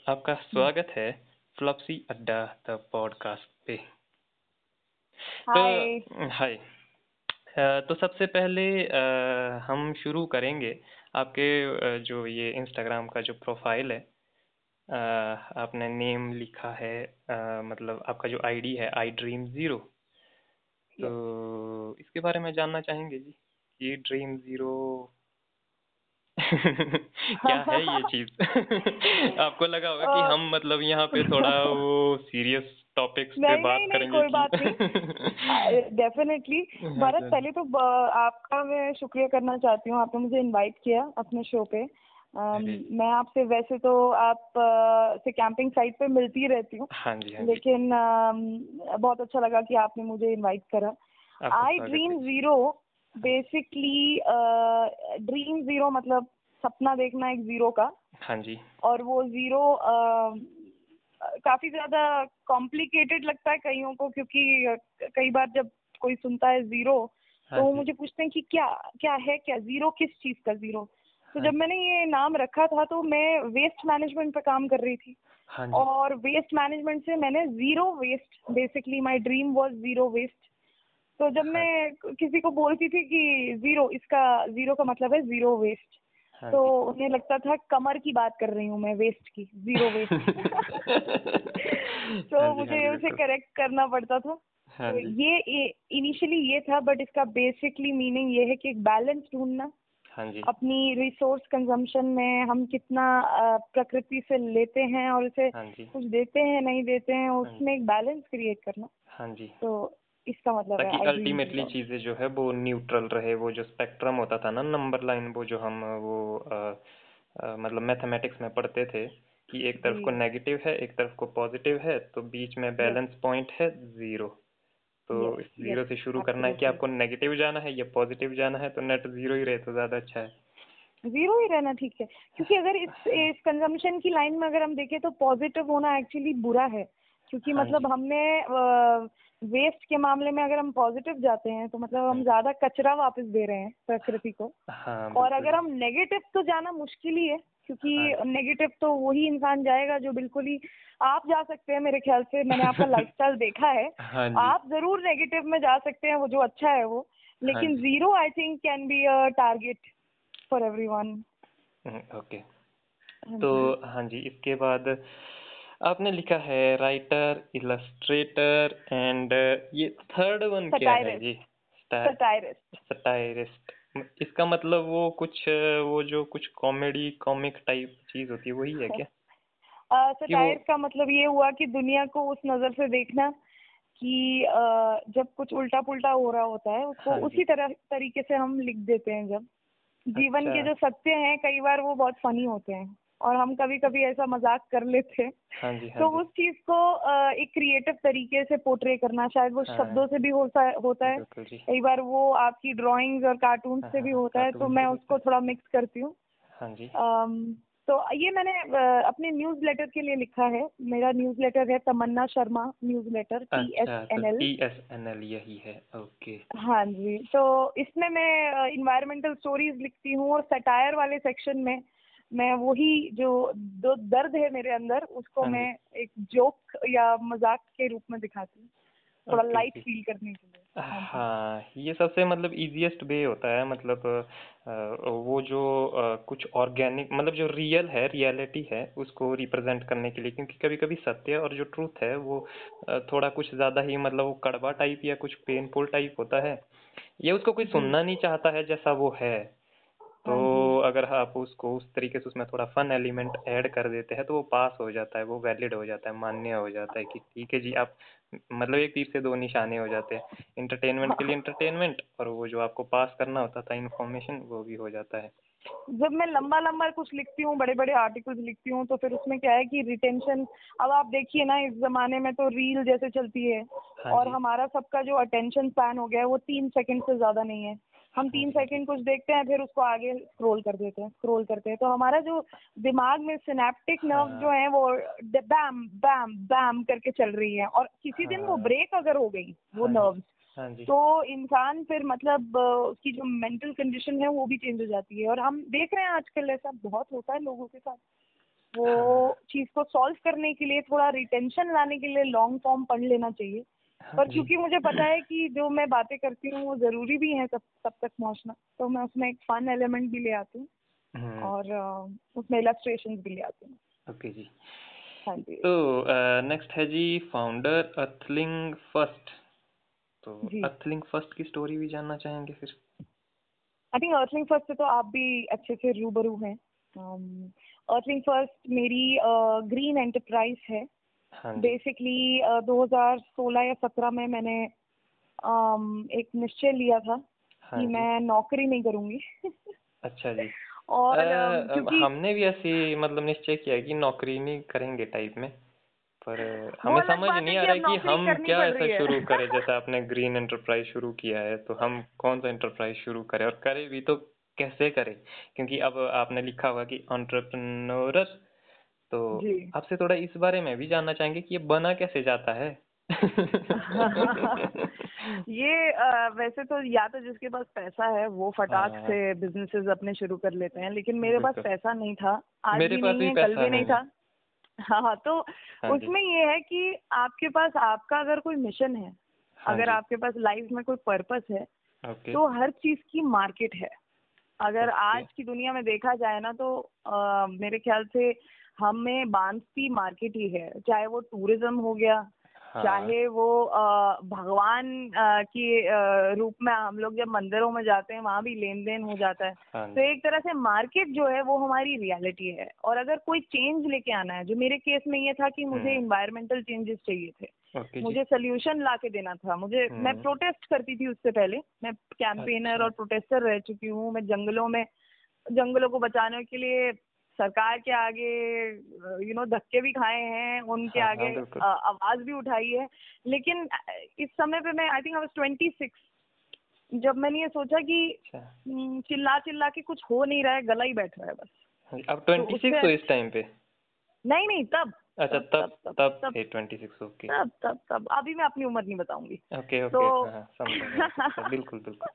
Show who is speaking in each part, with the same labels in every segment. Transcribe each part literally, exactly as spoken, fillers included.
Speaker 1: आपका
Speaker 2: हम्म,
Speaker 1: स्वागत है फ्लॉप्सी अड्डा द पॉडकास्ट पे। तो
Speaker 2: हाय।
Speaker 1: हाय। अ, तो सबसे पहले अ, हम शुरू करेंगे आपके अ, जो ये इंस्टाग्राम का जो प्रोफाइल है, अ, आपने नेम लिखा है, अ, मतलब आपका जो आईडी है आई ड्रीम ज़ीरो।
Speaker 2: यस।
Speaker 1: तो इसके बारे में जानना चाहेंगे जी कि ड्रीम ज़ीरो क्या है ये चीज? आपको लगा होगा कि हम मतलब यहाँ पे थोड़ा वो सीरियस टॉपिक्स पे
Speaker 2: नहीं नहीं
Speaker 1: बात
Speaker 2: नहीं,
Speaker 1: करेंगे
Speaker 2: कोई
Speaker 1: कि
Speaker 2: बात नहीं। डेफिनेटली।
Speaker 1: हाँ
Speaker 2: भरत,
Speaker 1: सर।
Speaker 2: पहले तो ब- आपका मैं शुक्रिया करना चाहती हूँ, आपने मुझे इनवाइट किया अपने शो पे। अम,
Speaker 1: अरे
Speaker 2: मैं आपसे वैसे तो आप अ, से कैंपिंग साइट पे मिलती ही रहती हूँ,
Speaker 1: हाँ जी हाँ जी,
Speaker 2: लेकिन अम, बहुत अच्छा लगा कि आपने मुझे इनवाइट करा।
Speaker 1: आपका
Speaker 2: आई
Speaker 1: स्वागत है
Speaker 2: ड्रीम
Speaker 1: जी।
Speaker 2: जीरो,
Speaker 1: हाँ जी
Speaker 2: बेसिकली ड्रीम जीरो मतलब सपना देखना एक जीरो का।
Speaker 1: हाँ जी
Speaker 2: और वो जीरो काफी ज्यादा कॉम्प्लिकेटेड लगता है कईयों को, क्योंकि अ, कई बार जब कोई सुनता है जीरो
Speaker 1: हाँ
Speaker 2: तो वो
Speaker 1: जी
Speaker 2: मुझे पूछते हैं कि क्या क्या है, क्या जीरो, किस चीज का जीरो। तो
Speaker 1: हाँ
Speaker 2: जब
Speaker 1: जी
Speaker 2: मैंने ये नाम रखा था तो मैं वेस्ट मैनेजमेंट पे काम कर रही थी,
Speaker 1: हाँ जी
Speaker 2: और वेस्ट मैनेजमेंट से मैंने zero waste, basically my dream was zero waste. तो जब
Speaker 1: हाँ
Speaker 2: मैं किसी को बोलती थी कि जीरो, इसका जीरो का मतलब है जीरो वेस्ट,
Speaker 1: हाँ
Speaker 2: तो
Speaker 1: जी।
Speaker 2: उन्हें लगता था कमर की बात कर रही हूँ मैं, वेस्ट की, जीरो वेस्ट।
Speaker 1: हाँ
Speaker 2: तो
Speaker 1: जी हाँ जी
Speaker 2: मुझे उसे
Speaker 1: बिल्कुल।
Speaker 2: करेक्ट करना पड़ता था।
Speaker 1: हाँ
Speaker 2: तो
Speaker 1: जी
Speaker 2: ये इनिशियली ये था, बट इसका बेसिकली मीनिंग ये है कि एक बैलेंस ढूंढना
Speaker 1: हाँ जी
Speaker 2: अपनी रिसोर्स कंजम्पशन में। हम कितना अ, प्रकृति से लेते हैं और उसे
Speaker 1: हाँ जी
Speaker 2: कुछ देते हैं, नहीं देते हैं,
Speaker 1: हाँ जी
Speaker 2: उसमें एक बैलेंस क्रिएट करना।
Speaker 1: हाँ जी,
Speaker 2: तो इसका मतलब है
Speaker 1: ताकि
Speaker 2: आई ड्रीम
Speaker 1: अल्टीमेटली
Speaker 2: जीरो।
Speaker 1: चीज़ें जो है वो न्यूट्रल रहे। वो जो स्पेक्ट्रम होता था ना, नंबर लाइन, वो जो हम वो अ, अ, मतलब मैथमेटिक्स में पढ़ते थे कि एक तरफ को
Speaker 2: जी।
Speaker 1: नेगेटिव है एक तरफ को पॉजिटिव है, तो बीच में
Speaker 2: यस
Speaker 1: बैलेंस पॉइंट है ज़ीरो। तो
Speaker 2: यस
Speaker 1: इस
Speaker 2: यस,
Speaker 1: ज़ीरो से शुरू करना है कि
Speaker 2: एब्सोल्युटली।
Speaker 1: आपको नेगेटिव जाना है या पॉजिटिव जाना है, तो नेट ज़ीरो ही रहे तो ज़्यादा अच्छा है।
Speaker 2: जीरो ही रहना ठीक है, क्योंकि अगर इस इस कंजम्पशन की लाइन में अगर हम देखें तो पॉजिटिव होना एक्चुअली बुरा है, क्योंकि
Speaker 1: हाँ जी
Speaker 2: मतलब हमने वेस्ट के मामले में अगर हम पॉजिटिव जाते हैं तो मतलब
Speaker 1: हाँ
Speaker 2: हम
Speaker 1: जी
Speaker 2: ज्यादा कचरा वापस दे रहे हैं प्रकृति को।
Speaker 1: हाँ
Speaker 2: और
Speaker 1: बिल्कुल
Speaker 2: अगर
Speaker 1: जी।
Speaker 2: हम नेगेटिव, तो जाना मुश्किल ही है,
Speaker 1: हाँ
Speaker 2: क्योंकि
Speaker 1: जी
Speaker 2: नेगेटिव तो वही इंसान जाएगा जो बिल्कुल ही, आप जा सकते हैं मेरे ख्याल से, मैंने आपका लाइफस्टाइल देखा है,
Speaker 1: हाँ जी
Speaker 2: आप जरूर नेगेटिव में जा सकते हैं, वो जो अच्छा है वो।
Speaker 1: हाँ
Speaker 2: लेकिन
Speaker 1: जी।
Speaker 2: Zero I think can be a target for everyone.
Speaker 1: Hmm, okay.
Speaker 2: हाँ
Speaker 1: तो
Speaker 2: जी।
Speaker 1: हाँ जी, इसके बाद आपने लिखा है राइटर, इलस्ट्रेटर एंड ये थर्ड वन क्या है जी?
Speaker 2: सटायरिस्ट। सटायरिस्ट।
Speaker 1: सटायरिस्ट। इसका मतलब वो कुछ वो जो कुछ कॉमेडी कॉमिक टाइप चीज होती है वही है क्या? कि वो
Speaker 2: सटायर का मतलब ये हुआ कि दुनिया को उस नजर से देखना कि अ, जब कुछ उल्टा पुल्टा हो रहा होता है उसको
Speaker 1: हाँ जी।
Speaker 2: उसी तरह तरीके से हम लिख देते हैं। जब जीवन
Speaker 1: अच्छा।
Speaker 2: के जो सत्य हैं कई बार वो बहुत फनी होते हैं, और हम कभी कभी ऐसा मजाक कर लेते हैं।
Speaker 1: हाँ जी हाँ
Speaker 2: तो
Speaker 1: जी
Speaker 2: उस चीज को अ, एक क्रिएटिव तरीके से पोर्ट्रे करना, शायद वो
Speaker 1: हाँ
Speaker 2: शब्दों से भी होता है होता है
Speaker 1: बिल्कुल जी।
Speaker 2: कई बार वो आपकी ड्राइंग्स और कार्टून
Speaker 1: हाँ
Speaker 2: से
Speaker 1: हाँ
Speaker 2: भी
Speaker 1: हाँ,
Speaker 2: होता है, तो
Speaker 1: कार्टून से
Speaker 2: मैं
Speaker 1: भी होता
Speaker 2: उसको
Speaker 1: है।
Speaker 2: थोड़ा मिक्स करती हूँ।
Speaker 1: हाँ जी।
Speaker 2: अम, तो ये मैंने अ, अपने न्यूज़लेटर के लिए लिखा है। मेरा न्यूज़लेटर है Tamanna Sharma newsletter, T S
Speaker 1: अच्छा, तो
Speaker 2: N L.
Speaker 1: T S N L यही है, ओके।
Speaker 2: हाँ जी। तो इसमें मैं इन्वायरमेंटल स्टोरीज लिखती हूँ, और सटायर वाले सेक्शन में मैं वही जो दो दर्द है मेरे अंदर उसको
Speaker 1: हाँ
Speaker 2: मैं
Speaker 1: जी
Speaker 2: एक जोक या मजाक के रूप में दिखाती हूँ, थोड़ा
Speaker 1: ओके
Speaker 2: लाइट
Speaker 1: ओके।
Speaker 2: फील करने के लिए। हाँ जी।
Speaker 1: हाँ, ये सबसे मतलब इजीएस्ट वे होता है, मतलब अ, वो जो अ, कुछ ऑर्गेनिक मतलब जो रियल है, रियलिटी है, उसको रिप्रेजेंट करने के लिए, क्योंकि कभी कभी सत्य और जो ट्रूथ है वो अ, थोड़ा कुछ ज़्यादा ही मतलब वो कड़वा टाइप या कुछ पेनफुल टाइप होता है। ये उसको कोई
Speaker 2: जी।
Speaker 1: सुनना नहीं चाहता है जैसा वो है। तो
Speaker 2: हाँ जी।
Speaker 1: अगर आप उसको उस तरीके से उसमें थोड़ा फन एलिमेंट ऐड कर देते हैं तो वो पास हो जाता है, वो वैलिड हो जाता है, मान्य हो जाता है कि ठीक है जी आप, मतलब एक तीर से दो निशाने हो जाते हैं। इंटरटेनमेंट के लिए इंटरटेनमेंट, और वो जो आपको पास करना होता था इन्फॉर्मेशन, वो भी हो जाता है।
Speaker 2: जब मैं लंबा लंबा कुछ लिखती हूँ, बड़े बड़े आर्टिकल्स लिखती हूँ, तो फिर उसमें क्या है कि रिटेंशन, अब आप देखिए ना इस जमाने में तो रील जैसे चलती है,
Speaker 1: हाँ
Speaker 2: और
Speaker 1: जी
Speaker 2: हमारा सबका जो अटेंशन स्पैन हो गया है वो तीन सेकंड से ज्यादा नहीं है। हम
Speaker 1: हाँ
Speaker 2: तीन
Speaker 1: जी हाँ जी
Speaker 2: सेकंड कुछ देखते हैं, फिर उसको आगे स्क्रॉल कर देते हैं, स्क्रॉल करते हैं, तो हमारा जो दिमाग में सिनेप्टिक नर्व जो
Speaker 1: हाँ
Speaker 2: है वो बैम बैम बैम करके चल रही है, और किसी दिन वो
Speaker 1: हाँ
Speaker 2: ब्रेक अगर हो गई वो
Speaker 1: हाँ जी
Speaker 2: नर्व्स,
Speaker 1: हाँ जी
Speaker 2: तो इंसान फिर मतलब अ, उसकी जो मेंटल कंडीशन है वो भी चेंज हो जाती है, और हम देख रहे हैं आजकल ऐसा बहुत होता है लोगों के साथ। वो
Speaker 1: हाँ
Speaker 2: चीज को सॉल्व करने के लिए, थोड़ा रिटेंशन लाने के लिए लॉन्ग फॉर्म पढ़ लेना चाहिए।
Speaker 1: हाँ
Speaker 2: पर
Speaker 1: जी।
Speaker 2: क्योंकि मुझे पता है कि जो मैं बातें करती हूँ वो जरूरी भी है तब तब तक पहुंचना, तो मैं उसमें एक फन एलिमेंट भी ले आती हूँ
Speaker 1: हम्म।
Speaker 2: और अ, उसमें इलस्ट्रेशंस भी ले आती हूँ।
Speaker 1: ओके जी।
Speaker 2: हाँ जी।
Speaker 1: तो नेक्स्ट है जी फाउंडर अर्थलिंग फर्स्ट। तो
Speaker 2: जी,
Speaker 1: अर्थलिंग फर्स्ट की स्टोरी भी जानना चाहेंगे फिर?
Speaker 2: आई थिंक अर्थिंग फर्स्ट से तो आप भी अच्छे से रूबरू हैं। अर्थिंग फर्स्ट मेरी ग्रीन एंटरप्राइज है।
Speaker 1: हाँ जी।
Speaker 2: बेसिकली दो हज़ार सोलह या सत्रह में मैंने um, एक निश्चय लिया था
Speaker 1: हाँ
Speaker 2: कि
Speaker 1: जी।
Speaker 2: मैं नौकरी नहीं करूंगी।
Speaker 1: अच्छा जी। अ,
Speaker 2: और um,
Speaker 1: अब
Speaker 2: क्योंकि
Speaker 1: हमने भी ऐसी मतलब निश्चय किया है कि नौकरी नहीं करेंगे टाइप में, पर
Speaker 2: वो
Speaker 1: हमें
Speaker 2: अलग
Speaker 1: समझ
Speaker 2: बात है
Speaker 1: नहीं आ
Speaker 2: कि
Speaker 1: रहा
Speaker 2: अब
Speaker 1: है कि
Speaker 2: नौकरी
Speaker 1: हम
Speaker 2: करनी
Speaker 1: क्या
Speaker 2: पड़
Speaker 1: ऐसा
Speaker 2: रही है।
Speaker 1: शुरू करें। जैसा आपने ग्रीन एंटरप्राइज शुरू किया है, तो हम कौन सा एंटरप्राइज शुरू करें, और करें भी तो कैसे करें? क्योंकि अब आपने लिखा हुआ कि एंटरप्रेन्योर, तो
Speaker 2: जी।
Speaker 1: आपसे थोड़ा इस बारे में भी जानना चाहेंगे कि ये बना कैसे जाता है।
Speaker 2: ये अ, वैसे तो या तो जिसके पास पैसा है वो फटाक
Speaker 1: हाँ
Speaker 2: से बिजनेसेस अपने शुरू कर लेते हैं, लेकिन मेरे पास
Speaker 1: बिल्कुल।
Speaker 2: पैसा नहीं था, आज
Speaker 1: मेरे
Speaker 2: भी
Speaker 1: पास
Speaker 2: नहीं
Speaker 1: भी
Speaker 2: है, कल
Speaker 1: पैसा
Speaker 2: भी नहीं
Speaker 1: नहीं है।
Speaker 2: था। हाँ हाँ, तो
Speaker 1: हाँ जी।
Speaker 2: उसमें ये है कि आपके पास आपका अगर कोई मिशन है,
Speaker 1: हाँ
Speaker 2: अगर
Speaker 1: जी।
Speaker 2: आपके पास लाइफ में कोई पर्पस है,
Speaker 1: ओके।
Speaker 2: तो हर चीज की मार्केट है। अगर
Speaker 1: ओके।
Speaker 2: आज की दुनिया में देखा जाए ना तो अ, मेरे ख्याल से हमें बांस की मार्केट ही है, चाहे वो टूरिज्म हो गया,
Speaker 1: हाँ
Speaker 2: चाहे वो अ, भगवान अ, की अ, रूप में हम लोग जब मंदिरों में जाते हैं वहां भी लेन देन हो जाता है।
Speaker 1: हाँ
Speaker 2: तो
Speaker 1: जी।
Speaker 2: एक तरह से मार्केट जो है वो हमारी रियलिटी है, और अगर कोई चेंज लेके आना है, जो मेरे केस में ये था कि मुझे
Speaker 1: हम्म।
Speaker 2: इन्वायरमेंटल चेंजेस चाहिए थे,
Speaker 1: ओके जी।
Speaker 2: मुझे सोल्यूशन ला के देना था। मुझे मैं
Speaker 1: हम्म।
Speaker 2: प्रोटेस्ट करती थी उससे पहले, मैं कैंपेनर
Speaker 1: अच्छा।
Speaker 2: और प्रोटेस्टर रह चुकी हूँ। मैं जंगलों में जंगलों को बचाने के लिए सरकार के आगे यू नो धक्के भी खाए हैं, उनके
Speaker 1: हाँ हाँ
Speaker 2: आगे
Speaker 1: बिल्कुल।
Speaker 2: अ, आवाज भी उठाई है। लेकिन अ, इस समय पे मैं I think I was twenty six, जब मैंने ये सोचा कि
Speaker 1: अच्छा।
Speaker 2: हम्म, चिल्ला चिल्ला के कुछ हो नहीं रहा है, गला ही बैठ रहा है बस।
Speaker 1: हाँ जी, अब
Speaker 2: तो
Speaker 1: ट्वेंटी सिक्स
Speaker 2: उससे
Speaker 1: हो इस टाइम पे?
Speaker 2: नहीं नहीं, तब
Speaker 1: अच्छा,
Speaker 2: तब
Speaker 1: तब
Speaker 2: तब तब
Speaker 1: तब
Speaker 2: तब
Speaker 1: थे ट्वेंटी सिक्स। ओके।
Speaker 2: तब तब तब अभी मैं अपनी उम्र नहीं बताऊंगी।
Speaker 1: ओके
Speaker 2: तो
Speaker 1: ओके, हाँ हाँ, समझा मैं। अच्छा, बिल्कुल बिल्कुल।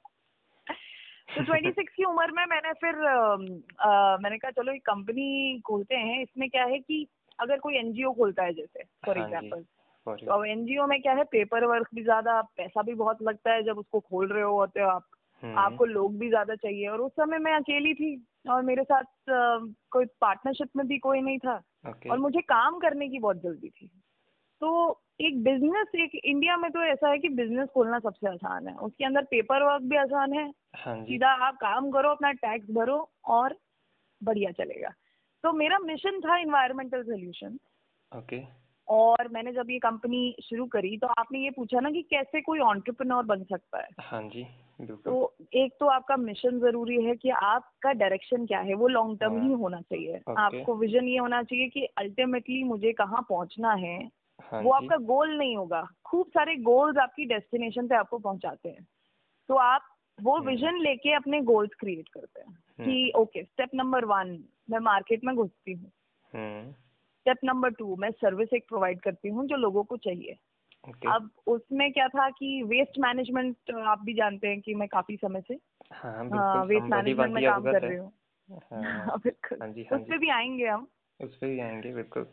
Speaker 2: तो ट्वेंटी सिक्स की उम्र में मैंने फिर अम, अ, मैंने कहा चलो एक कंपनी खोलते हैं। इसमें क्या है कि अगर कोई एनजीओ खोलता है जैसे फॉर
Speaker 1: हाँ जी।
Speaker 2: एग्जांपल,
Speaker 1: फॉर
Speaker 2: तो अब एनजीओ में क्या है, पेपर वर्क भी ज्यादा, पैसा भी बहुत लगता है जब उसको खोल रहे हो होते हो आप।
Speaker 1: हम्म।
Speaker 2: आपको लोग भी ज्यादा चाहिए, और उस समय मैं अकेली थी और मेरे साथ अ, कोई पार्टनरशिप में भी कोई नहीं था,
Speaker 1: ओके।
Speaker 2: और मुझे काम करने की बहुत जल्दी थी। तो एक बिजनेस, एक इंडिया में तो ऐसा है कि बिजनेस खोलना सबसे आसान है, उसके अंदर पेपर वर्क भी आसान है,
Speaker 1: हाँ जी।
Speaker 2: सीधा आप काम करो, अपना टैक्स भरो और बढ़िया चलेगा। तो मेरा मिशन था इन्वायरमेंटल सोल्यूशन।
Speaker 1: ओके।
Speaker 2: और मैंने जब ये कंपनी शुरू करी, तो आपने ये पूछा ना कि कैसे कोई एंटरप्रेन्योर बन सकता है,
Speaker 1: हाँ जी बिल्कुल।
Speaker 2: तो एक तो आपका मिशन जरूरी है कि आपका डायरेक्शन क्या है, वो लॉन्ग टर्म
Speaker 1: हाँ।
Speaker 2: ही होना चाहिए।
Speaker 1: ओके।
Speaker 2: आपको विजन ये होना चाहिए कि अल्टीमेटली मुझे कहाँ पहुंचना है।
Speaker 1: हाँ
Speaker 2: वो
Speaker 1: जी।
Speaker 2: आपका गोल नहीं होगा, खूब सारे गोल्स आपकी डेस्टिनेशन पे आपको पहुंचाते हैं। तो आप वो
Speaker 1: हम्म।
Speaker 2: विजन लेके अपने गोल्स क्रिएट करते हैं कि
Speaker 1: hmm.
Speaker 2: Okay, step number one, मैं मार्केट में घुसती हूँ।
Speaker 1: हम्म।
Speaker 2: स्टेप नंबर टू, मैं सर्विस एक प्रोवाइड करती हूँ जो लोगों को चाहिए।
Speaker 1: ओके।
Speaker 2: अब उसमें क्या था कि वेस्ट मैनेजमेंट, आप भी जानते हैं कि मैं काफी समय से
Speaker 1: हाँ बिल्कुल,
Speaker 2: वेस्ट
Speaker 1: हम भली
Speaker 2: मैनेजमेंट में
Speaker 1: भांति
Speaker 2: काम
Speaker 1: अवगत
Speaker 2: कर
Speaker 1: है।
Speaker 2: रही हूँ।
Speaker 1: हाँ।
Speaker 2: हाँ, बिल्कुल।
Speaker 1: हाँ जी हाँ
Speaker 2: उस
Speaker 1: जी।
Speaker 2: पे भी आएंगे हम।
Speaker 1: उस पे ही आएंगे बिल्कुल।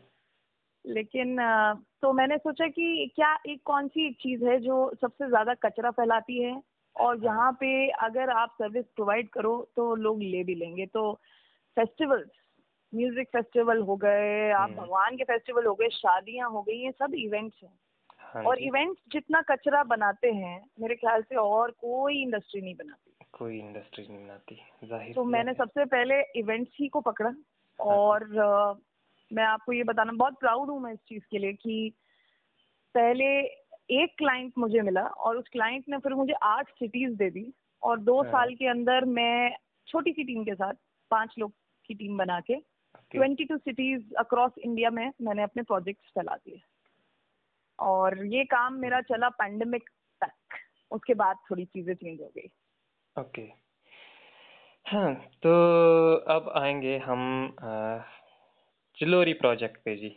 Speaker 2: लेकिन अ, तो मैंने सोचा कि क्या एक कौन सी एक चीज है जो सबसे ज्यादा कचरा फैलाती है, और
Speaker 1: हाँ।
Speaker 2: जहाँ पे अगर आप सर्विस प्रोवाइड करो तो लोग ले भी लेंगे। तो फेस्टिवल्स, म्यूजिक फेस्टिवल हो गए, आप
Speaker 1: हम्म।
Speaker 2: भगवान के फेस्टिवल हो गए, शादियां हो गई, ये सब इवेंट्स हैं।
Speaker 1: हाँ
Speaker 2: और
Speaker 1: जी।
Speaker 2: इवेंट्स जितना कचरा बनाते हैं, मेरे ख्याल से और कोई इंडस्ट्री नहीं बनाती।
Speaker 1: कोई इंडस्ट्री नहीं बनाती, जाहिर
Speaker 2: तो
Speaker 1: सी
Speaker 2: मैंने
Speaker 1: बात है।
Speaker 2: सबसे पहले इवेंट्स ही को पकड़ा।
Speaker 1: हाँ जी।
Speaker 2: और अ, मैं आपको ये बताना बहुत प्राउड हूँ मैं इस चीज के लिए कि पहले एक क्लाइंट मुझे मिला, और उस क्लाइंट ने फिर मुझे आठ सिटीज दे दी, और दो
Speaker 1: हाँ।
Speaker 2: साल के अंदर मैं छोटी सी टीम के साथ, पांच लोग की टीम बना के
Speaker 1: okay.
Speaker 2: Twenty two cities across India में मैंने अपने प्रोजेक्ट्स फैला दिए। और ये काम मेरा चला पैंडेमिक तक, उसके बाद थोड़ी चीजें चेंज हो गई।
Speaker 1: ओके। हाँ, तो अब आएंगे हम अ, चिलोरी प्रोजेक्ट पे जी।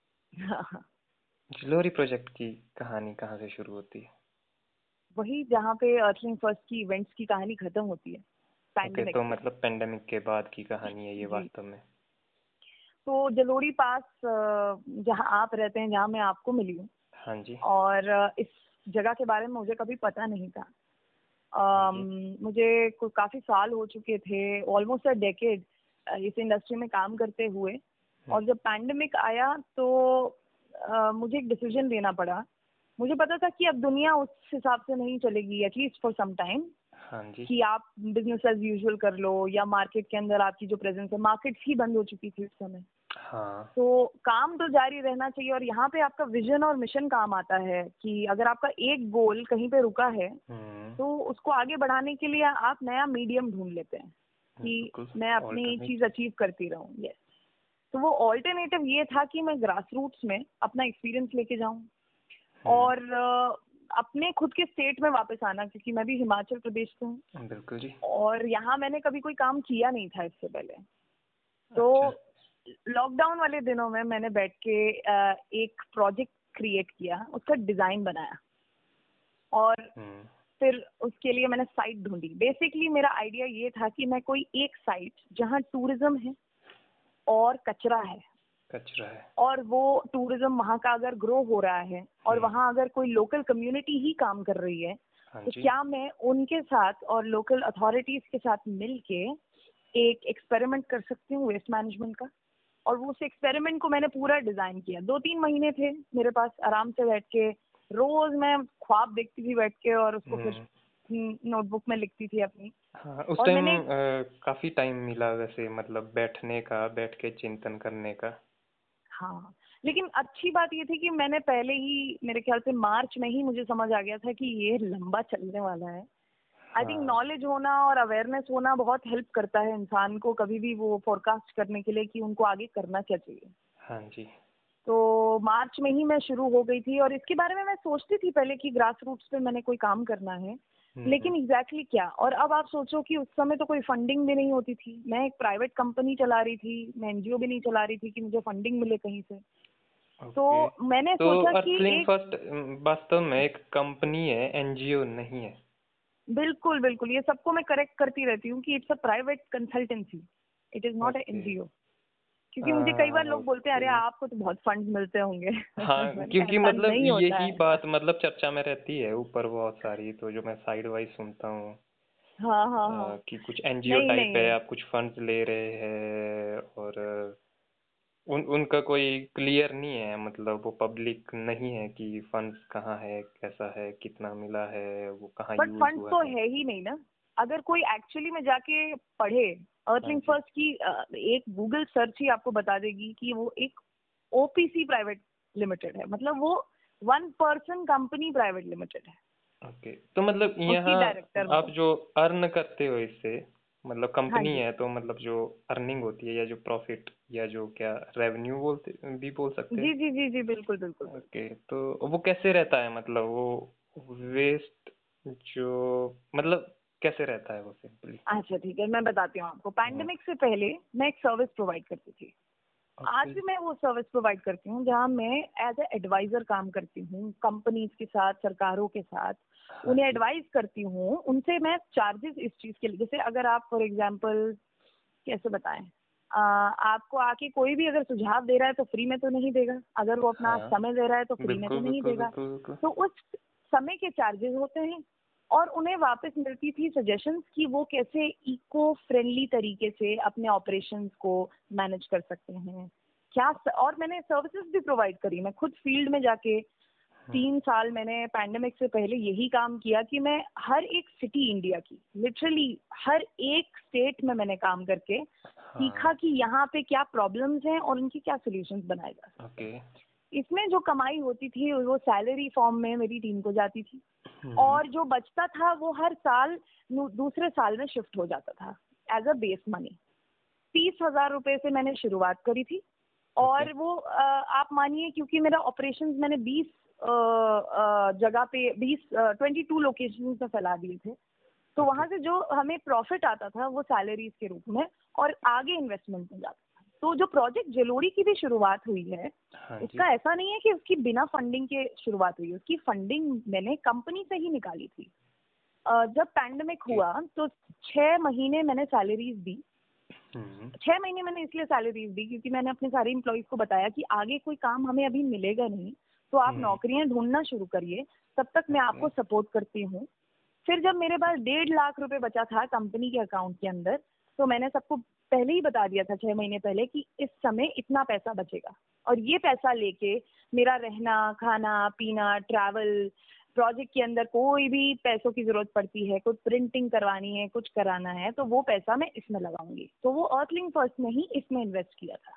Speaker 1: चिलोरी प्रोजेक्ट की कहानी कहाँ से शुरू होती है?
Speaker 2: वही जहाँ पे अर्थिंग फर्स्ट की इवेंट्स की कहानी खत्म होती है,
Speaker 1: ओके,
Speaker 2: पैंडेमिक
Speaker 1: तो
Speaker 2: से।
Speaker 1: मतलब पेंडेमिक के बाद की कहानी है ये
Speaker 2: जी,
Speaker 1: वास्तव में?
Speaker 2: तो जलोड़ी पास अ, जहाँ आप रहते हैं, जहाँ मैं आपको मिली हूँ,
Speaker 1: हाँ जी।
Speaker 2: और अ, इस जगह के बारे में मुझे कभी पता नहीं था।
Speaker 1: हाँ
Speaker 2: अम,
Speaker 1: जी।
Speaker 2: मुझे को- काफी साल हो चुके थे, ऑलमोस्ट अ डेकेड इस इंडस्ट्री में काम करते हुए।
Speaker 1: हम्म,
Speaker 2: और जब पैंडेमिक आया तो अ, मुझे एक डिसीजन लेना पड़ा। मुझे पता था कि अब दुनिया उस हिसाब से नहीं चलेगी, एटलीस्ट फॉर सम टाइम,
Speaker 1: हाँ जी।
Speaker 2: कि आप बिजनेस एज यूजुअल कर लो, या मार्केट के अंदर आपकी जो प्रेजेंस है, मार्केट्स ही बंद हो चुकी थी उस समय।
Speaker 1: हाँ।
Speaker 2: तो काम तो जारी रहना चाहिए, और यहाँ पे आपका विजन और मिशन काम आता है कि अगर आपका एक गोल कहीं पे रुका है,
Speaker 1: हम्म।
Speaker 2: तो उसको आगे बढ़ाने के लिए आप नया मीडियम ढूंढ लेते हैं कि
Speaker 1: बिल्कुल।
Speaker 2: मैं अपनी चीज
Speaker 1: ऑल्टरनेट।
Speaker 2: अचीव करती रहूं। यस। तो वो ऑल्टरनेटिव ये था कि मैं ग्रास रूट्स में अपना एक्सपीरियंस लेके जाऊं,
Speaker 1: हम्म।
Speaker 2: और अ, अपने खुद के स्टेट में वापस आना, क्योंकि मैं भी हिमाचल प्रदेश से हूँ,
Speaker 1: बिल्कुल जी।
Speaker 2: और यहाँ मैंने कभी कोई काम किया नहीं था इससे पहले। तो
Speaker 1: अच्छा।
Speaker 2: लॉकडाउन वाले दिनों में मैंने बैठ के अ, एक प्रोजेक्ट क्रिएट किया, उसका डिजाइन बनाया, और
Speaker 1: हम्म।
Speaker 2: फिर उसके लिए मैंने साइट ढूंढी। बेसिकली मेरा आइडिया ये था कि मैं कोई एक साइट जहाँ टूरिज्म है और कचरा है,
Speaker 1: कचरा है।
Speaker 2: और वो टूरिज्म वहाँ का अगर ग्रो हो रहा है, और
Speaker 1: हम्म।
Speaker 2: वहाँ अगर कोई लोकल कम्युनिटी ही काम कर रही है,
Speaker 1: हाँ
Speaker 2: तो
Speaker 1: जी।
Speaker 2: क्या मैं उनके साथ और लोकल अथॉरिटीज के साथ मिलके एक एक्सपेरिमेंट कर सकती हूँ वेस्ट मैनेजमेंट का। और वो उस एक्सपेरिमेंट को मैंने पूरा डिजाइन किया। दो तीन महीने थे मेरे पास, आराम से बैठ के रोज मैं ख्वाब देखती थी बैठ के, और उसको फिर
Speaker 1: हम्म।
Speaker 2: नोटबुक में लिखती थी अपनी।
Speaker 1: हाँ, उस
Speaker 2: और
Speaker 1: टाइम
Speaker 2: मैंने,
Speaker 1: काफी टाइम मिला वैसे, मतलब बैठने का, बैठ के चिंतन करने का।
Speaker 2: हाँ, लेकिन अच्छी बात ये थी कि मैंने पहले ही, मेरे ख्याल से मार्च में ही मुझे समझ आ गया था कि ये लंबा चलने वाला है। आई थिंक
Speaker 1: हाँ।
Speaker 2: नॉलेज होना और अवेयरनेस होना बहुत हेल्प करता है इंसान को कभी भी वो फोरकास्ट करने के लिए कि उनको आगे करना क्या चाहिए।
Speaker 1: हाँ जी।
Speaker 2: तो मार्च में ही मैं शुरू हो गई थी, और इसके बारे में मैं सोचती थी पहले कि ग्रास रूट्स पे मैंने कोई काम करना है,
Speaker 1: हम्म।
Speaker 2: लेकिन एग्जैक्टली exactly क्या। और अब आप सोचो कि उस समय तो कोई फंडिंग भी नहीं होती थी, मैं एक प्राइवेट कंपनी चला रही थी, मैं एनजीओ भी नहीं चला रही थी कि मुझे फंडिंग मिले कहीं से।
Speaker 1: ओके।
Speaker 2: तो मैंने
Speaker 1: तो
Speaker 2: सोचा कि
Speaker 1: अर्थलिंक
Speaker 2: एक,
Speaker 1: फर्स्ट वास्तव में एक कंपनी है, एनजीओ नहीं है।
Speaker 2: बिल्कुल बिल्कुल, ये सबको मैं करेक्ट करती रहती हूँ कि it's a private consultancy, it is not a
Speaker 1: okay.
Speaker 2: NGO. क्योंकि मुझे कई बार लोग बोलते हैं, अरे
Speaker 1: ओके।
Speaker 2: आपको तो बहुत फंड मिलते होंगे।
Speaker 1: हाँ,
Speaker 2: मैंने कहा
Speaker 1: क्योंकि
Speaker 2: ऐसा
Speaker 1: मतलब
Speaker 2: नहीं होता
Speaker 1: यही
Speaker 2: है।
Speaker 1: बात मतलब चर्चा में रहती है ऊपर बहुत सारी, तो जो मैं साइड वाइज सुनता हूँ
Speaker 2: हाँ हाँ हाँ।
Speaker 1: अ, कि कुछ एनजीओ
Speaker 2: नहीं
Speaker 1: टाइप है,
Speaker 2: नहीं,
Speaker 1: आप कुछ फंड्स ले रहे हैं, और उन उनका कोई क्लियर नहीं है, मतलब वो पब्लिक नहीं है कि फंड्स कहाँ है, कैसा है, कितना मिला है, वो कहाँ
Speaker 2: बट
Speaker 1: यूज
Speaker 2: फंड
Speaker 1: हुआ
Speaker 2: तो
Speaker 1: है।
Speaker 2: है ही नहीं ना। अगर कोई एक्चुअली में जाके पढ़े,
Speaker 1: हाँ
Speaker 2: अर्थिंग
Speaker 1: जी।
Speaker 2: फर्स्ट की अ, एक गूगल सर्च ही आपको बता देगी कि वो एक ओपीसी प्राइवेट लिमिटेड है, मतलब वो one person company private limited है।
Speaker 1: ओके, तो मतलब
Speaker 2: उसकी
Speaker 1: यहाँ
Speaker 2: डायरेक्टर
Speaker 1: आप
Speaker 2: मैं।
Speaker 1: जो अर्न करते हो इससे, मतलब
Speaker 2: हाँ
Speaker 1: कंपनी
Speaker 2: जी
Speaker 1: है तो मतलब जो अर्निंग होती है, या जो प्रॉफिट, या जो क्या रेवेन्यू बोलते भी बोल सकते
Speaker 2: जी
Speaker 1: हैं।
Speaker 2: जी जी जी, बिल्कुल बिल्कुल बिल्कुल।
Speaker 1: ओके, तो वो कैसे रहता है, मतलब वो वेस्ट जो, मतलब कैसे रहता है वो सिंपली।
Speaker 2: अच्छा ठीक है, मैं बताती हूँ आपको।
Speaker 1: हम्म।
Speaker 2: पैंडेमिक से पहले मैं एक सर्विस प्रोवाइड करती थी। आज
Speaker 1: ओके।
Speaker 2: भी मैं वो सर्विस प्रोवाइड करती हूँ, जहाँ मैं एज ए एडवाइजर काम करती हूँ कंपनीज के साथ, सरकारों के साथ।
Speaker 1: हाँ
Speaker 2: उन्हें
Speaker 1: जी।
Speaker 2: एडवाइस करती हूँ, उनसे मैं चार्जेस इस चीज के लिए, जैसे अगर आप फॉर एग्जांपल, कैसे बताएं, आ, आपको आके कोई भी अगर सुझाव दे रहा है तो फ्री में तो नहीं देगा, अगर वो अपना
Speaker 1: हाँ,
Speaker 2: समय दे रहा है तो फ्री में तो
Speaker 1: बिल्कुल
Speaker 2: नहीं
Speaker 1: बिल्कुल
Speaker 2: देगा।
Speaker 1: बिल्कुल बिल्कुल।
Speaker 2: तो उस समय के चार्जेस होते हैं, और उन्हें वापस मिलती थी सजेशंस कि वो कैसे इको फ्रेंडली तरीके से अपने ऑपरेशंस को मैनेज कर सकते हैं क्या। और मैंने सर्विसेज भी प्रोवाइड करी, मैं खुद फील्ड में जाके
Speaker 1: हम्म।
Speaker 2: तीन साल मैंने पैंडेमिक से पहले यही काम किया कि मैं हर एक सिटी इंडिया की, लिटरली हर एक स्टेट में मैंने काम करके
Speaker 1: हाँ।
Speaker 2: सीखा कि यहाँ पे क्या प्रॉब्लम्स हैं और उनके क्या सॉल्यूशंस बनाए जा सकते
Speaker 1: ओके।
Speaker 2: हैं। इसमें जो कमाई होती थी वो सैलरी फॉर्म में मेरी टीम को जाती थी,
Speaker 1: हम्म।
Speaker 2: और जो बचता था वो हर साल नू- दूसरे साल में शिफ्ट हो जाता था एज अ बेस मनी। तीस हजार रुपए से मैंने शुरुआत करी थी,
Speaker 1: ओके।
Speaker 2: और वो अ, आप मानिए, क्योंकि मेरा ऑपरेशंस मैंने बीस जगह पे, बीस ट्वेंटी टू लोकेशन में फैला दिए थे, तो
Speaker 1: ओके।
Speaker 2: वहां से जो हमें प्रॉफिट आता था वो सैलरीज के रूप में और आगे इन्वेस्टमेंट में जाता था। तो जो प्रोजेक्ट जलोड़ी की भी शुरुआत हुई है,
Speaker 1: हाँ जी।
Speaker 2: उसका ऐसा नहीं है कि उसकी बिना फंडिंग के शुरुआत हुई है, उसकी फंडिंग मैंने कंपनी से ही निकाली थी। अ, जब पैंडेमिक
Speaker 1: ओके।
Speaker 2: हुआ तो छह महीने मैंने सैलरीज दी,
Speaker 1: हम्म।
Speaker 2: छह महीने मैंने इसलिए सैलरीज दी क्योंकि मैंने अपने सारे इम्प्लॉइज को बताया कि आगे कोई काम हमें अभी मिलेगा नहीं, तो आप
Speaker 1: हम्म।
Speaker 2: नौकरियां ढूंढना शुरू करिए, तब तक मैं
Speaker 1: ओके।
Speaker 2: आपको सपोर्ट करती हूँ। फिर जब मेरे पास डेढ़ लाख रुपए बचा था कंपनी के अकाउंट के अंदर, तो मैंने सबको पहले ही बता दिया था छह महीने पहले कि इस समय इतना पैसा बचेगा, और ये पैसा लेके मेरा रहना, खाना, पीना, ट्रैवल, प्रोजेक्ट के अंदर कोई भी पैसों की जरूरत पड़ती है, कुछ प्रिंटिंग करवानी है, कुछ कराना है, तो वो पैसा मैं इसमें लगाऊंगी। तो वो अर्थिंग फर्स्ट ने ही इसमें इन्वेस्ट किया था।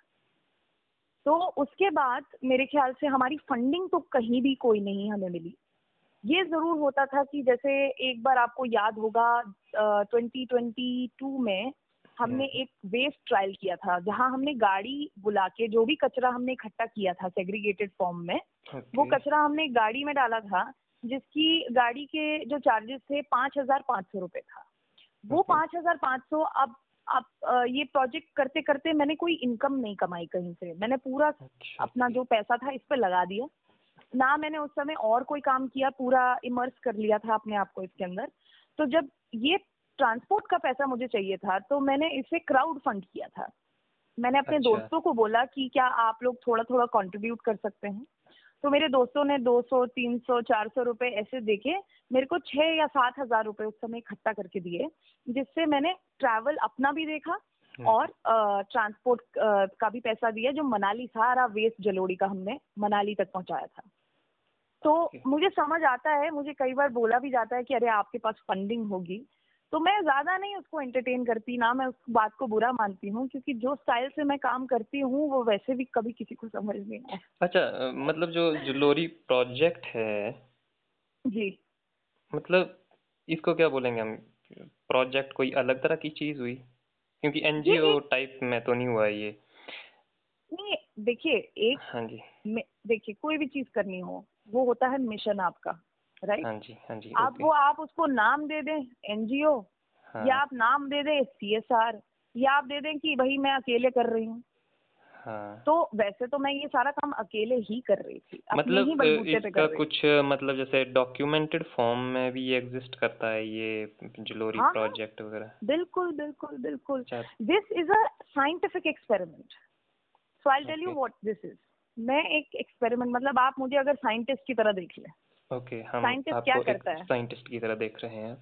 Speaker 2: तो उसके बाद मेरे ख्याल से हमारी फंडिंग तो कहीं भी कोई नहीं हमें मिली। ये जरूर होता था कि जैसे एक बार आपको याद होगा ट्वेंटी ट्वेंटी टू में हमने
Speaker 1: हम्म।
Speaker 2: एक वेस्ट ट्रायल किया था, जहां हमने गाड़ी बुला के जो भी कचरा हमने इकट्ठा किया था सेग्रीगेटेड फॉर्म में, वो
Speaker 1: ओके।
Speaker 2: कचरा हमने एक गाड़ी में डाला था, जिसकी गाड़ी के जो चार्जेस थे पाँच हजार पाँच सौ रुपए था। वो
Speaker 1: ओके।
Speaker 2: पाँच हजार पाँच सौ अब अब अ, ये प्रोजेक्ट करते करते मैंने कोई इनकम नहीं कमाई कहीं से, मैंने पूरा
Speaker 1: अच्छा
Speaker 2: अपना
Speaker 1: जी।
Speaker 2: जो पैसा था इस पे लगा दिया। ना मैंने उस समय और कोई काम किया, पूरा इमर्स कर लिया था अपने आप को इसके अंदर। तो जब ये ट्रांसपोर्ट का पैसा मुझे चाहिए था, तो मैंने इसे क्राउड फंड किया था। मैंने अपने
Speaker 1: अच्छा।
Speaker 2: दोस्तों को बोला कि क्या आप लोग थोड़ा थोड़ा कंट्रीब्यूट कर सकते हैं। तो मेरे दोस्तों ने दो सौ, तीन सौ, चार सौ रुपए ऐसे देके मेरे को छह या सात हजार रुपए उस समय इकट्ठा करके दिए, जिससे मैंने ट्रैवल अपना भी देखा
Speaker 1: हम्म।
Speaker 2: और ट्रांसपोर्ट का भी पैसा दिया, जो मनाली सारा वेस्ट जलोड़ी का हमने मनाली तक पहुंचाया था। तो
Speaker 1: ओके।
Speaker 2: मुझे समझ आता है, मुझे कई बार बोला भी जाता है कि अरे आपके पास फंडिंग होगी, तो मैं ज्यादा नहीं उसको एंटरटेन करती, ना मैं उस बात को बुरा मानती हूँ, क्योंकि जो स्टाइल से मैं काम करती हूँ वो वैसे भी कभी किसी को समझ नहीं आया।
Speaker 1: अच्छा, अ, मतलब जो जलोरी प्रोजेक्ट है,
Speaker 2: जी।
Speaker 1: मतलब इसको क्या बोलेंगे हम? प्रोजेक्ट कोई अलग तरह की चीज हुई? क्योंकि
Speaker 2: ये
Speaker 1: एनजीओ
Speaker 2: एक
Speaker 1: टाइप में तो नहीं हुआ ये।
Speaker 2: नहीं, देखिए, एक
Speaker 1: हाँ जी।
Speaker 2: में- देखिए कोई भी चीज करनी हो, वो होता है मिशन आपका, राइट।
Speaker 1: हाँ जी। हाँ जी।
Speaker 2: आप
Speaker 1: ओके।
Speaker 2: वो आप उसको नाम दे दें एनजीओ, या
Speaker 1: हाँ।
Speaker 2: आप नाम दे दें सीएसआर, या आप दे दें कि भाई मैं अकेले कर रही हूँ।
Speaker 1: हाँ,
Speaker 2: तो वैसे तो मैं ये सारा काम अकेले ही कर रही थी, अपने
Speaker 1: मतलब
Speaker 2: ही
Speaker 1: अ,
Speaker 2: बलबूते पे
Speaker 1: इसका
Speaker 2: कर रही थी।
Speaker 1: कुछ अ, मतलब जैसे डॉक्यूमेंटेड फॉर्म में भी एग्जिस्ट करता है ये जलोरी
Speaker 2: हाँ हाँ,
Speaker 1: प्रोजेक्ट वगैरह?
Speaker 2: बिल्कुल बिल्कुल बिल्कुल।
Speaker 1: अच्छा।
Speaker 2: This is a scientific experiment, so I tell you
Speaker 1: okay.
Speaker 2: What this is. मैं एक एक्सपेरिमेंट, मतलब आप मुझे अगर साइंटिस्ट की तरह देख लें।
Speaker 1: ओके, हम
Speaker 2: साइंटिस्ट क्या
Speaker 1: आपको एक
Speaker 2: करता है?
Speaker 1: साइंटिस्ट की तरह देख रहे हैं।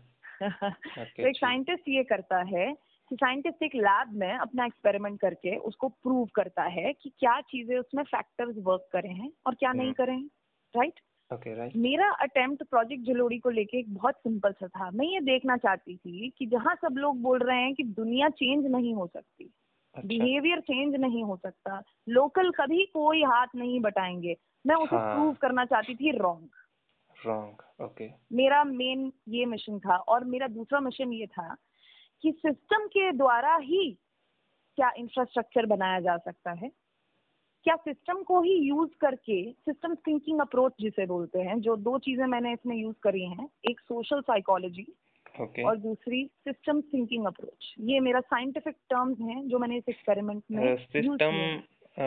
Speaker 1: ओके
Speaker 2: तो एक
Speaker 1: जी।
Speaker 2: साइंटिस्ट ये करता है कि साइंटिस्ट एक लैब में अपना एक्सपेरिमेंट करके उसको प्रूव करता है कि क्या चीजें उसमें फैक्टर्स वर्क करे हैं और क्या नहीं
Speaker 1: हम्म।
Speaker 2: करे हैं, राइट।
Speaker 1: Okay, right.
Speaker 2: मेरा अटेम्प्ट प्रोजेक्ट जलोड़ी को लेके एक बहुत सिंपल सा था। मैं ये देखना चाहती थी कि जहाँ सब लोग बोल रहे हैं कि दुनिया चेंज नहीं हो सकती,
Speaker 1: अच्छा।
Speaker 2: बिहेवियर चेंज नहीं हो सकता, लोकल कभी कोई हाथ नहीं बटाएंगे, मैं उसे प्रूव
Speaker 1: हाँ।
Speaker 2: करना चाहती थी रॉन्ग।
Speaker 1: रॉन्ग। ओके।
Speaker 2: मेरा मेन ये मिशन था। और मेरा दूसरा मिशन ये था कि सिस्टम के द्वारा ही क्या इंफ्रास्ट्रक्चर बनाया जा सकता है, क्या सिस्टम को ही यूज करके, सिस्टम थिंकिंग अप्रोच जिसे बोलते हैं, जो दो चीजें मैंने इसमें यूज करी हैं, एक सोशल साइकोलॉजी
Speaker 1: ओके।
Speaker 2: और दूसरी सिस्टम थिंकिंग अप्रोच। ये मेरा साइंटिफिक टर्म्स हैं जो मैंने इस एक्सपेरिमेंट में यूज
Speaker 1: सिस्टम,
Speaker 2: किए हैं।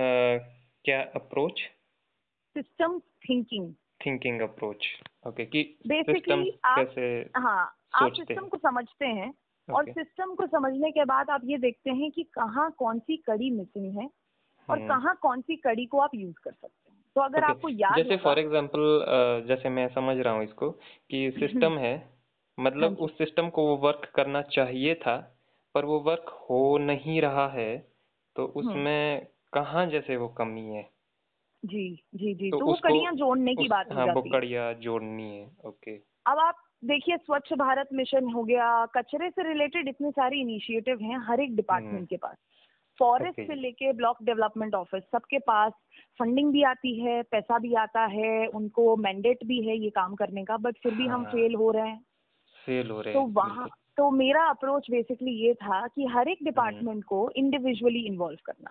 Speaker 1: क्या approach?
Speaker 2: System thinking,
Speaker 1: thinking approach. Okay, कि सिस्टम्स
Speaker 2: बेसिकली आप,
Speaker 1: कैसे
Speaker 2: हाँ, आप
Speaker 1: सोचते
Speaker 2: सिस्टम
Speaker 1: हैं?
Speaker 2: को समझते हैं, और
Speaker 1: ओके।
Speaker 2: सिस्टम को समझने के बाद आप ये देखते हैं कि कहाँ कौन सी कड़ी मिसिंग है और
Speaker 1: हम्म।
Speaker 2: कहाँ कौन सी कड़ी को आप यूज कर सकते हैं। तो अगर
Speaker 1: ओके,
Speaker 2: आपको याद
Speaker 1: जैसे फॉर
Speaker 2: होगा।
Speaker 1: एग्जांपल, जैसे मैं समझ रहा हूँ इसको कि सिस्टम है,
Speaker 2: हाँ
Speaker 1: मतलब
Speaker 2: जी।
Speaker 1: उस सिस्टम को वो वर्क करना चाहिए था, पर वो वर्क हो नहीं रहा है, तो
Speaker 2: हम्म।
Speaker 1: उसमें कहाँ जैसे वो कमी है?
Speaker 2: जी जी जी,
Speaker 1: तो
Speaker 2: तो वो
Speaker 1: उसको
Speaker 2: कड़ियां जोड़ने की
Speaker 1: उस
Speaker 2: बात हो
Speaker 1: हाँ, वो
Speaker 2: जाती है।
Speaker 1: कड़ियाँ जोड़नी है। ओके।
Speaker 2: अब आप देखिए, स्वच्छ भारत मिशन हो गया, कचरे से रिलेटेड इतने सारे इनिशिएटिव हैं हर एक
Speaker 1: हम्म।
Speaker 2: डिपार्टमेंट के पास। फॉरेस्ट
Speaker 1: ओके
Speaker 2: से
Speaker 1: जी।
Speaker 2: लेके ब्लॉक डेवलपमेंट ऑफिस, सबके पास फंडिंग भी आती है, पैसा भी आता है, उनको मैंडेट भी है ये काम करने का, बट फिर भी हम
Speaker 1: हाँ,
Speaker 2: फेल हो रहे हैं।
Speaker 1: फेल हो रहे
Speaker 2: तो
Speaker 1: हैं
Speaker 2: वहाँ,
Speaker 1: बिल्कुल।
Speaker 2: तो मेरा अप्रोच बेसिकली ये था कि हर एक
Speaker 1: हम्म।
Speaker 2: डिपार्टमेंट को इंडिविजुअली इन्वॉल्व करना।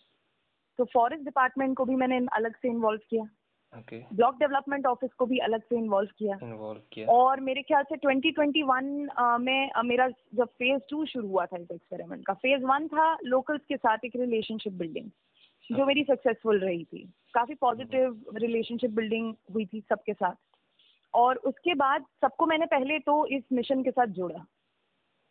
Speaker 2: तो फॉरेस्ट डिपार्टमेंट को भी मैंने अलग से इन्वॉल्व किया,
Speaker 1: ओके।
Speaker 2: ब्लॉक डेवलपमेंट ऑफिस को भी अलग से इन्वॉल्व किया।
Speaker 1: इन्वॉल्व किया।
Speaker 2: और मेरे ख्याल से ट्वेंटी ट्वेंटी वन में अ, मेरा जब फेज टू शुरू हुआ था इस एक्सपेरिमेंट का, फेज वन था लोकल्स के साथ एक रिलेशनशिप बिल्डिंग, जो
Speaker 1: ओके।
Speaker 2: मेरी सक्सेसफुल रही थी। काफी
Speaker 1: हम्म।
Speaker 2: पॉजिटिव रिलेशनशिप बिल्डिंग हुई थी सबके साथ। और उसके बाद सबको मैंने पहले तो इस मिशन के साथ जोड़ा।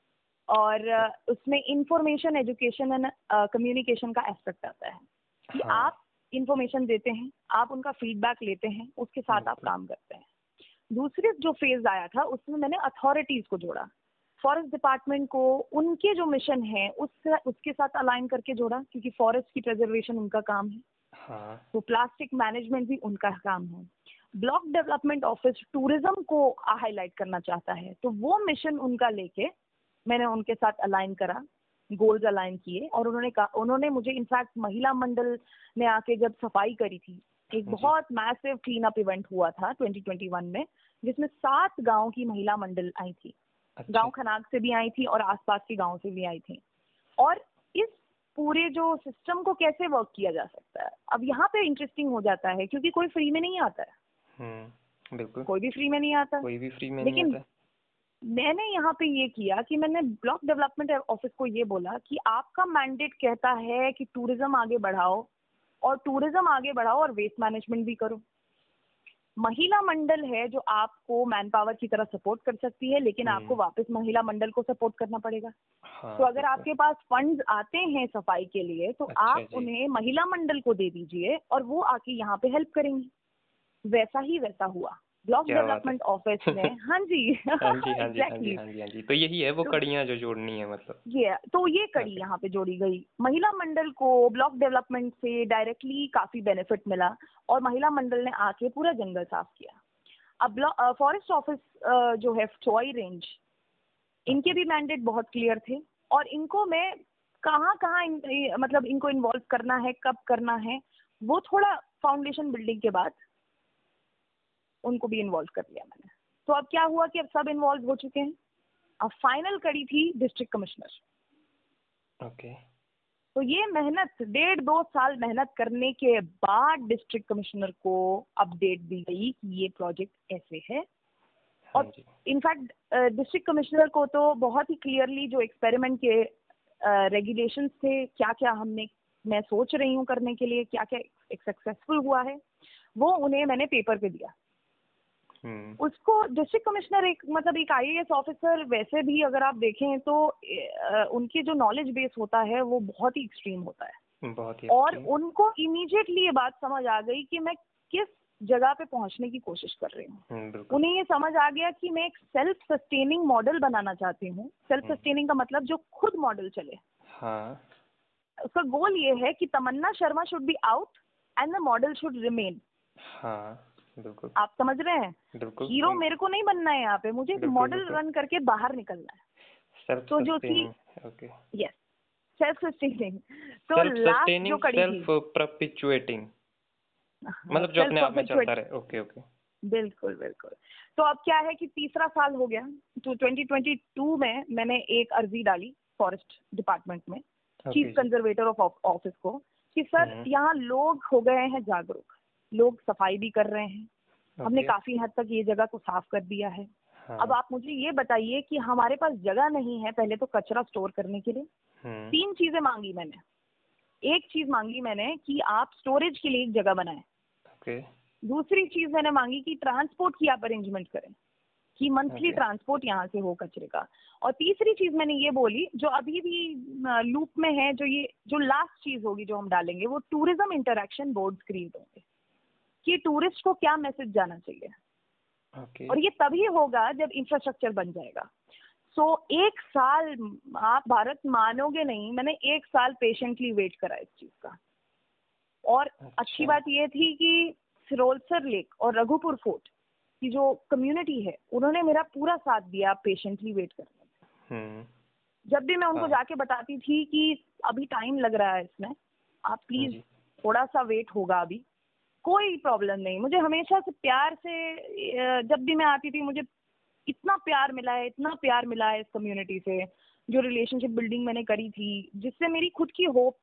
Speaker 2: और अ, उसमें इंफॉर्मेशन एजुकेशन एंड कम्युनिकेशन का एस्पेक्ट आता है कि
Speaker 1: हाँ
Speaker 2: आप इंफॉर्मेशन देते हैं, आप उनका फीडबैक लेते हैं, उसके साथ आप
Speaker 1: बिल्कुल।
Speaker 2: काम करते हैं। दूसरे जो फेज आया था उसमें मैंने अथॉरिटीज को जोड़ा, फॉरेस्ट डिपार्टमेंट को उनके जो मिशन है उससे उसके साथ अलाइन करके जोड़ा, क्योंकि फॉरेस्ट की प्रिजर्वेशन उनका काम है,
Speaker 1: हाँ
Speaker 2: तो प्लास्टिक मैनेजमेंट भी उनका काम है। ब्लॉक डेवलपमेंट ऑफिस टूरिज्म को हाईलाइट करना चाहता है, तो वो मिशन उनका लेके मैंने उनके साथ अलाइन करा, गोल्स अलाइन किए, और उन्होंने कहा, उन्होंने मुझे इनफैक्ट महिला मंडल ने आके जब सफाई करी थी, एक
Speaker 1: जी।
Speaker 2: बहुत मैसिव क्लीन अप इवेंट हुआ था ट्वेंटी ट्वेंटी वन में, जिसमें सात गांव की महिला मंडल आई थी,
Speaker 1: अच्छा।
Speaker 2: गांव खनाग से भी आई थी और आसपास के गांव से भी आई थी। और इस पूरे जो सिस्टम को कैसे वर्क किया जा सकता है, अब यहाँ पे इंटरेस्टिंग हो जाता है, क्योंकि कोई फ्री में नहीं आता है,
Speaker 1: हम्म बिल्कुल।
Speaker 2: कोई भी फ्री में नहीं आता।
Speaker 1: कोई भी फ्री में नहीं
Speaker 2: लेकिन
Speaker 1: आता।
Speaker 2: मैंने यहाँ पे ये किया कि मैंने ब्लॉक डेवलपमेंट ऑफिस को ये बोला कि आपका मैंडेट कहता है कि टूरिज्म आगे बढ़ाओ, और टूरिज्म आगे बढ़ाओ और वेस्ट मैनेजमेंट भी करो। महिला मंडल है जो आपको मैन पावर की तरह सपोर्ट कर सकती है, लेकिन आपको
Speaker 1: हम्म
Speaker 2: वापस महिला मंडल को सपोर्ट करना पड़ेगा।
Speaker 1: हाँ
Speaker 2: तो अगर
Speaker 1: बिल्कुल।
Speaker 2: आपके पास फंड्स आते हैं सफाई के लिए, तो
Speaker 1: अच्छा
Speaker 2: आप
Speaker 1: जी।
Speaker 2: उन्हें महिला मंडल को दे दीजिए और वो आके यहाँ पे हेल्प करेंगी। वैसा ही वैसा हुआ ब्लॉक
Speaker 1: क्या बात है।
Speaker 2: डेवलपमेंट ऑफिस में। हाँ जी
Speaker 1: हाँ जी हाँ जी हाँ जी
Speaker 2: एग्जैक्टली।
Speaker 1: हाँ जी हाँ जी, तो यही है वो
Speaker 2: तो
Speaker 1: कड़ियाँ जो जोड़नी है मतलब।
Speaker 2: ये तो ये कड़ी
Speaker 1: ओके।
Speaker 2: यहाँ पे जोड़ी गई, महिला मंडल को ब्लॉक डेवलपमेंट से डायरेक्टली काफी बेनिफिट मिला, और महिला मंडल ने आके पूरा जंगल साफ किया। अब फॉरेस्ट ऑफिस जो है चौई रेंज, इनके भी मैंडेट बहुत क्लियर थे, और इनको मैं कहाँ कहाँ इन, मतलब इनको इन्वॉल्व करना है, कब करना है, वो थोड़ा फाउंडेशन बिल्डिंग के बाद उनको भी इन्वॉल्व कर लिया मैंने। तो अब क्या हुआ कि अब सब इन्वॉल्व हो चुके हैं। अब फाइनल कड़ी थी डिस्ट्रिक्ट कमिश्नर।
Speaker 1: ओके।
Speaker 2: तो ये मेहनत, डेढ़ दो साल मेहनत करने के बाद डिस्ट्रिक्ट कमिश्नर को अपडेट दी गई कि ये प्रोजेक्ट ऐसे है।
Speaker 1: हाँ
Speaker 2: और
Speaker 1: जी।
Speaker 2: इनफैक्ट डिस्ट्रिक्ट कमिश्नर को तो बहुत ही क्लियरली जो एक्सपेरिमेंट के रेगुलेशंस थे, क्या क्या हमने मैं सोच रही हूँ करने के लिए, क्या क्या एक सक्सेसफुल हुआ है, वो उन्हें मैंने पेपर पे दिया।
Speaker 1: हम्म
Speaker 2: उसको डिस्ट्रिक्ट कमिश्नर एक मतलब एक आईएएस ऑफिसर, वैसे भी अगर आप देखें तो अ, उनके जो नॉलेज बेस होता है वो बहुत ही एक्सट्रीम होता है,
Speaker 1: बहुत ही
Speaker 2: और
Speaker 1: एक्सट्रीम।
Speaker 2: उनको इमीडिएटली ये बात समझ आ गई कि मैं किस जगह पे पहुंचने की कोशिश कर रही हूँ।
Speaker 1: हम्म बिल्कुल।
Speaker 2: उन्हें ये समझ आ गया कि मैं एक सेल्फ सस्टेनिंग मॉडल बनाना चाहती हूँ। सेल्फ
Speaker 1: हम्म
Speaker 2: सस्टेनिंग का मतलब जो खुद मॉडल चले।
Speaker 1: हाँ
Speaker 2: उसका गोल ये है कि Tamanna Sharma should be out and the model should remain.
Speaker 1: हाँ बिल्कुल।
Speaker 2: आप समझ रहे हैं,
Speaker 1: बिल्कुल
Speaker 2: हीरो
Speaker 1: सही।
Speaker 2: मेरे को नहीं बनना है यहाँ पे, मुझे एक
Speaker 1: बिल्कुल
Speaker 2: मॉडल
Speaker 1: बिल्कुल।
Speaker 2: रन करके बाहर निकलना है।
Speaker 1: सेल्फ
Speaker 2: तो जो थी,
Speaker 1: sustaining. Okay.
Speaker 2: Yes, self sustaining. तो
Speaker 1: सेल्फ
Speaker 2: लास्ट जो
Speaker 1: सस्टेनिंग,
Speaker 2: कड़ी थी,
Speaker 1: सेल्फ परपिचुएटिंग, मतलब जो
Speaker 2: सेल्फ
Speaker 1: अपने आप में चलता
Speaker 2: परपेचुएट,
Speaker 1: रहे। Okay okay.
Speaker 2: बिल्कुल बिल्कुल। तो अब क्या है कि तीसरा साल हो गया, तो ट्वेंटी ट्वेंटी टू में मैंने एक अर्जी डाली फॉरेस्ट डिपार्टमेंट में,
Speaker 1: ओके
Speaker 2: चीफ
Speaker 1: जी।
Speaker 2: कंजर्वेटर ऑफ ऑफिस को, कि सर
Speaker 1: हम्म
Speaker 2: यहाँ लोग हो गए हैं जागरूक, लोग सफाई भी कर रहे हैं, हमने
Speaker 1: ओके।
Speaker 2: काफी हद तक ये जगह को साफ कर दिया है। अब
Speaker 1: हाँ।
Speaker 2: आप मुझे ये बताइए कि हमारे पास जगह नहीं है पहले तो कचरा स्टोर करने के लिए।
Speaker 1: हम्म
Speaker 2: तीन चीजें मांगी मैंने। एक चीज मांगी मैंने कि आप स्टोरेज के लिए एक जगह बनाएं।
Speaker 1: ओके
Speaker 2: दूसरी चीज मैंने मांगी कि ट्रांसपोर्ट की आप अरेंजमेंट करें, कि मंथली
Speaker 1: ओके।
Speaker 2: ट्रांसपोर्ट यहाँ से हो कचरे का। और तीसरी चीज मैंने ये बोली, जो अभी भी लूप में है, जो ये जो लास्ट चीज होगी जो हम डालेंगे, वो टूरिज्म इंटरेक्शन बोर्ड्स क्रिएट होंगे, कि टूरिस्ट को क्या मैसेज जाना चाहिए।
Speaker 1: ओके।
Speaker 2: और ये तभी होगा जब इंफ्रास्ट्रक्चर बन जाएगा। सो so, एक साल, आप भारत मानोगे नहीं, मैंने एक साल पेशेंटली वेट करा इस चीज का। और अच्छी
Speaker 1: अच्छा।
Speaker 2: बात ये थी कि सिरोलसर लेक और रघुपुर फोर्ट की जो कम्युनिटी है, उन्होंने मेरा पूरा साथ दिया पेशेंटली वेट करने में।
Speaker 1: हम्म
Speaker 2: जब भी मैं उनको
Speaker 1: हाँ
Speaker 2: जाके बताती थी कि अभी टाइम लग रहा है इसमें, आप प्लीज
Speaker 1: जी।
Speaker 2: थोड़ा सा वेट होगा अभी, कोई प्रॉब्लम नहीं। मुझे हमेशा से प्यार से, जब भी मैं आती थी, मुझे इतना प्यार मिला है, इतना प्यार मिला है इस कम्युनिटी से, जो रिलेशनशिप बिल्डिंग मैंने करी थी, जिससे मेरी खुद की होप,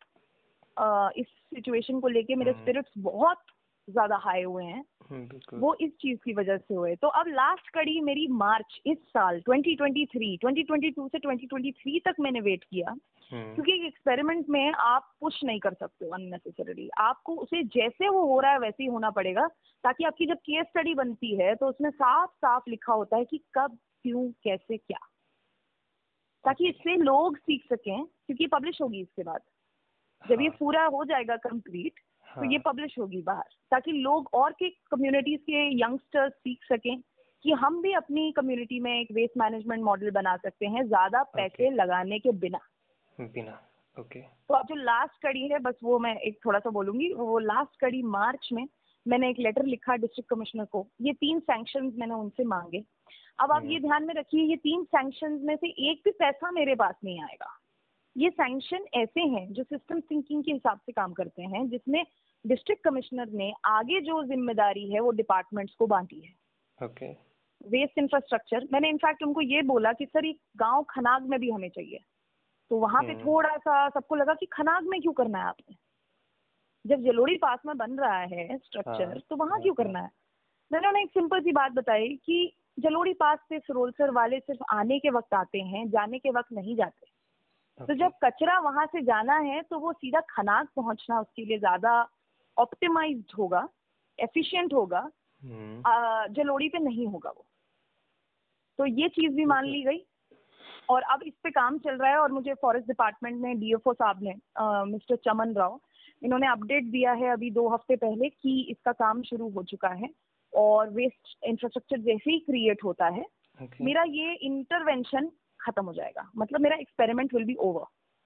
Speaker 2: इस सिचुएशन को लेके मेरे
Speaker 1: हम्म
Speaker 2: स्पिरिट्स बहुत ज्यादा हाई हुए हैं,
Speaker 1: हम्म, बिल्कुल।
Speaker 2: वो इस चीज की वजह से हुए। तो अब लास्ट कड़ी मेरी मार्च इस साल twenty twenty three, twenty twenty two से ट्वेंटी ट्वेंटी थ्री तक मैंने वेट किया,
Speaker 1: हम्म
Speaker 2: क्योंकि एक एक्सपेरिमेंट में आप पुश नहीं कर सकते हो अननेसेसरीली, आपको उसे जैसे वो हो रहा है वैसे ही होना पड़ेगा, ताकि आपकी जब केस स्टडी बनती है तो उसमें साफ साफ लिखा होता है कि कब, क्यों, कैसे, क्या। ताकि इससे लोग सीख सकें, क्योंकि पब्लिश होगी इसके बाद। जब ये
Speaker 1: हाँ
Speaker 2: पूरा हो जाएगा कंप्लीट तो ये
Speaker 1: हाँ
Speaker 2: पब्लिश होगी बाहर, ताकि लोग और के कम्युनिटीज के यंगस्टर्स सीख सकें कि हम भी अपनी कम्युनिटी में एक वेस्ट मैनेजमेंट मॉडल बना सकते हैं ज्यादा
Speaker 1: ओके
Speaker 2: पैसे लगाने के बिना।
Speaker 1: बिना ओके
Speaker 2: तो अब जो लास्ट कड़ी है, बस वो मैं एक थोड़ा सा बोलूंगी। वो लास्ट कड़ी मार्च में मैंने एक लेटर लिखा डिस्ट्रिक्ट कमिश्नर को। ये तीन सैंक्शंस मैंने उनसे मांगे। अब आप
Speaker 1: हम्म
Speaker 2: ये ध्यान में रखिए, ये तीन सैंक्शंस में से एक भी पैसा मेरे पास नहीं आएगा। ये सैंक्शन ऐसे हैं जो सिस्टम थिंकिंग के हिसाब से काम करते हैं, जिसमें डिस्ट्रिक्ट कमिश्नर ने आगे जो जिम्मेदारी है वो डिपार्टमेंट्स को बांटी है।
Speaker 1: ओके
Speaker 2: वेस्ट इंफ्रास्ट्रक्चर, मैंने इनफैक्ट उनको ये बोला कि सर ये गांव खनाग में भी हमें चाहिए। तो वहां पे
Speaker 1: हम्म
Speaker 2: थोड़ा सा सबको लगा कि खनाग में क्यों करना है आपने, जब जलोड़ी पास में बन रहा है
Speaker 1: हाँ
Speaker 2: स्ट्रक्चर तो वहां
Speaker 1: हाँ
Speaker 2: क्यों
Speaker 1: हाँ
Speaker 2: करना है। मैंने उन्हें एक सिंपल सी बात बताई कि जलोड़ी पास से फिरोलसर वाले सिर्फ आने के वक्त आते हैं, जाने के वक्त नहीं जाते। तो
Speaker 1: ओके
Speaker 2: जब कचरा वहां से जाना है तो वो सीधा खनाग पहुंचना उसके लिए ज्यादा ऑप्टिमाइज्ड होगा, एफिशिएंट होगा,
Speaker 1: हम्म
Speaker 2: आ, जलोड़ी पे नहीं होगा वो। तो ये चीज भी मान
Speaker 1: ओके
Speaker 2: ली गई और अब इस पे काम चल रहा है। और मुझे फॉरेस्ट डिपार्टमेंट में डीएफओ साहब ने, मिस्टर चमन राव, इन्होंने अपडेट दिया है अभी दो हफ्ते पहले कि इसका काम शुरू हो चुका है। और वेस्ट इंफ्रास्ट्रक्चर जैसे ही क्रिएट होता है
Speaker 1: ओके
Speaker 2: मेरा ये इंटरवेंशन खत्म हो जाएगा, मतलब मेरा एक्सपेरिमेंट विल बी ओवर।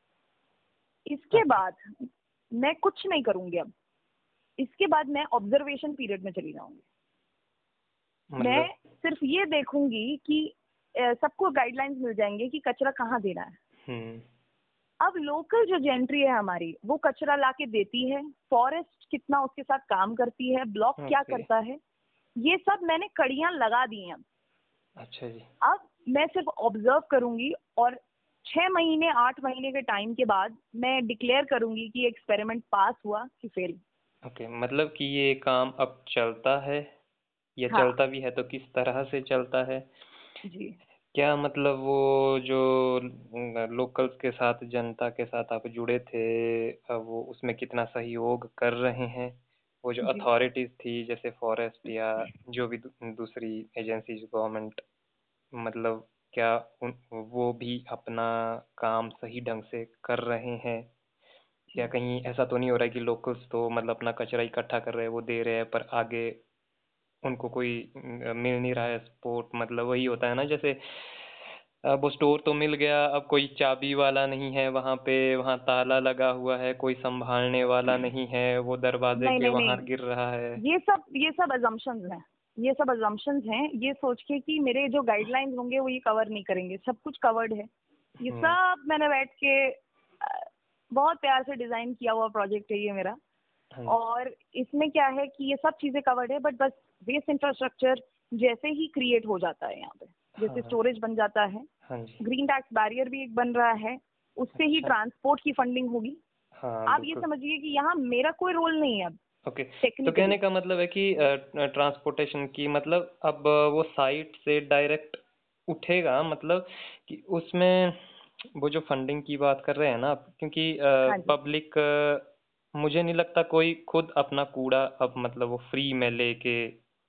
Speaker 2: इसके
Speaker 1: ओके
Speaker 2: बाद मैं कुछ नहीं करूंगी। अब इसके बाद मैं ऑब्जर्वेशन पीरियड में चली जाऊंगी। मैं
Speaker 1: मतलब
Speaker 2: सिर्फ ये देखूंगी कि अ, सबको गाइडलाइंस मिल जाएंगे कि कचरा कहाँ देना है।
Speaker 1: हम्म
Speaker 2: अब लोकल जो जेंट्री है हमारी, वो कचरा लाके देती है, फॉरेस्ट कितना उसके साथ काम करती है, ब्लॉक क्या
Speaker 1: ओके
Speaker 2: करता है, ये सब मैंने कड़ियां लगा दी हैं।
Speaker 1: अच्छा जी
Speaker 2: अब मैं सिर्फ ऑब्जर्व करूंगी और छह महीने आठ महीने के टाइम के बाद मैं डिक्लेयर करूंगी कि एक्सपेरिमेंट पास हुआ कि फेल।
Speaker 1: ओके मतलब कि ये काम अब चलता है या
Speaker 2: हाँ
Speaker 1: चलता भी है तो किस तरह से चलता है?
Speaker 2: जी
Speaker 1: क्या मतलब वो जो लोकल्स के साथ जनता के साथ आप जुड़े थे, अब वो उसमें कितना सहयोग कर रहे हैं? वो जो
Speaker 2: जी
Speaker 1: अथॉरिटीज थी जैसे फॉरेस्ट या जो भी दू- दूसरी एजेंसीज गवर्नमेंट, मतलब क्या उन वो भी अपना काम सही ढंग से कर रहे हैं? या
Speaker 2: जी
Speaker 1: कहीं ऐसा तो नहीं हो रहा है कि लोकल्स तो मतलब अपना कचरा इकट्ठा कर रहे हैं, वो दे रहे हैं, पर आगे उनको कोई अ, मिल नहीं रहा है सपोर्ट? मतलब वही होता है ना, जैसे अब वो स्टोर तो मिल गया, अब कोई चाबी वाला नहीं है वहाँ पे, वहाँ ताला लगा हुआ है, कोई संभालने वाला नहीं है, वो दरवाजे
Speaker 2: नहीं
Speaker 1: के
Speaker 2: नहीं
Speaker 1: वहाँ
Speaker 2: नहीं,
Speaker 1: गिर रहा है।
Speaker 2: ये सब ये सब अजम्पशंस हैं। ये सब अजम्पशंस हैं, ये सोच के कि मेरे जो गाइडलाइंस होंगे वो ये कवर नहीं करेंगे। सब कुछ कवर्ड है। ये
Speaker 1: हम्म
Speaker 2: सब मैंने बैठ के अ, बहुत प्यार से डिजाइन किया हुआ प्रोजेक्ट है ये मेरा।
Speaker 1: हाँ जी
Speaker 2: और इसमें क्या है कि ये सब चीजें कवर्ड है, बट बस वेस्ट इंफ्रास्ट्रक्चर जैसे ही क्रिएट हो जाता है यहाँ पे, जैसे
Speaker 1: हाँ
Speaker 2: स्टोरेज बन जाता है,
Speaker 1: हाँ जी
Speaker 2: ग्रीन टैक्स बैरियर भी एक बन रहा है, उससे ही
Speaker 1: अच्छा
Speaker 2: ट्रांसपोर्ट की फंडिंग होगी।
Speaker 1: हाँ
Speaker 2: आप ये
Speaker 1: बिल्कुल
Speaker 2: समझिए कि यहाँ मेरा कोई रोल नहीं है अब
Speaker 1: ओके। तो कहने
Speaker 2: टेक्निकली।
Speaker 1: का मतलब है कि ट्रांसपोर्टेशन की मतलब अब वो साइट से डायरेक्ट उठेगा, मतलब कि उसमें वो जो फंडिंग की बात कर रहे हैं ना आप, क्योंकि
Speaker 2: हाँ जी
Speaker 1: पब्लिक, मुझे नहीं लगता कोई खुद अपना कूड़ा अब मतलब वो फ्री में लेके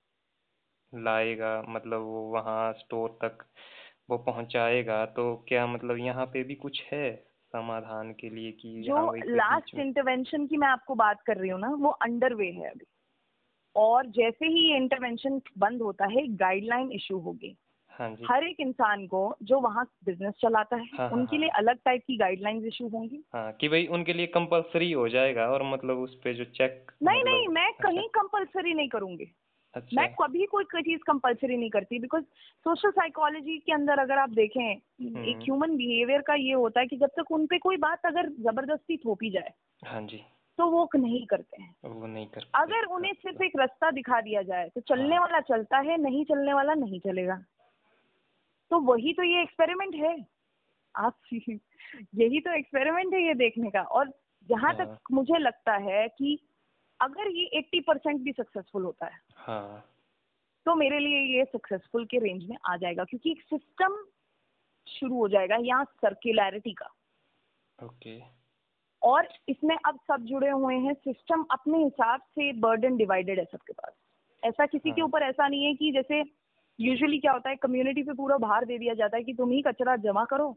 Speaker 1: लाएगा, मतलब वो वहाँ स्टोर तक वो पहुँचाएगा। तो क्या मतलब यहाँ पे भी कुछ है समाधान के लिए कि
Speaker 2: जो
Speaker 1: यहाँ वही पे बीच
Speaker 2: लास्ट
Speaker 1: में?
Speaker 2: इंटरवेंशन की मैं आपको बात कर रही हूँ ना, वो अंडर वे है अभी। और जैसे ही ये इंटरवेंशन बंद होता है गाइडलाइन इशू होगी।
Speaker 1: हाँ जी
Speaker 2: हर एक इंसान को जो वहाँ बिजनेस चलाता है
Speaker 1: हाँ हाँ
Speaker 2: उनके
Speaker 1: हाँ
Speaker 2: लिए अलग टाइप की गाइडलाइंस इशू होंगी।
Speaker 1: हाँ कि भाई उनके लिए कंपलसरी हो जाएगा, और मतलब उस पे जो चेक
Speaker 2: नहीं नहीं,
Speaker 1: मतलब
Speaker 2: मैं
Speaker 1: अच्छा
Speaker 2: कहीं कंपलसरी नहीं करूंगी।
Speaker 1: अच्छा
Speaker 2: मैं कभी कोई कोई चीज कंपलसरी नहीं करती, बिकॉज सोशल साइकोलॉजी के अंदर अगर आप देखें, एक
Speaker 1: हम्म
Speaker 2: ह्यूमन बिहेवियर का ये होता है कि जब तक उन पे कोई बात अगर जबरदस्ती थोपी जाए
Speaker 1: हाँ जी
Speaker 2: तो वो नहीं करते हैं।
Speaker 1: वो नहीं कर
Speaker 2: अगर
Speaker 1: पाएगा
Speaker 2: उन्हें सिर्फ
Speaker 1: मतलब
Speaker 2: एक रास्ता दिखा दिया जाए तो चलने
Speaker 1: हाँ
Speaker 2: वाला चलता है, नहीं चलने वाला नहीं चलेगा। तो वही तो ये एक्सपेरिमेंट है। आप यही तो एक्सपेरिमेंट है ये देखने का। और जहां तक
Speaker 1: हाँ
Speaker 2: मुझे लगता है कि अगर ये अस्सी परसेंट भी सक्सेसफुल होता है
Speaker 1: हाँ
Speaker 2: तो मेरे लिए ये सक्सेसफुल के रेंज में आ जाएगा, क्योंकि एक सिस्टम शुरू हो जाएगा यहाँ सर्क्युलैरिटी का।
Speaker 1: ओके
Speaker 2: और इसमें अब सब जुड़े हुए हैं, सिस्टम अपने हिसाब से बर्डन डिवाइडेड है सबके पास। ऐसा किसी के
Speaker 1: हाँ
Speaker 2: ऊपर ऐसा नहीं है कि जैसे यूजुअली क्या होता है, कम्युनिटी पे पूरा भार दे दिया जाता है कि तुम ही कचरा जमा करो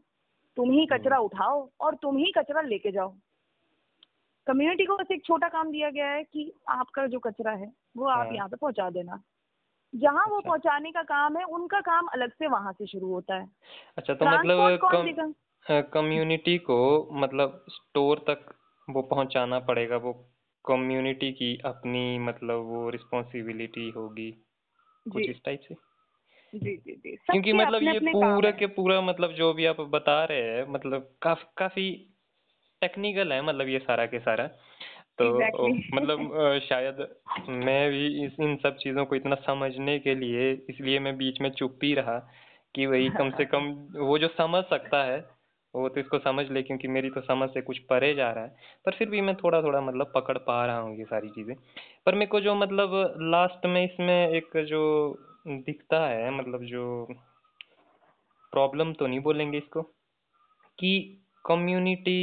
Speaker 2: तुम ही
Speaker 1: हम्म।
Speaker 2: कचरा उठाओ और तुम ही कचरा लेके जाओ। कम्युनिटी को बस एक छोटा काम दिया गया है कि आपका जो कचरा है वो आप
Speaker 1: हाँ।
Speaker 2: यहाँ पे पहुंचा देना। जहाँ वो
Speaker 1: अच्छा।
Speaker 2: पहुंचाने का काम है उनका काम अलग से वहां से शुरू होता है।
Speaker 1: अच्छा, तो
Speaker 2: ट्रांसपोर्ट
Speaker 1: मतलब
Speaker 2: कौन
Speaker 1: कम
Speaker 2: देगा?
Speaker 1: कम्युनिटी को मतलब स्टोर तक वो पहुंचाना पड़ेगा, वो कम्युनिटी की अपनी मतलब वो रिस्पॉन्सिबिलिटी होगी,
Speaker 2: जी
Speaker 1: कुछ इस टाइप से।
Speaker 2: जी जी जी,
Speaker 1: क्योंकि
Speaker 2: सबके
Speaker 1: मतलब
Speaker 2: अपने
Speaker 1: ये
Speaker 2: अपने काम
Speaker 1: पूरा
Speaker 2: है।
Speaker 1: के पूरा मतलब जो भी आप बता रहे हैं मतलब काफी काफी टेक्निकल है, मतलब ये सारा के सारा। तो
Speaker 2: एग्जैक्टली
Speaker 1: ओ, मतलब अ, शायद मैं भी इस इन सब चीज़ों को इतना समझने के लिए इसलिए मैं बीच में चुप ही रहा कि वही कम से कम वो जो समझ सकता है वो तो इसको समझ ले, क्योंकि मेरी तो समझ से कुछ परे जा रहा है। पर फिर भी मैं थोड़ा थोड़ा मतलब पकड़ पा रहा हूँ ये सारी चीज़ें। पर मेरे को जो मतलब लास्ट में इसमें एक जो दिखता है, मतलब जो प्रॉब्लम तो नहीं बोलेंगे इसको, कि कम्युनिटी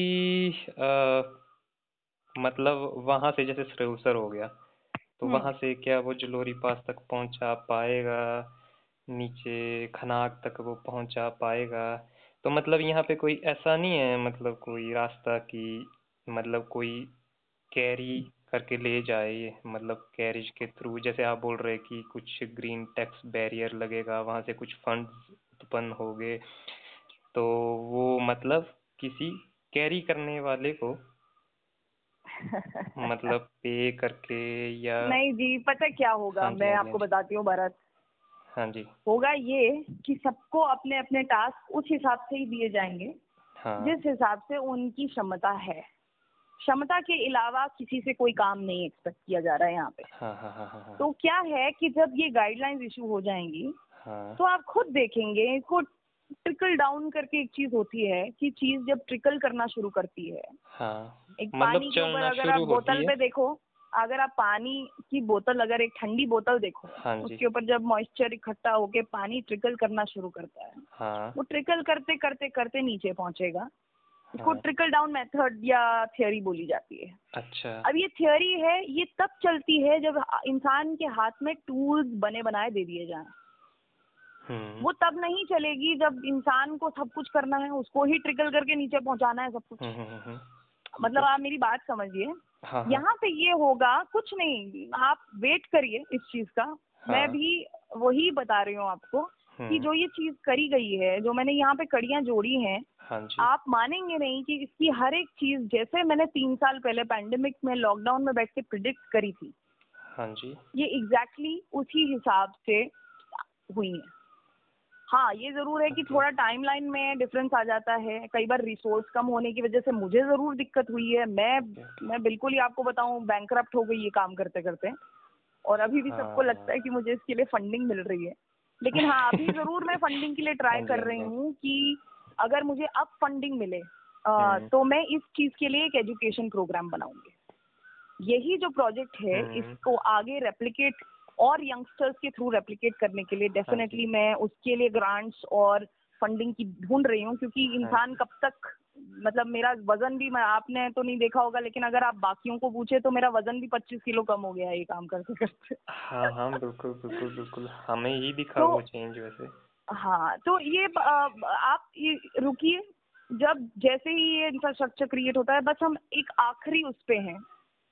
Speaker 1: मतलब वहां से जैसे सर हो गया तो
Speaker 2: हम्म।
Speaker 1: वहां से क्या वो जलोरी पास तक पहुंचा पाएगा, नीचे खनाग तक वो पहुंचा पाएगा? तो मतलब यहाँ पे कोई ऐसा नहीं है, मतलब कोई रास्ता की मतलब कोई कैरी करके ले जाए ये, मतलब कैरिज के थ्रू, जैसे आप बोल रहे कि कुछ ग्रीन टैक्स बैरियर लगेगा, वहां से कुछ फंड्स उत्पन्न होंगे, तो वो मतलब किसी कैरी करने वाले को मतलब पे करके या।
Speaker 2: नहीं जी, पता क्या होगा,
Speaker 1: हाँ जी,
Speaker 2: मैं
Speaker 1: हाँ जी, हाँ
Speaker 2: आपको
Speaker 1: जी।
Speaker 2: बताती हूँ भरत।
Speaker 1: हाँ जी।
Speaker 2: होगा ये कि सबको अपने अपने टास्क उस हिसाब से ही दिए जाएंगे
Speaker 1: हाँ
Speaker 2: जिस हिसाब से उनकी क्षमता है। क्षमता के अलावा किसी से कोई काम नहीं एक्सपेक्ट किया जा रहा है यहाँ पे।
Speaker 1: हाँ हाँ हाँ हाँ हाँ
Speaker 2: तो क्या है कि जब ये गाइडलाइंस इशू हो जाएंगी
Speaker 1: हाँ
Speaker 2: तो आप खुद देखेंगे, इसको ट्रिकल डाउन करके एक चीज होती है कि चीज जब ट्रिकल करना शुरू करती है,
Speaker 1: हाँ,
Speaker 2: एक
Speaker 1: मतलब
Speaker 2: पानी के ऊपर
Speaker 1: चलना
Speaker 2: अगर आप
Speaker 1: शुरू होती
Speaker 2: बोतल
Speaker 1: है।
Speaker 2: पे देखो, अगर आप पानी की बोतल, अगर एक ठंडी बोतल देखो,
Speaker 1: हाँ जी।
Speaker 2: उसके ऊपर जब मॉइस्चर इकट्ठा होके पानी ट्रिकल करना शुरू करता है,
Speaker 1: हाँ
Speaker 2: वो ट्रिकल करते करते करते नीचे पहुंचेगा। इसको
Speaker 1: हाँ।
Speaker 2: ट्रिकल डाउन मेथड या थियोरी बोली जाती है।
Speaker 1: अच्छा।
Speaker 2: अब ये थियोरी है, ये तब चलती है जब इंसान के हाथ में टूल्स बने बनाए दे दिए जाएं।
Speaker 1: हम्म
Speaker 2: वो तब नहीं चलेगी जब इंसान को सब कुछ करना है, उसको ही ट्रिकल करके नीचे पहुंचाना है सब कुछ।
Speaker 1: हम्म हम्म हम्म,
Speaker 2: मतलब
Speaker 1: तो
Speaker 2: आप मेरी बात समझिए,
Speaker 1: हाँ हाँ
Speaker 2: यहाँ पे ये होगा कुछ नहीं, आप वेट करिए इस चीज का। मैं
Speaker 1: हाँ।
Speaker 2: भी वही बता रही हूँ आपको कि
Speaker 1: हम्म।
Speaker 2: जो ये चीज करी गई है, जो मैंने यहाँ पे कड़ियाँ जोड़ी हैं,
Speaker 1: हाँ जी।
Speaker 2: आप मानेंगे नहीं कि इसकी हर एक चीज, जैसे मैंने तीन साल पहले पैंडेमिक में लॉकडाउन में बैठ के प्रिडिक्ट करी थी,
Speaker 1: हाँ जी।
Speaker 2: ये एग्जैक्टली exactly उसी हिसाब से हुई है। हाँ, ये जरूर है कि
Speaker 1: ओके।
Speaker 2: थोड़ा टाइमलाइन में डिफरेंस आ जाता है, कई बार रिसोर्स कम होने की वजह से मुझे जरूर दिक्कत हुई है। मैं
Speaker 1: ओके।
Speaker 2: मैं बिल्कुल ही आपको बताऊं, बैंकरप्ट हो गई ये काम करते करते, और अभी भी सबको लगता
Speaker 1: हाँ।
Speaker 2: है कि मुझे इसके लिए फंडिंग मिल रही है। लेकिन हाँ, अभी जरूर मैं फंडिंग के लिए ट्राई
Speaker 1: हाँ जी,
Speaker 2: कर
Speaker 1: हाँ जी,
Speaker 2: रही
Speaker 1: हाँ जी।
Speaker 2: हूँ कि अगर मुझे अब फंडिंग मिले अ,
Speaker 1: हम्म
Speaker 2: तो मैं इस चीज के लिए एक एजुकेशन प्रोग्राम बनाऊंगी। यही जो प्रोजेक्ट है
Speaker 1: हम्म।
Speaker 2: इसको आगे रेप्लिकेट और यंगस्टर्स के थ्रू रेप्लिकेट करने के लिए
Speaker 1: हाँ जी।
Speaker 2: डेफिनेटली मैं उसके लिए ग्रांट्स और फंडिंग की ढूंढ रही हूँ, क्योंकि
Speaker 1: हाँ
Speaker 2: इंसान
Speaker 1: जी।
Speaker 2: कब तक, मतलब मेरा वजन भी, मैं, आपने तो नहीं देखा होगा लेकिन अगर आप बाकियों को पूछे तो मेरा वजन भी पच्चीस किलो कम हो गया है ये काम करते करते।
Speaker 1: हाँ हाँ, बिल्कुल बिल्कुल बिल्कुल, हमें ही दिखा
Speaker 2: तो
Speaker 1: वो चेंज वैसे।
Speaker 2: हाँ, तो ये ब- अ, आप ये रुकिए, जब जैसे ही ये इंफ्रास्ट्रक्चर क्रिएट होता है, बस हम एक आखिरी उस पे हैं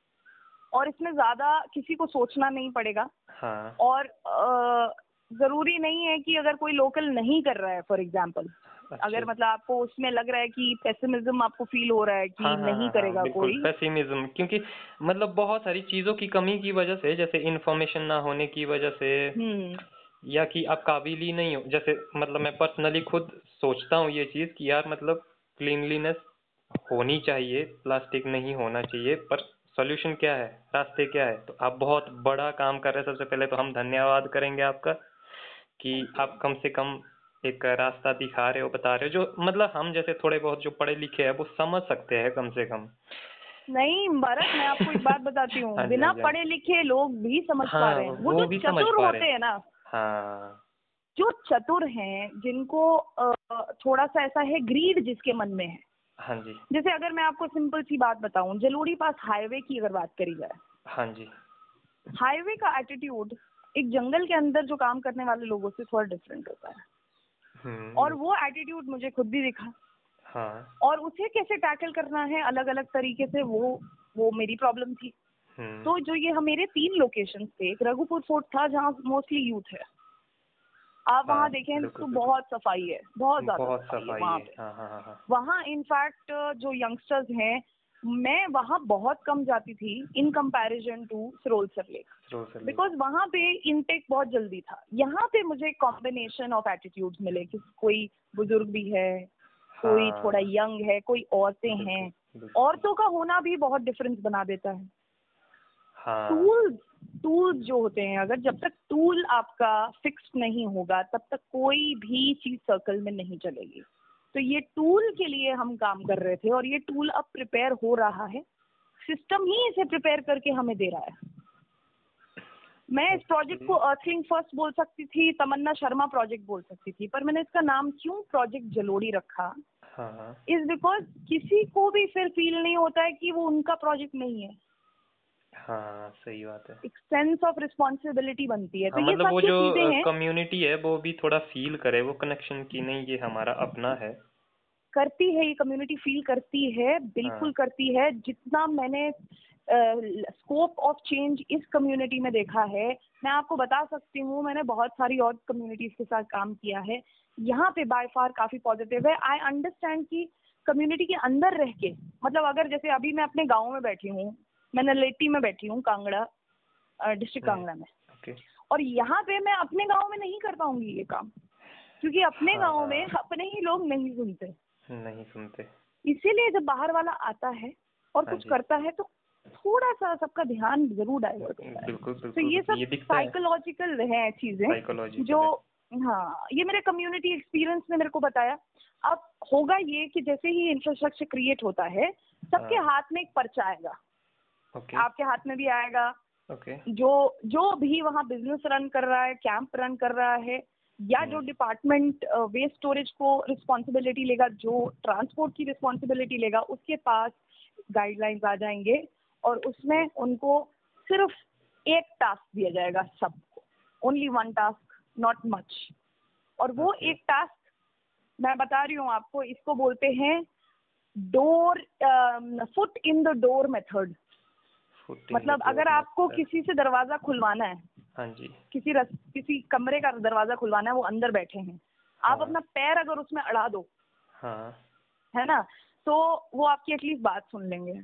Speaker 2: और इसमें ज्यादा किसी को सोचना नहीं पड़ेगा।
Speaker 1: हाँ।
Speaker 2: और अ, जरूरी नहीं है कि अगर कोई लोकल नहीं कर रहा है, फॉर एग्जाम्पल,
Speaker 1: अच्छा।
Speaker 2: अगर मतलब आपको उसमें लग रहा है कि पेसिमिज्म आपको फील हो रहा है कि
Speaker 1: हाँ हाँ
Speaker 2: नहीं
Speaker 1: हाँ हाँ,
Speaker 2: करेगा
Speaker 1: बिल्कुल
Speaker 2: कोई।
Speaker 1: पेसिमिज्म, क्योंकि मतलब बहुत सारी चीज़ों की कमी की वजह से, जैसे इंफॉर्मेशन ना होने की वजह से,
Speaker 2: हम्म।
Speaker 1: या कि आप काबिल ही नहीं हो, जैसे मतलब मैं पर्सनली खुद सोचता हूँ ये चीज़ कि यार मतलब क्लीनलीनेस होनी चाहिए, प्लास्टिक नहीं होना चाहिए, पर सॉल्यूशन क्या है, रास्ते क्या है? तो आप बहुत बड़ा काम कर रहे हैं। सबसे पहले तो हम धन्यवाद करेंगे आपका कि आप कम से कम एक रास्ता दिखा रहे हो, बता रहे हो, जो मतलब हम जैसे थोड़े बहुत जो पढ़े लिखे हैं वो समझ सकते हैं कम से कम।
Speaker 2: नहीं भरत, मैं आपको एक बात बताती हूँ,
Speaker 1: हाँ जी, हाँ
Speaker 2: बिना
Speaker 1: जी, हाँ जी।
Speaker 2: पढ़े लिखे लोग भी समझ पा
Speaker 1: हाँ,
Speaker 2: रहे हैं। वो
Speaker 1: वो
Speaker 2: जो
Speaker 1: भी समझ
Speaker 2: चतुर
Speaker 1: पा रहे
Speaker 2: होते
Speaker 1: हैं।
Speaker 2: हैं ना,
Speaker 1: हाँ।
Speaker 2: जो चतुर हैं, जिनको अ, थोड़ा सा ऐसा है, ग्रीड जिसके मन में है।
Speaker 1: हाँ जी।
Speaker 2: जैसे अगर मैं आपको सिंपल सी बात बताऊं, जलोड़ी पास हाईवे की अगर बात करी जाए,
Speaker 1: हाँ जी।
Speaker 2: हाईवे का एटीट्यूड एक जंगल के अंदर जो काम करने वाले लोगों से थोड़ा डिफरेंट होता है।
Speaker 1: हम्म।
Speaker 2: और वो एटीट्यूड मुझे खुद भी दिखा।
Speaker 1: हाँ।
Speaker 2: और उसे कैसे टैकल करना है अलग अलग तरीके से, वो वो मेरी प्रॉब्लम थी।
Speaker 1: हम्म।
Speaker 2: तो जो ये हम मेरे तीन लोकेशन थे, एक रघुपुर फोर्ट था जहाँ मोस्टली यूथ है, आप
Speaker 1: हाँ
Speaker 2: वहाँ देखें
Speaker 1: बिल्कुल
Speaker 2: तो
Speaker 1: बिल्कुल।
Speaker 2: बहुत सफाई है, बहुत ज्यादा
Speaker 1: बहुत
Speaker 2: सफाई है
Speaker 1: सफाई
Speaker 2: वहाँ
Speaker 1: है,
Speaker 2: पे।
Speaker 1: हाँ हाँ हाँ हाँ।
Speaker 2: वहाँ इनफैक्ट जो यंगस्टर्स हैं, मैं वहाँ बहुत कम जाती थी in comparison to Sarolsar lake,
Speaker 1: Sarosar lake.
Speaker 2: Because वहाँ पे इनटेक बहुत जल्दी था। यहाँ पे मुझे कॉम्बिनेशन ऑफ एटीट्यूड्स मिले कि कोई बुजुर्ग भी है, कोई थोड़ा
Speaker 1: हाँ
Speaker 2: यंग है, कोई औरतें
Speaker 1: बिल्कुल
Speaker 2: हैं।
Speaker 1: बिल्कुल।
Speaker 2: औरतों का होना भी बहुत डिफरेंस बना देता है।
Speaker 1: हाँ
Speaker 2: टूल्स टूल्स जो होते हैं, अगर जब तक टूल आपका फिक्स्ड नहीं होगा तब तक कोई भी चीज सर्कल में नहीं चलेगी। तो ये टूल के लिए हम काम कर रहे थे और ये टूल अब प्रिपेयर हो रहा है, सिस्टम ही इसे प्रिपेयर करके हमें दे रहा है। मैं इस प्रोजेक्ट को
Speaker 1: ओके।
Speaker 2: अर्थिंग फर्स्ट बोल सकती थी, तमन्ना शर्मा प्रोजेक्ट बोल सकती थी, पर मैंने इसका नाम क्यों प्रोजेक्ट जलोड़ी रखा,
Speaker 1: हाँ हाँ
Speaker 2: इज बिकॉज किसी को भी फिर फील नहीं होता है कि वो उनका प्रोजेक्ट नहीं है,
Speaker 1: हाँ सही बात है।
Speaker 2: एक सेंस ऑफ रिस्पॉन्सिबिलिटी बनती है। तो
Speaker 1: हाँ
Speaker 2: ये
Speaker 1: मतलब
Speaker 2: सब
Speaker 1: वो
Speaker 2: जो
Speaker 1: जो
Speaker 2: चीजें हैं,
Speaker 1: कम्युनिटी है वो भी थोड़ा फील करे वो कनेक्शन की, नहीं ये हमारा अपना है।
Speaker 2: करती है, ये कम्युनिटी फील करती है, बिल्कुल
Speaker 1: हाँ।
Speaker 2: करती है। जितना मैंने स्कोप ऑफ चेंज इस कम्युनिटी में देखा है, मैं आपको बता सकती हूँ, मैंने बहुत सारी और कम्युनिटीज के साथ काम किया है, यहाँ पे बाय फार काफी पॉजिटिव है। आई अंडरस्टैंड कि कम्युनिटी के अंदर रह के, मतलब अगर जैसे अभी मैं अपने गाँव में बैठी हूँ, मैं नलेटी में बैठी हूँ, कांगड़ा डिस्ट्रिक्ट
Speaker 1: हम्म।
Speaker 2: कांगड़ा में,
Speaker 1: ओके।
Speaker 2: और यहाँ पे मैं अपने गाँव में नहीं कर पाऊंगी ये काम, क्योंकि अपने गाँव में
Speaker 1: हाँ
Speaker 2: अपने ही लोग नहीं सुनते।
Speaker 1: नहीं सुनते।
Speaker 2: इसीलिए जब बाहर वाला आता है और
Speaker 1: हाँ
Speaker 2: कुछ
Speaker 1: जी।
Speaker 2: करता है तो थोड़ा सा सबका ध्यान जरूर डाइवर्ट होता है।
Speaker 1: बिल्कुल
Speaker 2: तो
Speaker 1: बिल्कुल
Speaker 2: ये
Speaker 1: बिल्कुल,
Speaker 2: सब
Speaker 1: ये दिखता है।
Speaker 2: साइकोलॉजिकल है चीजें जो,
Speaker 1: साइकोलॉजिकल है।
Speaker 2: हाँ, ये मेरे कम्युनिटी एक्सपीरियंस ने मेरे को बताया। अब होगा ये कि जैसे ही इंफ्रास्ट्रक्चर क्रिएट होता है, सबके
Speaker 1: हाँ।
Speaker 2: हाथ में एक पर्चा आएगा,
Speaker 1: ओके।
Speaker 2: आपके हाथ में भी आएगा।
Speaker 1: ओके।
Speaker 2: जो जो भी वहाँ बिजनेस रन कर रहा है, कैंप रन कर रहा है, या जो
Speaker 1: हम्म।
Speaker 2: डिपार्टमेंट वेस्ट स्टोरेज को रिस्पॉन्सिबिलिटी लेगा, जो ट्रांसपोर्ट की रिस्पॉन्सिबिलिटी लेगा, उसके पास गाइडलाइंस आ जाएंगे और उसमें उनको सिर्फ एक टास्क दिया जाएगा सबको, only one task, not much. और वो
Speaker 1: ओके।
Speaker 2: एक टास्क मैं बता रही हूँ आपको, इसको बोलते हैं door foot in the door method.
Speaker 1: Foot in the
Speaker 2: मतलब
Speaker 1: डोर
Speaker 2: अगर आपको
Speaker 1: मेथड।
Speaker 2: किसी से दरवाजा खुलवाना है,
Speaker 1: हाँ जी।
Speaker 2: किसी रस, किसी कमरे का दरवाजा खुलवाना है, वो अंदर बैठे हैं, आप
Speaker 1: हाँ
Speaker 2: अपना पैर अगर उसमें अड़ा दो,
Speaker 1: हाँ।
Speaker 2: है ना, तो वो आपकी एटलीस्ट बात सुन लेंगे।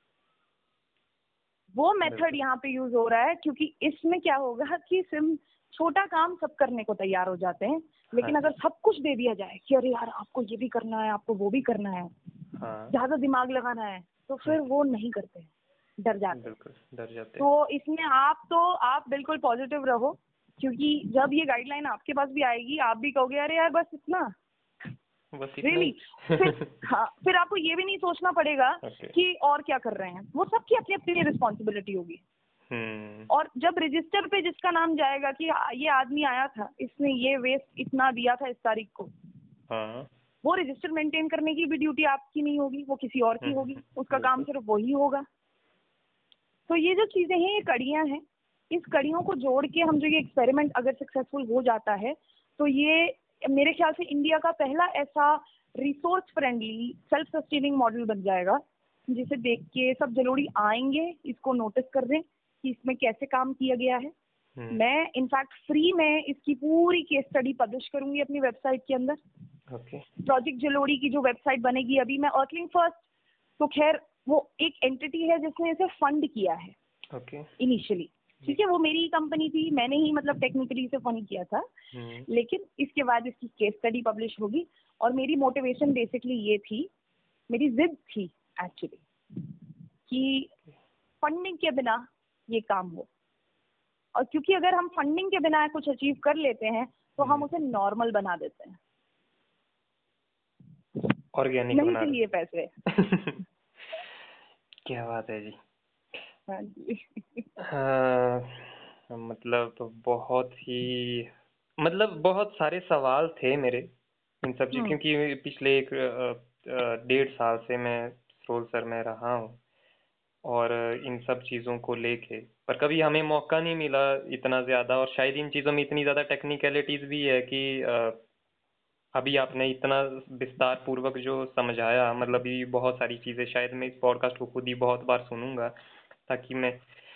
Speaker 2: वो मेथड
Speaker 1: बिल्कुल।
Speaker 2: यहाँ पे यूज हो रहा है, क्योंकि इसमें क्या होगा कि सिम छोटा काम सब करने को तैयार हो जाते हैं,
Speaker 1: हाँ
Speaker 2: लेकिन अगर
Speaker 1: जी।
Speaker 2: सब कुछ दे दिया जाए कि अरे यार आपको ये भी करना है, आपको वो भी करना है,
Speaker 1: हाँ।
Speaker 2: ज्यादा दिमाग लगाना है, तो फिर
Speaker 1: हम्म।
Speaker 2: वो नहीं करते, डर जाते हैं।
Speaker 1: बिल्कुल डर जाते हैं।
Speaker 2: तो इसमें आप तो आप बिल्कुल पॉजिटिव रहो, क्योंकि जब ये गाइडलाइन आपके पास भी आएगी, आप भी कहोगे अरे यार बस इतना,
Speaker 1: बस इतना
Speaker 2: रियली
Speaker 1: ही।
Speaker 2: फिर, हाँ, फिर आपको ये भी नहीं सोचना पड़ेगा
Speaker 1: ओके।
Speaker 2: कि और क्या कर रहे हैं, वो सबकी अपनी अपनी रिस्पॉन्सिबिलिटी होगी।
Speaker 1: हम्म।
Speaker 2: और जब रजिस्टर पे जिसका नाम जाएगा कि ये आदमी आया था, इसने ये वेस्ट इतना दिया था इस तारीख को,
Speaker 1: हाँ।
Speaker 2: वो रजिस्टर मेंटेन करने की भी ड्यूटी आपकी नहीं होगी, वो किसी और की
Speaker 1: हम्म,
Speaker 2: होगी,
Speaker 1: हम्म,
Speaker 2: उसका काम
Speaker 1: बिल्कुल।
Speaker 2: सिर्फ वही होगा। तो ये जो चीजें हैं, ये कड़ियां हैं, इस कड़ियों को जोड़ के हम जो ये एक्सपेरिमेंट अगर सक्सेसफुल हो जाता है, तो ये मेरे ख्याल से इंडिया का पहला ऐसा resource friendly self sustaining model बन जाएगा, जिसे देख के सब जलोड़ी आएंगे, इसको नोटिस कर रहे हैं कि इसमें कैसे काम किया गया है।
Speaker 1: हम्म।
Speaker 2: मैं इनफैक्ट फ्री में इसकी पूरी केस स्टडी पब्लिश करूंगी अपनी वेबसाइट के अंदर।
Speaker 1: ओके।
Speaker 2: प्रोजेक्ट जलोड़ी की जो वेबसाइट बनेगी, अभी मैं अर्थिंग फर्स्ट, तो खैर वो एक एंटिटी है जिसने इसे फंड किया है
Speaker 1: ओके।
Speaker 2: इनिशियली, ठीक है, वो मेरी ही कंपनी थी, मैंने ही मतलब टेक्निकली इसे फंड किया था,
Speaker 1: हम्म।
Speaker 2: लेकिन इसके बाद इसकी केस स्टडी पब्लिश होगी। और मेरी मोटिवेशन बेसिकली ये थी, मेरी जिद थी एक्चुअली, कि फंडिंग के बिना ये काम हो, और क्योंकि अगर हम फंडिंग के बिना कुछ अचीव कर लेते हैं तो हम
Speaker 1: हम्म।
Speaker 2: उसे नॉर्मल बना देते हैं,
Speaker 1: ऑर्गेनिक
Speaker 2: नहीं
Speaker 1: बना
Speaker 2: चाहिए पैसे।
Speaker 1: रहे। क्या बात है जी।
Speaker 2: हाँ जी।
Speaker 1: हाँ मतलब बहुत ही, मतलब बहुत सारे सवाल थे मेरे इन सब चीज,
Speaker 2: हम्म
Speaker 1: क्योंकि पिछले एक अ, अ, डेढ़ साल से मैं रोल सर में रहा हूँ और इन सब चीज़ों को लेके, पर कभी हमें मौका नहीं मिला इतना ज़्यादा, और शायद इन चीज़ों में इतनी ज़्यादा टेक्निकलिटीज़ भी है कि अ, अभी आपने इतना विस्तार पूर्वक जो समझाया, मतलब ये बहुत सारी चीज़ें, शायद मैं इस पॉडकास्ट को खुद ही बहुत बार सुनूंगा ताकि मैं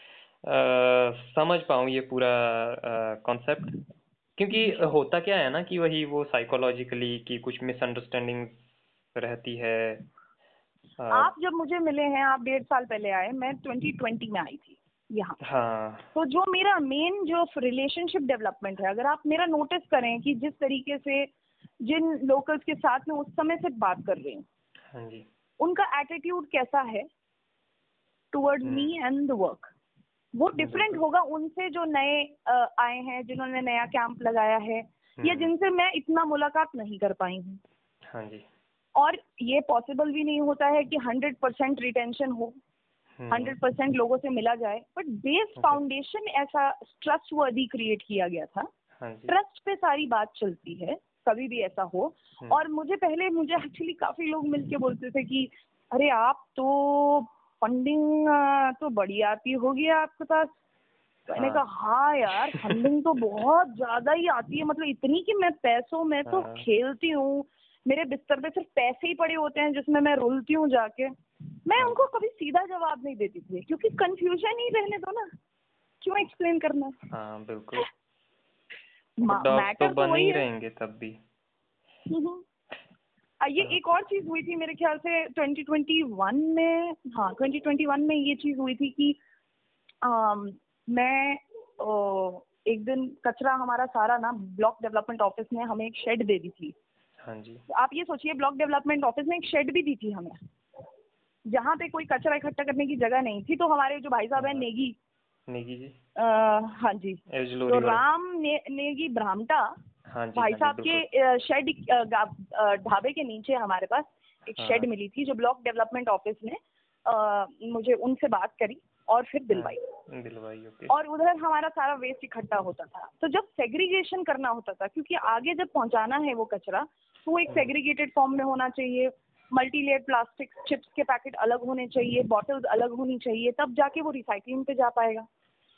Speaker 1: अ, समझ पाऊँ ये पूरा कॉन्सेप्ट। क्योंकि होता क्या है ना कि वही वो साइकोलॉजिकली कि कुछ मिसअंडरस्टैंडिंग रहती है। अ,
Speaker 2: आप जब मुझे मिले हैं, आप डेढ़ साल पहले आए, मैं ट्वेंटी ट्वेंटी में आई थी यहाँ।
Speaker 1: हाँ
Speaker 2: तो जो मेरा मेन जो रिलेशनशिप डेवलपमेंट है, अगर आप मेरा नोटिस करें कि जिस तरीके से जिन लोकल्स के साथ में उस समय से बात कर रही हूँ,
Speaker 1: हाँ जी।
Speaker 2: उनका एटीट्यूड कैसा है towards me
Speaker 1: hmm.
Speaker 2: And the work, वो डिफरेंट
Speaker 1: बिल्कुल।
Speaker 2: होगा उनसे जो नए अ, आए हैं, जिन्होंने नया कैंप लगाया है, या
Speaker 1: हम्म।
Speaker 2: जिनसे मैं इतना मुलाकात नहीं कर पाई हूँ।
Speaker 1: हाँ जी।
Speaker 2: और ये पॉसिबल भी नहीं होता है कि हंड्रेड परसेंट रिटेंशन हो,
Speaker 1: हम्म।
Speaker 2: हंड्रेड परसेंट लोगों से मिला जाए, बट बेस
Speaker 1: ओके।
Speaker 2: फाउंडेशन ऐसा ट्रस्ट वर्दी क्रिएट किया गया था।
Speaker 1: हाँ जी।
Speaker 2: ट्रस्ट पे सारी बात चलती है, कभी भी ऐसा हो।
Speaker 1: हम्म।
Speaker 2: और मुझे पहले मुझे एक्चुअली काफी लोग मिलके बोलते थे कि अरे आप तो फंडिंग तो बड़ी आती होगी आपके पास। मैंने
Speaker 1: हाँ
Speaker 2: कहा हाँ यार, फंडिंग तो बहुत ज्यादा ही आती है, मतलब इतनी कि मैं पैसों में तो
Speaker 1: हाँ।
Speaker 2: खेलती हूँ। मेरे बिस्तर पे सिर्फ पैसे ही पड़े होते हैं जिसमें मैं रुलती हूँ जाके। मैं
Speaker 1: हाँ
Speaker 2: उनको कभी सीधा जवाब नहीं देती थी, क्योंकि कंफ्यूजन ही रहने दो ना, क्यों एक्सप्लेन करना।
Speaker 1: हाँ बिल्कुल। वो डॉग्स तो
Speaker 2: मैटर तो
Speaker 1: बने
Speaker 2: वही
Speaker 1: ही
Speaker 2: है।
Speaker 1: रहेंगे तब भी।
Speaker 2: हम्म। आ, ये
Speaker 1: हाँ।
Speaker 2: एक और चीज हुई थी मेरे ख्याल से ट्वेंटी ट्वेंटी वन में। हाँ, ट्वेंटी ट्वेंटी वन में ये चीज हुई थी कि अम, मैं अ, एक दिन कचरा हमारा सारा ना, ब्लॉक डेवलपमेंट ऑफिस ने हमें एक शेड दे दी थी।
Speaker 1: हाँ जी।
Speaker 2: आप ये सोचिए, ब्लॉक डेवलपमेंट ऑफिस ने एक शेड भी दी थी हमें, जहाँ पे कोई कचरा इकट्ठा करने की जगह नहीं थी। तो हमारे जो भाई साहब हैं,
Speaker 1: हाँ।
Speaker 2: नेगी,
Speaker 1: नेगी जी।
Speaker 2: आ, हाँ जी, तो
Speaker 1: एजलोरी वाले।
Speaker 2: राम ने, नेगी ब्राह्मटा
Speaker 1: हाँ जी
Speaker 2: भाई
Speaker 1: हाँ जी
Speaker 2: साहब
Speaker 1: बिल्कुल।
Speaker 2: के शेड, ढाबे के नीचे हमारे पास एक शेड
Speaker 1: हाँ।
Speaker 2: मिली थी, जो ब्लॉक डेवलपमेंट ऑफिस ने अ, मुझे उनसे बात करी और फिर
Speaker 1: हाँ
Speaker 2: दिलवाई।
Speaker 1: दिलवाई। ओके।
Speaker 2: और उधर हमारा सारा वेस्ट इकट्ठा होता था। तो जब सेग्रीगेशन करना होता था, क्योंकि आगे जब पहुंचाना है वो कचरा, तो वो एक
Speaker 1: हम्म।
Speaker 2: सेग्रीगेटेड फॉर्म में होना चाहिए। मल्टी लेयर प्लास्टिक चिप्स के पैकेट अलग होने चाहिए, बॉटल्स अलग होनी चाहिए, तब जाके वो रिसाइकलिंग पे जा पाएगा।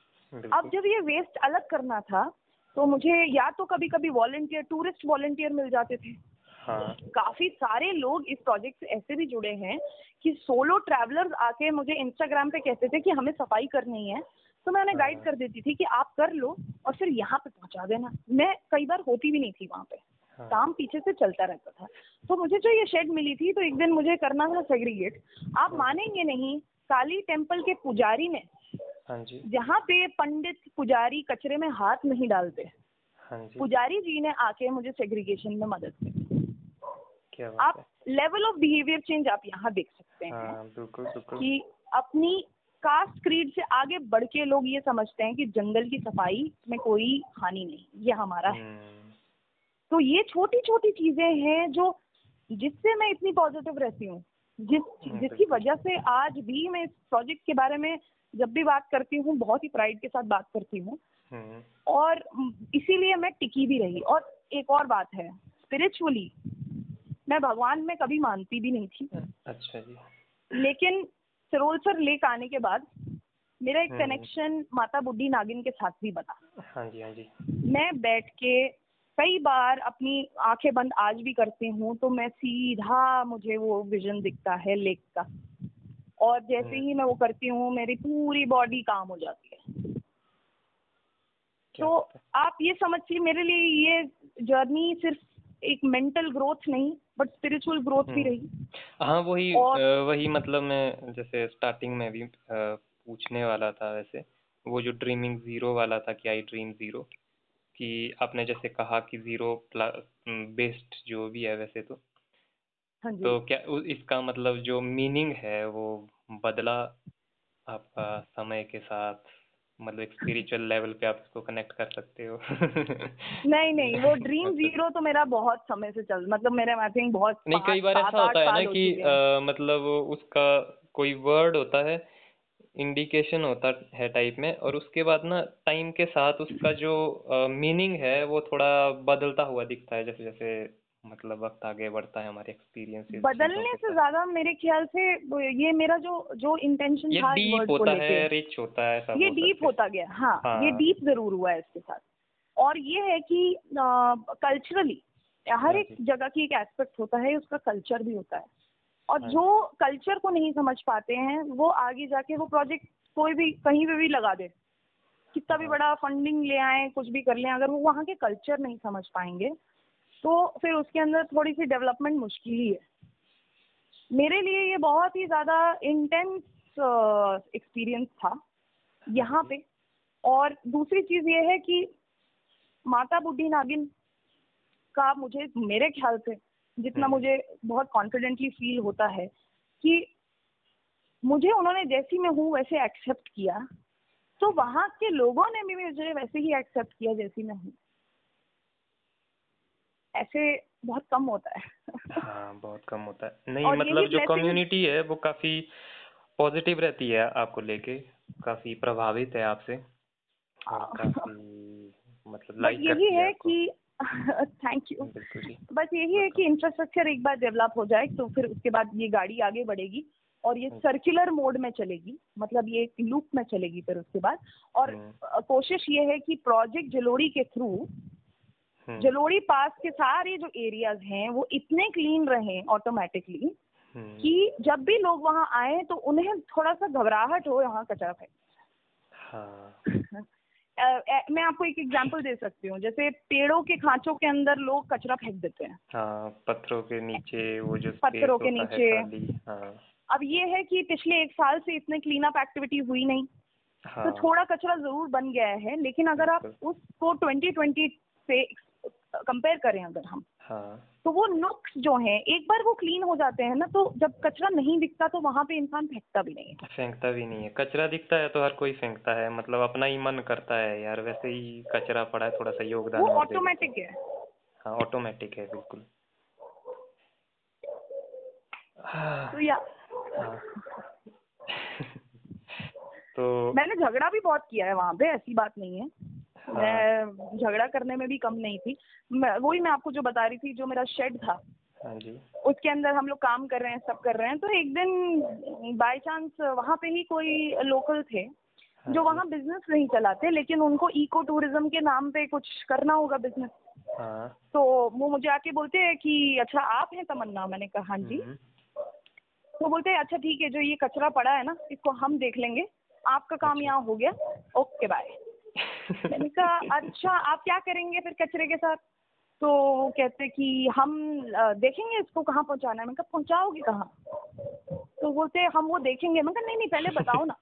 Speaker 2: अब
Speaker 1: बिल्कुल।
Speaker 2: जब ये वेस्ट अलग करना था, तो मुझे या तो कभी कभी वॉलंटियर, टूरिस्ट वॉलंटियर मिल जाते थे।
Speaker 1: हाँ।
Speaker 2: काफी सारे लोग इस प्रोजेक्ट से ऐसे भी जुड़े हैं कि सोलो ट्रैवलर्स आके मुझे इंस्टाग्राम पे कहते थे कि हमें सफाई करनी है, तो मैं उन्हें गाइड
Speaker 1: हाँ।
Speaker 2: कर देती थी कि आप कर लो और फिर यहाँ पे पहुंचा देना। मैं कई बार होती भी नहीं थी वहां पे,
Speaker 1: हाँ।
Speaker 2: काम पीछे से चलता रहता था। तो मुझे जो ये शेड मिली थी, तो एक दिन मुझे करना था सेग्रीगेट। आप
Speaker 1: हाँ।
Speaker 2: मानेंगे नहीं, काली टेम्पल के पुजारी ने,
Speaker 1: हाँ जी।
Speaker 2: जहाँ पे पंडित पुजारी कचरे में हाथ नहीं डालते,
Speaker 1: हाँ जी।
Speaker 2: पुजारी जी ने आके मुझे सेग्रीगेशन में मदद की।
Speaker 1: क्या बात
Speaker 2: आप
Speaker 1: है।
Speaker 2: लेवल ऑफ बिहेवियर चेंज आप यहाँ देख सकते हैं
Speaker 1: हाँ बिल्कुल बिल्कुल।
Speaker 2: कि अपनी कास्ट क्रीड से आगे बढ़ के लोग ये समझते हैं कि जंगल की सफाई में कोई हानि नहीं, ये हमारा है।
Speaker 1: हम्म।
Speaker 2: तो ये छोटी छोटी चीजें हैं जो, जिससे मैं इतनी पॉजिटिव रहती हूँ, जिस
Speaker 1: हम्म,
Speaker 2: जिसकी
Speaker 1: बिल्कुल।
Speaker 2: वजह से आज भी मैं इस प्रोजेक्ट के बारे में जब भी बात करती हूँ, बहुत ही प्राइड के साथ बात करती हूँ।
Speaker 1: हम्म।
Speaker 2: और इसीलिए मैं टिकी भी रही। और एक और बात है, स्पिरिचुअली मैं भगवान में कभी मानती भी नहीं थी,
Speaker 1: अच्छा जी।
Speaker 2: लेकिन सिरोलसर लेक आने के बाद मेरा एक
Speaker 1: हम्म।
Speaker 2: कनेक्शन माता बुड्ढी नागिन के साथ भी बना।
Speaker 1: हाँ जी हाँ जी।
Speaker 2: मैं बैठ के कई बार अपनी आंखें बंद आज भी करती हूँ, तो मैं सीधा, मुझे वो विजन दिखता है लेक का, और जैसे
Speaker 1: हम्म।
Speaker 2: ही मैं वो करती हूँ, मेरी पूरी बॉडी काम हो जाती है।
Speaker 1: क्या
Speaker 2: तो
Speaker 1: बात है।
Speaker 2: आप ये समझिए, मेरे लिए ये जर्नी सिर्फ एक मेंटल ग्रोथ नहीं, बट स्पिरिचुअल ग्रोथ भी
Speaker 1: हम्म।
Speaker 2: रही।
Speaker 1: हाँ वही अ,
Speaker 2: और
Speaker 1: वही मतलब मैं जैसे स्टार्टिंग में भी अ, पूछने वाला था वैसे, वो जो ड्रीमिंग ज़ीरो वाला था कि आई ड्रीम ज़ीरो, कि आपने जैसे कहा कि ज़ीरो बेस्ड जो भी है वैसे तो
Speaker 2: हाँ जी,
Speaker 1: तो क्या उ- इसका मतलब जो मीनिंग है वो बदला आपका समय के साथ, मतलब एक स्पिरिचुअल लेवल पे आप इसको कनेक्ट कर सकते हो।
Speaker 2: नहीं नहीं, वो ड्रीम
Speaker 1: मतलब
Speaker 2: जीरो तो मेरा बहुत समय से चल, मतलब मेरे आई थिंक बहुत
Speaker 1: नहीं, कई
Speaker 2: पाँच
Speaker 1: बार
Speaker 2: सात
Speaker 1: ऐसा
Speaker 2: आठ
Speaker 1: होता है ना
Speaker 2: साल हो
Speaker 1: कि
Speaker 2: चुके हैं।
Speaker 1: अ, मतलब उसका कोई वर्ड होता है, इंडिकेशन होता है टाइप में, और उसके बाद ना टाइम के साथ उसका जो मीनिंग है वो थोड़ा बदलता हुआ दिखता है, जैसे जैसे मतलब वक्त आगे बढ़ता है हमारे एक्सपीरियंसेस चीज़ों
Speaker 2: बदलने
Speaker 1: के
Speaker 2: से
Speaker 1: साथ।
Speaker 2: ज्यादा मेरे ख्याल से वो- ये मेरा जो जो इंटेंशन
Speaker 1: ये
Speaker 2: था इस
Speaker 1: डीप
Speaker 2: वर्ड को
Speaker 1: होता है,
Speaker 2: लेके,
Speaker 1: रिच होता है, ऐसा
Speaker 2: ये
Speaker 1: बोल
Speaker 2: डीप
Speaker 1: सकते हैं।
Speaker 2: होता गया। हाँ, ये
Speaker 1: हाँ।
Speaker 2: डीप जरूर हुआ है इसके साथ। और ये है कि कल्चरली हर
Speaker 1: हाँ
Speaker 2: एक
Speaker 1: जी।
Speaker 2: जगह की एक एस्पेक्ट होता है, उसका कल्चर भी होता है। और
Speaker 1: हाँ
Speaker 2: जो
Speaker 1: जी।
Speaker 2: कल्चर को नहीं समझ पाते हैं वो आगे जाके वो प्रोजेक्ट कोई भी कहीं पे भी लगा दे, कितना भी
Speaker 1: हाँ
Speaker 2: बड़ा फंडिंग ले आए, कुछ भी कर लें, अगर वो वहाँ के कल्चर नहीं समझ पाएंगे तो फिर उसके अंदर थोड़ी सी डेवलपमेंट मुश्किल ही है। मेरे लिए ये बहुत ही ज़्यादा इंटेंस एक्सपीरियंस था
Speaker 1: हाँ
Speaker 2: यहाँ
Speaker 1: जी।
Speaker 2: पे। और दूसरी चीज़ ये है कि माता बूढ़ी नागिन का मुझे, मेरे ख्याल से जितना
Speaker 1: हम्म।
Speaker 2: मुझे बहुत कॉन्फिडेंटली फील होता है कि मुझे उन्होंने जैसी मैं हूँ वैसे एक्सेप्ट किया, तो वहाँ के लोगों ने भी मुझे वैसे ही एक्सेप्ट किया जैसी मैं हूँ। ऐसे बहुत कम होता है।
Speaker 1: हाँ, बहुत कम होता है। नहीं
Speaker 2: और यही
Speaker 1: मतलब जो
Speaker 2: ब्लेसिंग।
Speaker 1: कम्युनिटी है वो काफी पॉजिटिव रहती है आपको लेके, काफी प्रभावित है आपसे और काफी मतलब
Speaker 2: बट
Speaker 1: लाइक
Speaker 2: यही
Speaker 1: करती है
Speaker 2: है
Speaker 1: आपको।
Speaker 2: कि थैंक यू।
Speaker 1: बिल्कुल जी।
Speaker 2: बस यही है
Speaker 1: वेलकम।
Speaker 2: कि इंफ्रास्ट्रक्चर एक बार डेवलप हो जाए तो फिर उसके बाद ये गाड़ी आगे बढ़ेगी और ये
Speaker 1: जी।
Speaker 2: सर्कुलर मोड में चलेगी, मतलब ये लूप में चलेगी फिर उसके बाद। और
Speaker 1: हम्म।
Speaker 2: अ, कोशिश ये है कि प्रोजेक्ट जलोड़ी के थ्रू
Speaker 1: हम्म।
Speaker 2: जलोड़ी पास के सारे जो एरियाज हैं वो इतने क्लीन रहें ऑटोमेटिकली
Speaker 1: हम्म।
Speaker 2: कि जब भी लोग वहां आए तो उन्हें थोड़ा सा घबराहट हो यहाँ कचरा फेंक।
Speaker 1: हाँ।
Speaker 2: अ, अ, मैं आपको एक एग्जांपल दे सकती हूँ, जैसे पेड़ों के खांचों के अंदर लोग कचरा फेंक देते हैं,
Speaker 1: हाँ, पत्थरों के नीचे वो जो स्पेस
Speaker 2: पत्थरों के
Speaker 1: होता है
Speaker 2: नीचे।
Speaker 1: खाली। हाँ।
Speaker 2: अब ये है कि पिछले एक साल से इतने क्लीन अप एक्टिविटी हुई नहीं, तो
Speaker 1: हाँ।
Speaker 2: थोड़ा कचरा जरूर बन गया है, लेकिन अगर आप
Speaker 1: बिल्कुल।
Speaker 2: उसको ट्वेंटी ट्वेंटी से कंपेयर करें अगर हम,
Speaker 1: हाँ।
Speaker 2: तो वो नुक्स जो हैं एक बार वो क्लीन हो जाते हैं ना, तो जब कचरा नहीं दिखता तो वहां पे इंसान फेंकता भी नहीं है।
Speaker 1: फेंकता भी नहीं है, कचरा दिखता है तो हर कोई फेंकता है, मतलब अपना ही मन करता है यार वैसे ही कचरा पड़ा है थोड़ा सा
Speaker 2: वो
Speaker 1: योगदान और दे देते हैं।
Speaker 2: ऑटोमेटिक है।
Speaker 1: हाँ, ऑटोमेटिक है बिल्कुल। हाँ।
Speaker 2: तो या
Speaker 1: हाँ। तो
Speaker 2: मैंने झगड़ा भी बहुत किया है वहां पे, ऐसी बात नहीं है,
Speaker 1: हाँ।
Speaker 2: मैं झगड़ा करने में भी कम नहीं थी। मैं वही मैं आपको जो बता रही थी, जो मेरा शेड था
Speaker 1: हाँ जी।
Speaker 2: उसके अंदर हम लोग काम कर रहे हैं, सब कर रहे हैं, तो एक दिन बाय चांस वहाँ पे ही कोई लोकल थे
Speaker 1: हाँ
Speaker 2: जो
Speaker 1: जी।
Speaker 2: वहाँ बिजनेस नहीं चलाते, लेकिन उनको इको टूरिज्म के नाम पे कुछ करना होगा बिजनेस।
Speaker 1: हाँ।
Speaker 2: तो वो मुझे आके बोलते हैं कि अच्छा आप हैं तमन्ना? मैंने कहा हाँ जी।
Speaker 1: हम्म।
Speaker 2: तो बोलते हैं अच्छा ठीक है, जो ये कचरा पड़ा है ना इसको हम देख लेंगे, आपका काम
Speaker 1: अच्छा।
Speaker 2: यहाँ हो गया, ओके बाय। मैंने कहा अच्छा आप क्या करेंगे फिर कचरे के साथ? तो वो कहते कि हम अ, देखेंगे इसको कहाँ पहुँचाना है। मैंने कहा पहुँचाओगे कहाँ? तो बोलते हम वो देखेंगे। मैंने कहा नहीं नहीं पहले बताओ ना।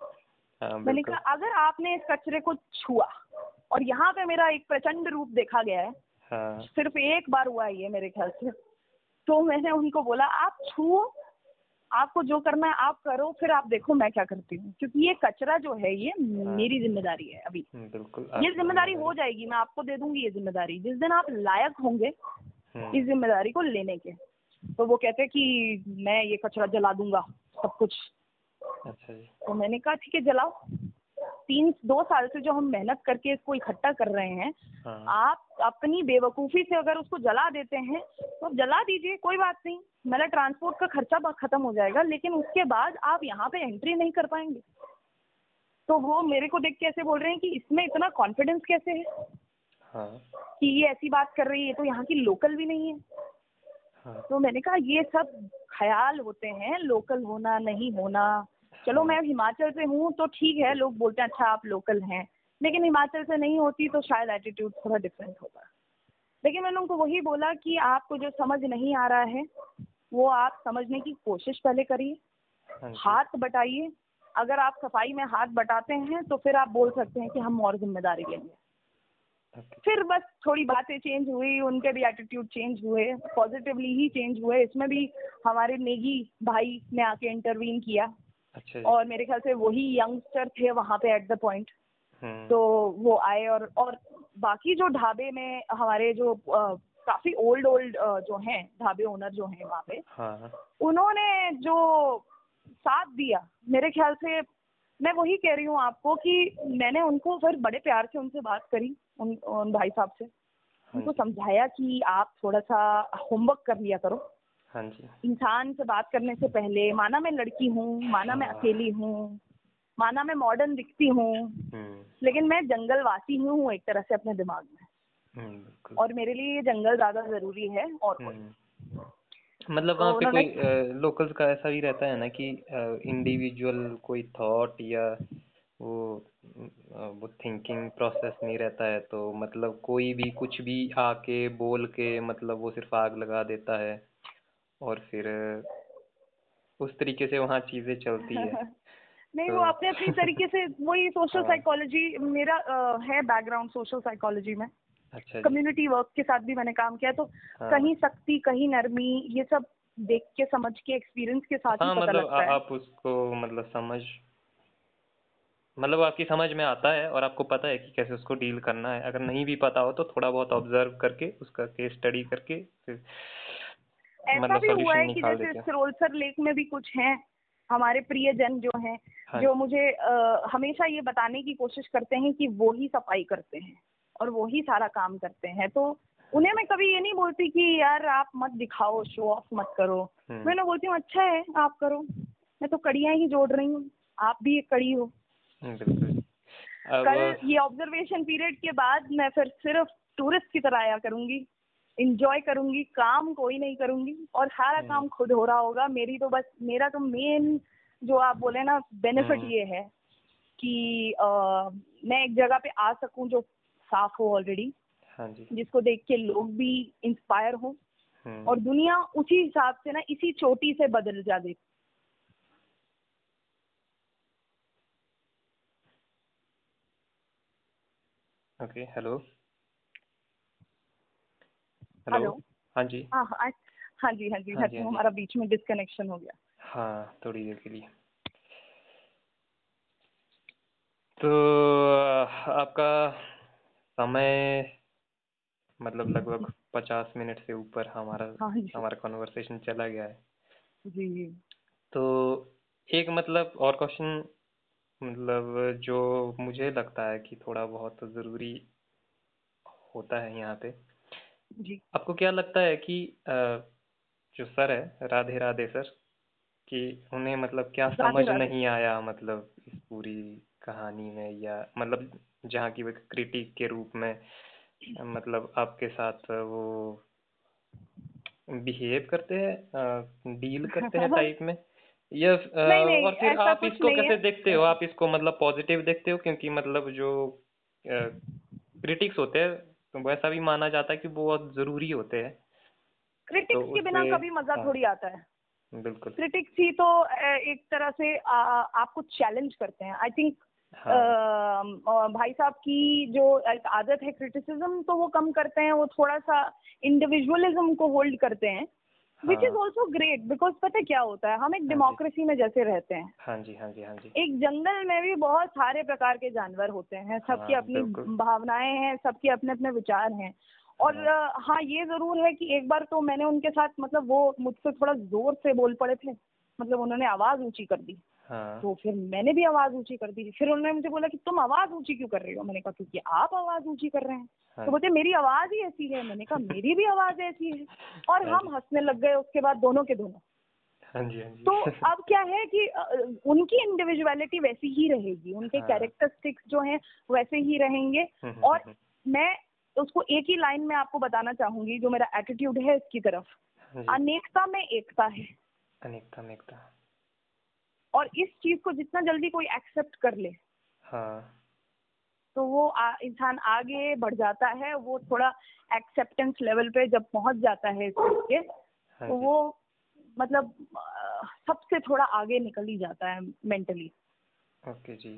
Speaker 1: हाँ
Speaker 2: मैंने
Speaker 1: बिल्कुल।
Speaker 2: कहा अगर आपने इस कचरे को छुआ, और यहाँ पे मेरा एक प्रचंड रूप देखा गया है,
Speaker 1: हाँ।
Speaker 2: सिर्फ एक बार हुआ है ये मेरे ख्याल से, तो मैंने उनको बोला आप छुओ, आपको जो करना है आप करो, फिर आप देखो मैं क्या करती हूँ, क्योंकि ये कचरा जो है ये
Speaker 1: हाँ।
Speaker 2: मेरी जिम्मेदारी है अभी।
Speaker 1: बिल्कुल
Speaker 2: ये
Speaker 1: आपकी
Speaker 2: जिम्मेदारी हो
Speaker 1: जिम्मेदारी।
Speaker 2: जाएगी, मैं आपको दे दूंगी ये जिम्मेदारी जिस दिन आप लायक होंगे
Speaker 1: हम्म।
Speaker 2: इस जिम्मेदारी को लेने के। तो वो कहते कि मैं ये कचरा जला दूंगा सब कुछ।
Speaker 1: अच्छा जी।
Speaker 2: तो मैंने कहा ठीक है जलाओ, तीन दो साल से जो हम मेहनत करके इसको इकट्ठा कर रहे हैं,
Speaker 1: हाँ।
Speaker 2: आप अपनी बेवकूफ़ी से अगर उसको जला देते हैं तो आप जला दीजिए, कोई बात नहीं, मेरा ट्रांसपोर्ट का खर्चा बहुत खत्म हो जाएगा, लेकिन उसके बाद आप यहाँ पे एंट्री नहीं कर पाएंगे। तो वो मेरे को देख के ऐसे बोल रहे हैं कि इसमें इतना कॉन्फिडेंस कैसे है
Speaker 1: हाँ।
Speaker 2: कि ये ऐसी बात कर रही है, तो यहाँ की लोकल भी नहीं है।
Speaker 1: हाँ।
Speaker 2: तो मैंने कहा ये सब ख्याल होते हैं, लोकल होना नहीं होना। चलो
Speaker 1: हाँ।
Speaker 2: मैं हिमाचल से हूँ तो ठीक है, लोग बोलते हैं अच्छा आप लोकल हैं, लेकिन हिमाचल से नहीं होती तो शायद एटीट्यूड थोड़ा डिफरेंट होता। लेकिन मैंने उनको वही बोला कि आपको जो समझ नहीं आ रहा है वो आप समझने की कोशिश पहले करिए,
Speaker 1: हाँ जी।
Speaker 2: हाथ बटाइए। अगर आप सफाई में हाथ बटाते हैं तो फिर आप बोल सकते हैं कि हम और जिम्मेदारी लेंगे।
Speaker 1: ओके।
Speaker 2: फिर बस थोड़ी बातें चेंज हुई, उनके भी एटीट्यूड चेंज हुए, पॉजिटिवली ही चेंज हुए। इसमें भी हमारे नेगी भाई ने आके इंटरवीन किया,
Speaker 1: अच्छा जी।
Speaker 2: और मेरे ख्याल से वही यंगस्टर थे वहाँ पे एट द पॉइंट।
Speaker 1: हम्म।
Speaker 2: तो वो आए, और और बाकी जो ढाबे में हमारे जो अ, काफी ओल्ड ओल्ड जो हैं ढाबे ओनर जो हैं वहाँ पे,
Speaker 1: हाँ।
Speaker 2: उन्होंने जो साथ दिया, मेरे ख्याल से मैं वही कह रही हूँ आपको कि मैंने उनको फिर बड़े प्यार से उनसे बात करी, उन, उन भाई साहब से
Speaker 1: हाँ
Speaker 2: उनको
Speaker 1: जी।
Speaker 2: समझाया कि आप थोड़ा सा होमवर्क कर लिया करो,
Speaker 1: हाँ जी।
Speaker 2: इंसान से बात करने से पहले। माना मैं लड़की हूँ, माना मैं
Speaker 1: हाँ।
Speaker 2: अकेली हूँ, माना मैं मॉडर्न दिखती हूँ,
Speaker 1: हम्म।
Speaker 2: लेकिन मैं जंगलवासी हूँ एक तरह से अपने दिमाग में।
Speaker 1: हम्म, बिल्कुल।
Speaker 2: और मेरे लिए ये जंगल ज्यादा जरूरी है और कोई नहीं।
Speaker 1: हम्म मतलब
Speaker 2: तो
Speaker 1: वहाँ पे
Speaker 2: उन्होंने
Speaker 1: कोई लोकल्स का ऐसा भी रहता है ना कि इंडिविजुअल कोई थॉट या वो अ, वो थिंकिंग प्रोसेस नहीं रहता है, तो मतलब कोई भी कुछ भी आके बोल के मतलब वो सिर्फ आग लगा देता है और फिर अ, उस तरीके से वहाँ चीजें चलती है
Speaker 2: नहीं, वो
Speaker 1: तो
Speaker 2: अपने अपनी तरीके से वही सोशल
Speaker 1: हाँ।
Speaker 2: साइकोलॉजी मेरा अ, है बैकग्राउंड सोशल साइकोलॉजी में।
Speaker 1: अच्छा जी।
Speaker 2: कम्युनिटी वर्क के साथ भी मैंने काम किया, तो
Speaker 1: हाँ
Speaker 2: कहीं सख्ती कहीं नरमी ये सब देख के समझ के एक्सपीरियंस के साथ ही
Speaker 1: हाँ
Speaker 2: पता
Speaker 1: मतलब आ,
Speaker 2: लगता है।
Speaker 1: आप उसको मतलब समझ मतलब आपकी समझ में आता है और आपको पता है कि कैसे उसको डील करना है। अगर नहीं भी पता हो तो थोड़ा बहुत ऑब्जर्व करके उसका केस स्टडी करके फिर
Speaker 2: ऐसा
Speaker 1: मतलब
Speaker 2: भी हुआ
Speaker 1: सॉल्यूशन
Speaker 2: है कि
Speaker 1: निकाल
Speaker 2: जैसे
Speaker 1: देते हो।
Speaker 2: सिरोलसर लेक में भी कुछ हैं हमारे प्रियजन जो हैं,
Speaker 1: हाँ
Speaker 2: जो
Speaker 1: जी।
Speaker 2: मुझे आ, हमेशा ये बताने की कोशिश करते हैं कि वो ही सफाई करते हैं और वो ही सारा काम करते हैं। तो
Speaker 1: हाँ
Speaker 2: उन्हें
Speaker 1: जी।
Speaker 2: मैं कभी ये नहीं बोलती कि यार आप मत दिखाओ, शो ऑफ मत करो।
Speaker 1: हम्म।
Speaker 2: मैं ना बोलती हूँ अच्छा है आप करो, मैं तो कड़ियां ही जोड़ रही हूँ, आप भी एक कड़ी हो।
Speaker 1: हम्म, बिल्कुल। अब
Speaker 2: कल ये ऑब्जर्वेशन पीरियड के बाद मैं फिर सिर्फ टूरिस्ट की तरह आया करूंगी, इंजॉय करूंगी, काम कोई नहीं करूंगी और सारा
Speaker 1: हम्म
Speaker 2: काम खुद हो रहा होगा। मेरी तो बस मेरा तो मेन जो आप बोले ना बेनिफिट
Speaker 1: हम्म,
Speaker 2: ये है कि आ, मैं एक जगह पे आ सकूं जो साफ हो ऑलरेडी,
Speaker 1: हाँ जी।
Speaker 2: जिसको देख के लोग भी इंस्पायर हो
Speaker 1: हम्म।
Speaker 2: और दुनिया उसी हिसाब से ना इसी चोटी से बदल जाए।
Speaker 1: ओके। हेलो। हेलो।
Speaker 2: हेलो।
Speaker 1: हाँ जी।
Speaker 2: हाँ हाँ। हाँ जी हाँ जी
Speaker 1: हाँ
Speaker 2: हाँ
Speaker 1: जी।
Speaker 2: जी,
Speaker 1: हाँ जी।
Speaker 2: हमारा बीच में डिस्कनेक्शन हो गया।
Speaker 1: हाँ थोड़ी देर के लिए। तो आपका समय मतलब लगभग पचास मिनट से ऊपर हमारा
Speaker 2: हाँ जी।
Speaker 1: हमारा कॉन्वर्सेशन चला गया है।
Speaker 2: जी जी।
Speaker 1: तो एक मतलब और क्वेश्चन मतलब जो मुझे लगता है कि थोड़ा बहुत ज़रूरी होता है यहाँ पे।
Speaker 2: जी।
Speaker 1: आपको क्या लगता है कि अ, जो सर है राधे राधे सर, कि उन्हें मतलब क्या
Speaker 2: राधे
Speaker 1: समझ
Speaker 2: राधे।
Speaker 1: नहीं आया मतलब इस पूरी कहानी में, या मतलब जहाँ की वो क्रिटिक के रूप में मतलब आपके साथ वो बिहेव करते हैं, डील करते हैं टाइप में, या अ,
Speaker 2: नहीं नहीं,
Speaker 1: और फिर
Speaker 2: ऐसा
Speaker 1: आप
Speaker 2: कुछ
Speaker 1: इसको
Speaker 2: नहीं
Speaker 1: कैसे देखते
Speaker 2: है।
Speaker 1: हो? आप इसको मतलब पॉजिटिव देखते हो क्योंकि मतलब जो क्रिटिक्स होते हैं तो वैसा भी माना जाता है कि वो बहुत ज़रूरी होते हैं, तो
Speaker 2: क्रिटिक्स के बिना
Speaker 1: उससे
Speaker 2: कभी मजा
Speaker 1: हाँ
Speaker 2: थोड़ी आता है।
Speaker 1: बिल्कुल।
Speaker 2: क्रिटिक्स ही तो अ, एक तरह से आ, आपको चैलेंज करते हैं। आई थिंक
Speaker 1: हाँ
Speaker 2: भाई साहब की जो एक आदत है क्रिटिसिज्म, तो वो कम करते हैं, वो थोड़ा सा इंडिविजुअलिज्म को होल्ड करते हैं, विच इज
Speaker 1: हाँ
Speaker 2: ऑल्सो ग्रेट। बिकॉज पता है क्या होता है, हम एक
Speaker 1: हाँ जी।
Speaker 2: डेमोक्रेसी में जैसे रहते हैं,
Speaker 1: हाँ जी। हाँ जी। हाँ जी।
Speaker 2: एक जंगल में भी बहुत सारे प्रकार के जानवर होते हैं, सबकी
Speaker 1: हाँ
Speaker 2: अपनी
Speaker 1: बिल्कुल।
Speaker 2: भावनाएं हैं, सबके अपने अपने विचार हैं। और
Speaker 1: हाँ
Speaker 2: अ, हाँ ये जरूर है कि एक बार तो मैंने उनके साथ मतलब वो मुझसे थोड़ा जोर से बोल पड़े थे, मतलब उन्होंने आवाज ऊंची कर दी,
Speaker 1: हाँ
Speaker 2: तो फिर मैंने भी आवाज ऊंची कर दी। फिर उन्होंने मुझे बोला कि तुम आवाज ऊंची क्यों कर रही हो? मैंने कहा क्योंकि आप आवाज ऊंची कर रहे हैं।
Speaker 1: हाँ
Speaker 2: तो
Speaker 1: जी।
Speaker 2: बोलते मेरी आवाज ही ऐसी है। मैंने कहा मेरी भी आवाज ऐसी है। और
Speaker 1: हाँ जी।
Speaker 2: हम हंसने लग गए उसके बाद दोनों के दोनों।
Speaker 1: हाँ जी। हाँ
Speaker 2: तो
Speaker 1: जी।
Speaker 2: अब क्या है कि अ, उनकी इंडिविजुअलिटी वैसी ही रहेगी, उनके
Speaker 1: हाँ।
Speaker 2: कैरेक्टरिस्टिक्स जो हैं वैसे ही रहेंगे।
Speaker 1: हम्म, हम्म,
Speaker 2: और
Speaker 1: हम्म,
Speaker 2: मैं उसको एक ही लाइन में आपको बताना चाहूंगी, जो मेरा एटीट्यूड है इसकी तरफ,
Speaker 1: हाँ जी।
Speaker 2: अनेकता में एकता है।
Speaker 1: अनेकता में एकता।
Speaker 2: और इस चीज को जितना जल्दी कोई एक्सेप्ट कर ले,
Speaker 1: हाँ
Speaker 2: तो वो आ, इंसान आगे बढ़ जाता है। वो थोड़ा एक्सेप्टेंस लेवल पे जब पहुंच जाता है इस चीज के,
Speaker 1: हाँ
Speaker 2: तो
Speaker 1: जी।
Speaker 2: वो मतलब अ, सबसे थोड़ा आगे निकल ही जाता है मेंटली।
Speaker 1: ओके जी।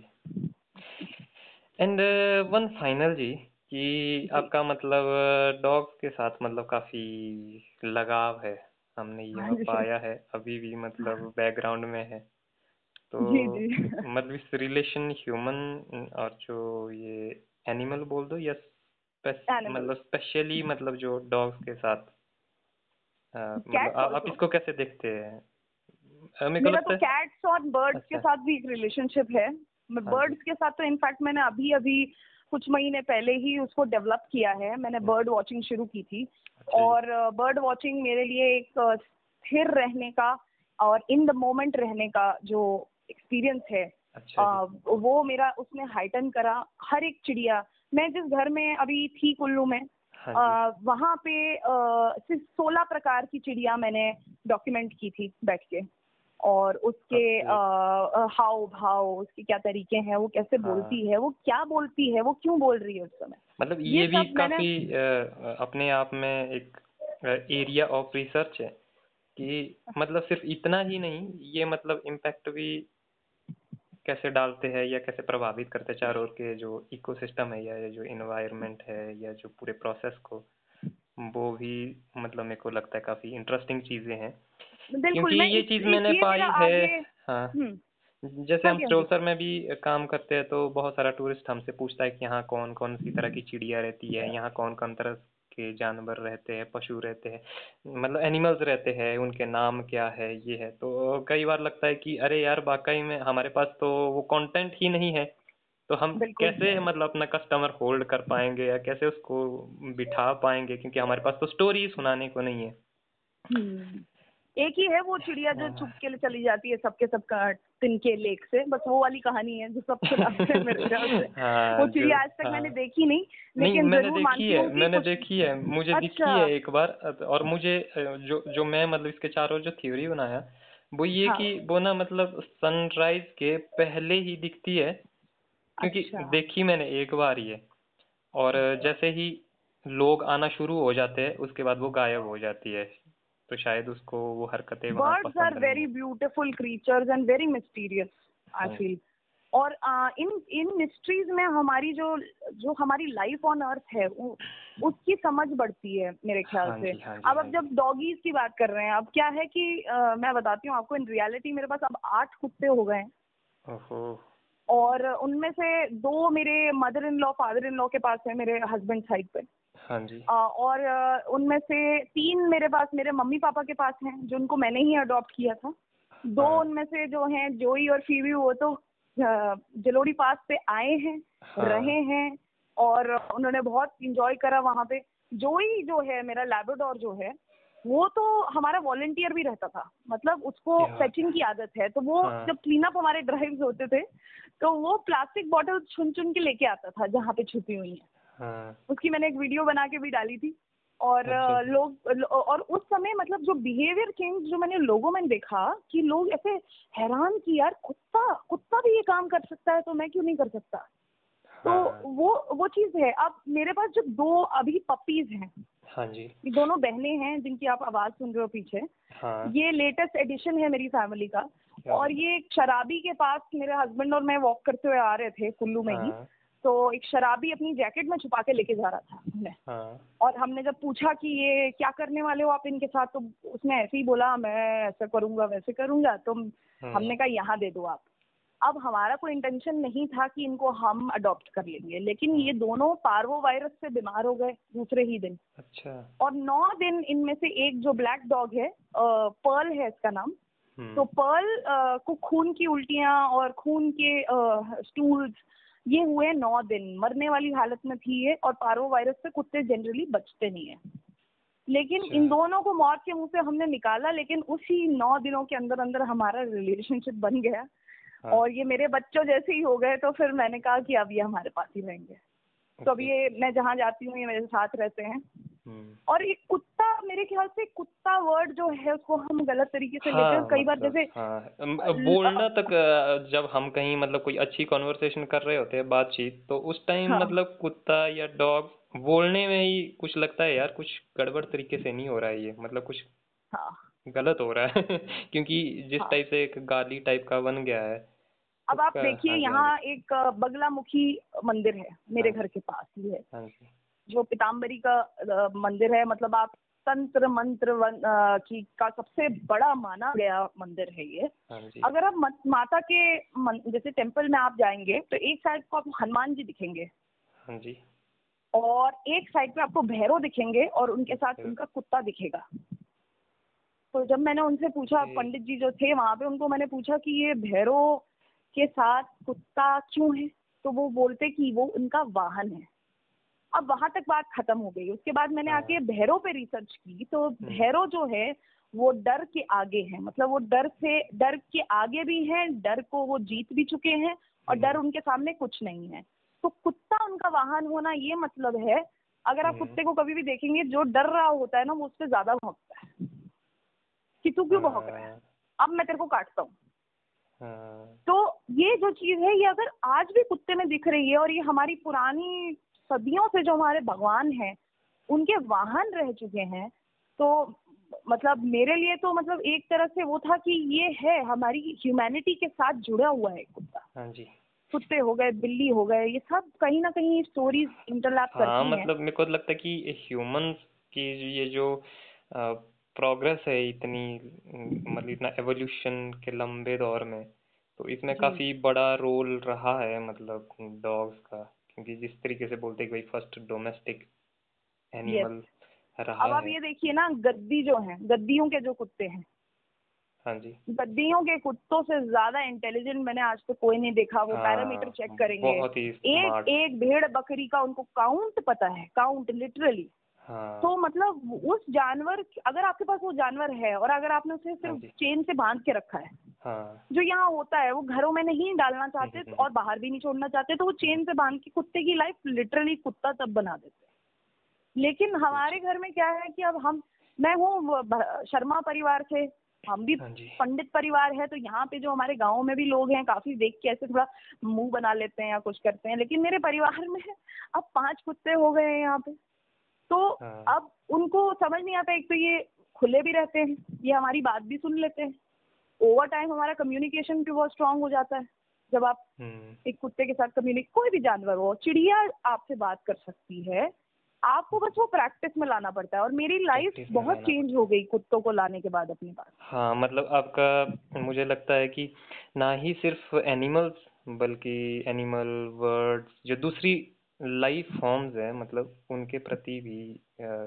Speaker 1: एंड वन फाइनल जी, कि
Speaker 2: जी।
Speaker 1: आपका मतलब डॉग्स के साथ मतलब काफी लगाव है, हमने
Speaker 2: हाँ
Speaker 1: यह
Speaker 2: जी।
Speaker 1: पाया है, अभी भी मतलब बैकग्राउंड में है। तो
Speaker 2: जी जी।
Speaker 1: मतलब इस रिलेशन ह्यूमन और जो ये एनिमल बोल दो या स्पेस
Speaker 2: एनिमल।
Speaker 1: मतलब स्पेशली मतलब जो डॉग्स के साथ अ, मतलब
Speaker 2: कैट्स
Speaker 1: आ, आप
Speaker 2: ऑल्सो।
Speaker 1: इसको कैसे देखते हैं? अ, मेरे को
Speaker 2: मेरा तो
Speaker 1: लगता है।
Speaker 2: कैट्स और बर्ड्स के
Speaker 1: अच्छा।
Speaker 2: साथ भी एक रिलेशनशिप है। मैं
Speaker 1: हाँ जी।
Speaker 2: बर्ड्स के साथ तो इनफैक्ट मैंने अभी अभी कुछ महीने पहले ही उसको डेवलप किया है। मैंने
Speaker 1: हम्म,
Speaker 2: बर्ड वॉचिंग शुरू की थी।
Speaker 1: अच्छा जी।
Speaker 2: और बर्ड वॉचिंग मेरे लिए एक अ, स्थिर रहने का और इन द मोमेंट रहने का जो एक्सपीरियंस है,
Speaker 1: अच्छा जी।
Speaker 2: अ, वो मेरा उसने हाइटन करा। हर एक चिड़िया, मैं जिस घर में अभी थी कुल्लू में,
Speaker 1: हाँ जी।
Speaker 2: वहाँ पे अ, सिर्फ सोलह प्रकार की चिड़िया मैंने डॉक्यूमेंट की थी बैठ के, और उसके
Speaker 1: ओके।
Speaker 2: हाव भाव, उसके क्या तरीके हैं, वो कैसे
Speaker 1: हाँ,
Speaker 2: बोलती है, वो क्या बोलती है, वो क्यों बोल रही है उस समय,
Speaker 1: मतलब
Speaker 2: ये
Speaker 1: ये भी
Speaker 2: सब मैंने।
Speaker 1: काफी अ, अपने आप में एक एरिया ऑफ रिसर्च है कि मतलब सिर्फ इतना ही नहीं, ये मतलब इम्पैक्ट भी कैसे डालते हैं या कैसे प्रभावित करते हैं चारों ओर के जो इकोसिस्टम है या ये जो इन्वायरमेंट है या जो पूरे प्रोसेस को, वो भी मतलब मेरे को लगता है काफी इंटरेस्टिंग चीजें हैं,
Speaker 2: बिल्कुल,
Speaker 1: क्योंकि
Speaker 2: मैं
Speaker 1: ये
Speaker 2: इस,
Speaker 1: चीज मैंने
Speaker 2: इसलिए मेरा
Speaker 1: पाई है।
Speaker 2: आगे।
Speaker 1: हाँ,
Speaker 2: हम्म।
Speaker 1: जैसे
Speaker 2: हाँ
Speaker 1: हम
Speaker 2: जी, हाँ जी।
Speaker 1: स्टोसर में भी काम करते हैं तो बहुत सारा टूरिस्ट हमसे पूछता है कि यहाँ कौन कौन सी तरह की चिड़िया रहती है, यहाँ कौन कौन तरह के जानवर रहते हैं, पशु रहते हैं, मतलब एनिमल्स रहते हैं, उनके नाम क्या है, ये है। तो कई बार लगता है कि अरे यार वाकई में हमारे पास तो वो कंटेंट ही नहीं है, तो हम
Speaker 2: बिल्कुल।
Speaker 1: कैसे मतलब अपना कस्टमर होल्ड कर पाएंगे या कैसे उसको बिठा पाएंगे, क्योंकि हमारे पास तो स्टोरी सुनाने को नहीं है।
Speaker 2: हम्म। एक ही है वो चिड़िया जो
Speaker 1: हाँ।
Speaker 2: चुप के लिए चली जाती है सबके सब का तिनके लेक से, बस वो वाली कहानी है जो सब सुनाते हैं मेरे ख्याल से।
Speaker 1: हाँ
Speaker 2: वो
Speaker 1: जो,
Speaker 2: चिड़िया आज तक मैंने
Speaker 1: हाँ,
Speaker 2: देखी नहीं,
Speaker 1: नहीं
Speaker 2: लेकिन
Speaker 1: मैंने
Speaker 2: जरूर
Speaker 1: देखी
Speaker 2: मानती
Speaker 1: है,
Speaker 2: हूँ कि
Speaker 1: मैंने
Speaker 2: कुछ।
Speaker 1: देखी है, मुझे दिखी
Speaker 2: अच्छा।
Speaker 1: है एक बार। और मुझे अ, जो जो मैं मतलब इसके चारों जो थ्योरी बनाया वो ये
Speaker 2: हाँ।
Speaker 1: कि वो ना मतलब सनराइज के पहले ही दिखती है, क्योंकि
Speaker 2: अच्छा।
Speaker 1: देखी मैंने एक बार ये, और जैसे ही लोग आना शुरू हो जाते हैं उसके बाद वो गायब हो जाती है, तो शायद उसको वो हरकतें वहाँ
Speaker 2: बर्ड्स आर
Speaker 1: पसंद नहीं
Speaker 2: वेरी
Speaker 1: है।
Speaker 2: Beautiful creatures and very mysterious, I
Speaker 1: हाँ
Speaker 2: फील। और आ, इन इन मिस्ट्रीज में हमारी जो जो हमारी लाइफ ऑन अर्थ है वो, उसकी समझ बढ़ती है मेरे ख्याल
Speaker 1: हाँ
Speaker 2: से।
Speaker 1: जी, हाँ जी,
Speaker 2: अब
Speaker 1: हाँ
Speaker 2: अब
Speaker 1: जी।
Speaker 2: जब डॉगीज की बात कर रहे हैं, अब क्या है कि आ, मैं बताती हूँ आपको, इन रियलिटी मेरे पास अब आठ कुत्ते हो गए हैं,
Speaker 1: ओहो।
Speaker 2: और उनमें से दो मेरे mother in law father in law के पास है, मेरे हस्बैंड साइड पे।
Speaker 1: हाँ जी।
Speaker 2: आ, और आ, उनमें से तीन मेरे पास मेरे मम्मी पापा के पास हैं, जो उनको मैंने ही अडॉप्ट किया था। दो
Speaker 1: हाँ
Speaker 2: उनमें से जो हैं जोई और फीवी, वो तो आ, जलोड़ी पास पे आए हैं,
Speaker 1: हाँ।
Speaker 2: रहे हैं, और उन्होंने बहुत इंजॉय करा वहाँ पे। जोई जो है मेरा लैब्राडोर जो है, वो तो हमारा वॉलंटियर भी रहता था, मतलब उसको
Speaker 1: क्या बात
Speaker 2: फेचिंग
Speaker 1: है।
Speaker 2: की आदत है, तो वो
Speaker 1: हाँ
Speaker 2: जब क्लीन अप हमारे ड्राइव्स होते थे, तो वो प्लास्टिक बॉटल चुन चुन के लेके आता था जहाँ पे छुपी हुई है।
Speaker 1: हाँ।
Speaker 2: उसकी मैंने एक वीडियो बना के भी डाली थी। और
Speaker 1: अच्छा
Speaker 2: अ,
Speaker 1: जी।
Speaker 2: लोग लो- और उस समय मतलब जो बिहेवियर चेंज जो मैंने लोगों में देखा, कि लोग ऐसे हैरान कि यार कुत्ता कुत्ता भी ये काम कर सकता है, तो मैं क्यों नहीं कर सकता। तो
Speaker 1: हाँ।
Speaker 2: वो वो चीज है। अब मेरे पास जो दो अभी पपीज हैं,
Speaker 1: हाँ जी।
Speaker 2: ये दोनों बहनें हैं जिनकी आप आवाज सुन रहे हो पीछे,
Speaker 1: हाँ।
Speaker 2: ये लेटेस्ट एडिशन है मेरी फैमिली का।
Speaker 1: क्या
Speaker 2: और
Speaker 1: बात है।
Speaker 2: ये शराबी के पास मेरे हस्बैंड और मैं वॉक करते हुए आ रहे थे कुल्लू में ही,
Speaker 1: हाँ।
Speaker 2: तो एक शराबी अपनी जैकेट में छुपा के लेके जा रहा था उन्हें।
Speaker 1: हाँ।
Speaker 2: और हमने जब पूछा कि ये क्या करने वाले हो आप इनके साथ, तो उसने ऐसे ही बोला मैं ऐसा करूंगा वैसे करूंगा, तो
Speaker 1: हम्म।
Speaker 2: हमने कहा यहाँ दे दो आप। अब हमारा कोई इंटेंशन नहीं था कि इनको हम अडॉप्ट कर लेंगे, लेकिन
Speaker 1: हम्म।
Speaker 2: ये दोनों पार्वो वायरस से बीमार हो गए दूसरे ही दिन।
Speaker 1: अच्छा।
Speaker 2: और नौ दिन इनमें से एक जो ब्लैक डॉग है, पर्ल है इसका नाम, तो
Speaker 1: हम्म।
Speaker 2: पर्ल अ, को खून की उल्टियां और खून के स्टूल्स ये हुए, नौ दिन मरने वाली हालत में थी ये। और पार्वो वायरस से कुत्ते जनरली बचते नहीं है, लेकिन
Speaker 1: अच्छा।
Speaker 2: इन दोनों को मौत के मुंह से हमने निकाला, लेकिन उसी नौ दिनों के अंदर अंदर हमारा रिलेशनशिप बन गया,
Speaker 1: हाँ।
Speaker 2: और ये मेरे बच्चों जैसे ही हो गए। तो फिर मैंने कहा कि अब ये हमारे पास ही रहेंगे। तो अब
Speaker 1: ओके।
Speaker 2: ये मैं जहाँ जाती हूँ ये मेरे साथ रहते हैं।
Speaker 1: हम्म।
Speaker 2: और एक कुत्ता, मेरे ख्याल से कुत्ता वर्ड जो है उसको हम गलत तरीके से लेते हैं
Speaker 1: हाँ
Speaker 2: कई बार,
Speaker 1: मतलब
Speaker 2: जैसे
Speaker 1: हाँ, अम,
Speaker 2: अ, ल-
Speaker 1: बोलना
Speaker 2: अ,
Speaker 1: तक अ, जब हम कहीं मतलब कोई अच्छी कॉन्वर्सेशन कर रहे होते हैं, बातचीत, तो उस टाइम
Speaker 2: हाँ
Speaker 1: मतलब कुत्ता या डॉग बोलने में ही कुछ लगता है यार कुछ गड़बड़ तरीके से नहीं हो रहा है, ये मतलब कुछ
Speaker 2: हाँ
Speaker 1: गलत हो रहा है क्योंकि जिस
Speaker 2: हाँ।
Speaker 1: टाइप से एक गाली टाइप का बन गया है
Speaker 2: अब आप
Speaker 1: उसका।
Speaker 2: देखिए
Speaker 1: हाँ जी, हाँ जी।
Speaker 2: यहाँ एक अ, बगलामुखी मंदिर है मेरे
Speaker 1: हाँ
Speaker 2: घर
Speaker 1: जी।
Speaker 2: के पास ही है,
Speaker 1: हाँ जी।
Speaker 2: जो पीताम्बरी का अ, मंदिर है। मतलब आप तंत्र मंत्र वन- अ, की का सबसे बड़ा माना गया मंदिर है ये।
Speaker 1: हाँ जी।
Speaker 2: अगर आप मत- माता के मन, जैसे टेम्पल में आप जाएंगे तो एक साइड को आपको हनुमान जी दिखेंगे,
Speaker 1: हाँ जी।
Speaker 2: और एक साइड पे आपको भैरव दिखेंगे, और उनके साथ उनका कुत्ता दिखेगा। तो जब मैंने उनसे पूछा,
Speaker 1: ओके।
Speaker 2: पंडित जी जो थे वहां पे, उनको मैंने पूछा कि ये भैरव के साथ कुत्ता क्यों है, तो वो बोलते कि वो उनका वाहन है। अब वहां तक बात खत्म हो गई। उसके बाद मैंने आके
Speaker 1: हाँ।
Speaker 2: भैरव पे रिसर्च की, तो
Speaker 1: हम्म।
Speaker 2: भैरव जो है वो डर के आगे है, मतलब वो डर से डर के आगे भी है, डर को वो जीत भी चुके हैं, और डर
Speaker 1: हम्म।
Speaker 2: उनके सामने कुछ नहीं है। तो कुत्ता उनका वाहन होना ये मतलब है अगर आप
Speaker 1: हम्म।
Speaker 2: कुत्ते को कभी भी देखेंगे, जो डर रहा होता है ना वो उससे ज्यादा भौंकता है कि तू क्यों भौंक रहा है,
Speaker 1: हाँ
Speaker 2: अब मैं तेरे को काटता हूँ।
Speaker 1: हाँ
Speaker 2: तो ये जो चीज है, ये अगर आज भी कुत्ते में दिख रही है, और ये हमारी पुरानी सदियों से जो हमारे भगवान हैं उनके वाहन रह चुके हैं, तो मतलब मेरे लिए तो मतलब एक तरह से वो था कि ये है हमारी ह्यूमैनिटी के साथ जुड़ा हुआ है कुत्ता।
Speaker 1: हाँ जी।
Speaker 2: कुत्ते हो गए, बिल्ली हो गए, ये सब कहीं ना कहीं स्टोरीज इंटरलैप
Speaker 1: हाँ
Speaker 2: करती हैं।
Speaker 1: मतलब मेरे को तो लगता है कि ह्यूमंस की ये जो प्रोग्रेस है इतनी, अम, मतलब इतना एवोल्यूशन के लंबे दौर में, तो इसमें
Speaker 2: जी।
Speaker 1: काफी बड़ा रोल रहा है मतलब डॉग्स का, क्योंकि जिस तरीके से बोलते हैं कि भाई फर्स्ट डोमेस्टिक
Speaker 2: यस।
Speaker 1: एनिमल
Speaker 2: अब
Speaker 1: रहा
Speaker 2: आप
Speaker 1: है।
Speaker 2: ये देखिए ना, गद्दी जो है, गद्दियों के जो कुत्ते हैं,
Speaker 1: हाँ जी।
Speaker 2: गद्दियों के कुत्तों से ज्यादा इंटेलिजेंट मैंने आज तक कोई नहीं देखा। वो पैरामीटर
Speaker 1: हाँ
Speaker 2: चेक करेंगे,
Speaker 1: बहुत ही
Speaker 2: एक
Speaker 1: स्मार्ट।
Speaker 2: एक भेड़ बकरी का उनको काउंट पता है, काउंट लिटरली।
Speaker 1: हाँ
Speaker 2: तो मतलब उस जानवर, अगर आपके पास वो जानवर है और अगर आपने उसे
Speaker 1: हाँ
Speaker 2: सिर्फ
Speaker 1: जी।
Speaker 2: चेन से बांध के रखा है,
Speaker 1: हाँ।
Speaker 2: जो यहाँ होता है वो घरों में नहीं डालना
Speaker 1: हम्म,
Speaker 2: चाहते
Speaker 1: हम्म,
Speaker 2: और बाहर भी नहीं छोड़ना चाहते, तो वो
Speaker 1: हम्म,
Speaker 2: चेन से बांध के कुत्ते की लाइफ लिटरली कुत्ता तब बना देते हैं। लेकिन हमारे घर में क्या है कि अब हम, मैं हूँ भ- शर्मा परिवार से, हम भी
Speaker 1: हाँ जी।
Speaker 2: पंडित परिवार है, तो यहाँ पे जो हमारे गांव में भी लोग हैं, काफी देख के ऐसे थोड़ा मुंह बना लेते हैं या कुछ करते हैं, लेकिन मेरे परिवार में अब पांच कुत्ते हो गए हैं यहाँ पे। तो
Speaker 1: हाँ।
Speaker 2: अब उनको समझ नहीं आता, एक तो ये खुले भी रहते हैं, ये हमारी बात भी सुन लेते हैं, ओवर टाइम हमारा कम्युनिकेशन भी बहुत स्ट्रांग हो जाता है। जब आप
Speaker 1: हम्म।
Speaker 2: एक कुत्ते के साथ कम्युनिकेट, कोई भी जानवर हो, चिड़िया आपसे बात कर सकती है, आपको बस वो प्रैक्टिस में लाना पड़ता है, और मेरी लाइफ
Speaker 1: प्रैक्टिस में
Speaker 2: बहुत
Speaker 1: लाना
Speaker 2: चेंज
Speaker 1: पड़ता
Speaker 2: हो
Speaker 1: है।
Speaker 2: गई कुत्तों को लाने के बाद अपने पास।
Speaker 1: हाँ मतलब आपका, मुझे लगता है कि ना ही सिर्फ एनिमल्स, बल्कि एनिमल वर्ड्स जो दूसरी लाइफ फॉर्म्स है, मतलब उनके प्रति भी अ,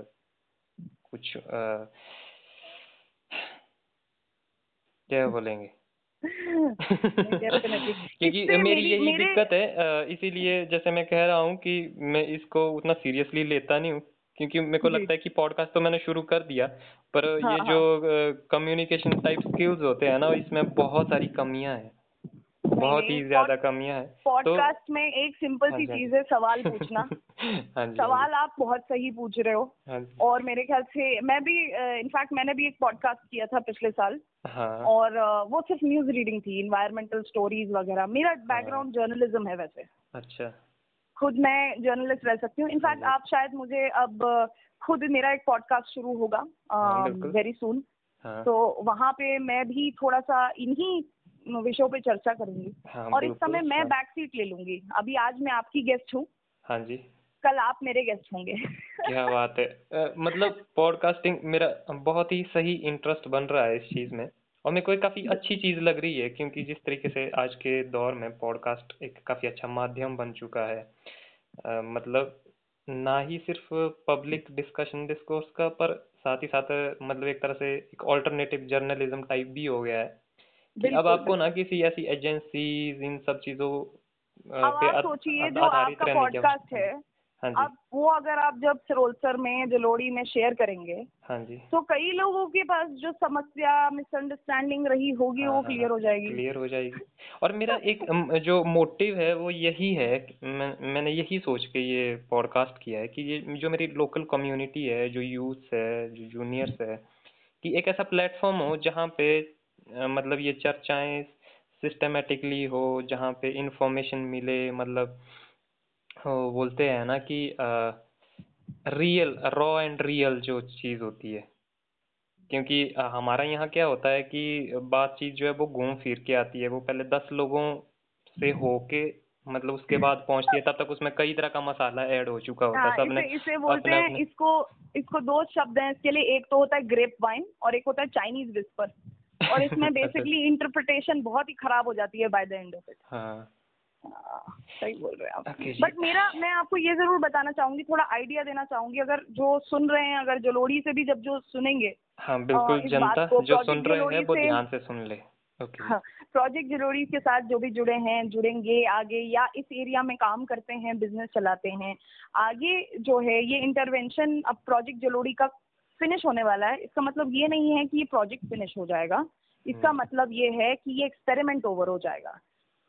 Speaker 1: कुछ अ, क्या बोलेंगे।
Speaker 2: डेफिनेटली।
Speaker 1: क्योंकि
Speaker 2: इससे
Speaker 1: मेरी
Speaker 2: मेरी
Speaker 1: यही
Speaker 2: मेरे
Speaker 1: दिक्कत है, अ, इसीलिए जैसे मैं कह रहा हूँ कि मैं इसको उतना सीरियसली लेता नहीं हूँ, क्योंकि मेरे को
Speaker 2: जी।
Speaker 1: लगता है कि पॉडकास्ट तो मैंने शुरू कर दिया, पर
Speaker 2: हाँ
Speaker 1: ये जो
Speaker 2: हाँ।
Speaker 1: कम्युनिकेशन टाइप स्किल्स होते हैं ना, इसमें बहुत सारी कमियां हैं,
Speaker 2: नहीं
Speaker 1: बहुत
Speaker 2: नहीं,
Speaker 1: ही ज्यादा कमियां हैं। तो
Speaker 2: पॉडकास्ट में एक सिंपल
Speaker 1: हाँ
Speaker 2: सी
Speaker 1: जी हाँ
Speaker 2: चीज है, सवाल
Speaker 1: जी।
Speaker 2: पूछना।
Speaker 1: हाँ जी हाँ जी।
Speaker 2: सवाल आप बहुत सही पूछ रहे हो,
Speaker 1: हाँ जी।
Speaker 2: और मेरे ख्याल से मैं भी, इनफैक्ट मैंने भी एक पॉडकास्ट किया था पिछले साल,
Speaker 1: हाँ
Speaker 2: और अ, वो सिर्फ न्यूज रीडिंग थी, इन्वायरमेंटल स्टोरीज वगैरह। मेरा
Speaker 1: हाँ।
Speaker 2: बैकग्राउंड जर्नलिज्म है वैसे,
Speaker 1: अच्छा।
Speaker 2: खुद मैं जर्नलिस्ट रह सकती हूँ।
Speaker 1: हाँ
Speaker 2: इनफैक्ट
Speaker 1: जी।
Speaker 2: आप शायद मुझे अब अ, खुद मेरा एक पॉडकास्ट शुरू होगा
Speaker 1: हाँ बिल्कुल।
Speaker 2: वेरी सून,
Speaker 1: हाँ
Speaker 2: तो वहां पे मैं भी थोड़ा सा इन्हीं विषयों पे चर्चा करूंगी,
Speaker 1: हाँ
Speaker 2: और इस
Speaker 1: बिल्कुल।
Speaker 2: समय मैं
Speaker 1: हाँ
Speaker 2: बैक सीट ले लूंगी। अभी आज मैं आपकी गेस्ट हूँ,
Speaker 1: हाँ जी।
Speaker 2: कल आप मेरे गेस्ट होंगे।
Speaker 1: क्या बात है, अ, मतलब पॉडकास्टिंग मेरा बहुत ही सही इंटरेस्ट बन रहा है इस चीज में, और मेरे को एक काफी अच्छी चीज लग रही है, क्योंकि जिस तरीके से आज के दौर में पॉडकास्ट एक काफी अच्छा माध्यम बन चुका है, अ, मतलब ना ही सिर्फ पब्लिक डिस्कशन डिस्कोर्स का, पर साथ ही साथ अ, मतलब एक तरह से एक ऑल्टरनेटिव जर्नलिज्म टाइप भी हो गया है, कि अब
Speaker 2: बिल्कुल
Speaker 1: आपको ना
Speaker 2: बिल्कुल।
Speaker 1: किसी ऐसी एजेंसीज इन सब चीजों अ,
Speaker 2: अब
Speaker 1: पे
Speaker 2: आप
Speaker 1: आध-
Speaker 2: सोचिए,
Speaker 1: आध-
Speaker 2: जो
Speaker 1: आधारित
Speaker 2: आपका
Speaker 1: रहने की
Speaker 2: पॉडकास्ट
Speaker 1: आवश्यकता। हाँ
Speaker 2: है,
Speaker 1: जी। हाँ जी।
Speaker 2: अब वो अगर आप जब सिरोलसर में, जलोड़ी में शेयर करेंगे,
Speaker 1: हाँ जी।
Speaker 2: तो कई लोगों के पास जो समस्या, मिसअंडरस्टैंडिंग रही होगी,
Speaker 1: हाँ
Speaker 2: वो
Speaker 1: हाँ हाँ
Speaker 2: क्लियर हो जाएगी।
Speaker 1: क्लियर हो जाएगी। और मेरा एक अम, जो मोटिव है वो यही है कि मैं, मैंने यही सोच के ये पॉडकास्ट किया है कि ये जो मेरी लोकल कम्युनिटी है, जो यूथ है, जो जूनियर्स है, कि एक ऐसा प्लेटफॉर्म हो जहाँ पे अ, मतलब ये चर्चाएं सिस्टमेटिकली हो, जहाँ पे इंफॉर्मेशन मिले, मतलब वो बोलते हैं ना कि रियल, रॉ एंड रियल जो चीज़ होती है, क्योंकि अ, हमारा यहाँ क्या होता है कि बातचीत जो है वो घूम फिर के आती है, वो पहले दस लोगों से होके मतलब उसके बाद पहुंचती है, तब तक उसमें कई तरह का मसाला ऐड हो चुका होता है,
Speaker 2: हाँ,
Speaker 1: सबने
Speaker 2: इसे इसे बोलते
Speaker 1: अपने
Speaker 2: हैं,
Speaker 1: अपने।
Speaker 2: इसको इसको दो शब्द हैं इसके लिए, एक तो होता है ग्रेप वाइन और एक होता है चाइनीज विस्पर, और इसमें
Speaker 1: अच्छा अच्छा।
Speaker 2: बेसिकली इंटरप्रिटेशन बहुत ही खराब हो जाती है by the end of it.
Speaker 1: हाँ।
Speaker 2: सही बोल रहे हैं आप।
Speaker 1: Okay ji.
Speaker 2: बट मेरा, मैं आपको ये जरूर बताना चाहूंगी, थोड़ा आइडिया देना चाहूंगी, अगर जो सुन रहे हैं, अगर जलोड़ी से भी जब जो सुनेंगे
Speaker 1: हाँ
Speaker 2: अ,
Speaker 1: बिल्कुल,
Speaker 2: इस बात
Speaker 1: जनता
Speaker 2: को,
Speaker 1: जो सुन
Speaker 2: प्रोजेक्ट
Speaker 1: रहे हैं
Speaker 2: जलोड़ी
Speaker 1: वो
Speaker 2: से,
Speaker 1: ध्यान से सुन ले। ओके जी।
Speaker 2: हाँ, प्रोजेक्ट जलोड़ी के साथ जो भी जुड़े हैं, जुड़ेंगे आगे, या इस एरिया में काम करते हैं, बिजनेस चलाते हैं, आगे जो है ये इंटरवेंशन, अब प्रोजेक्ट जलोड़ी का फिनिश होने वाला है, इसका मतलब ये नहीं है कि ये प्रोजेक्ट फिनिश हो जाएगा, इसका
Speaker 1: हम्म।
Speaker 2: मतलब ये है कि ये एक्सपेरिमेंट ओवर हो जाएगा।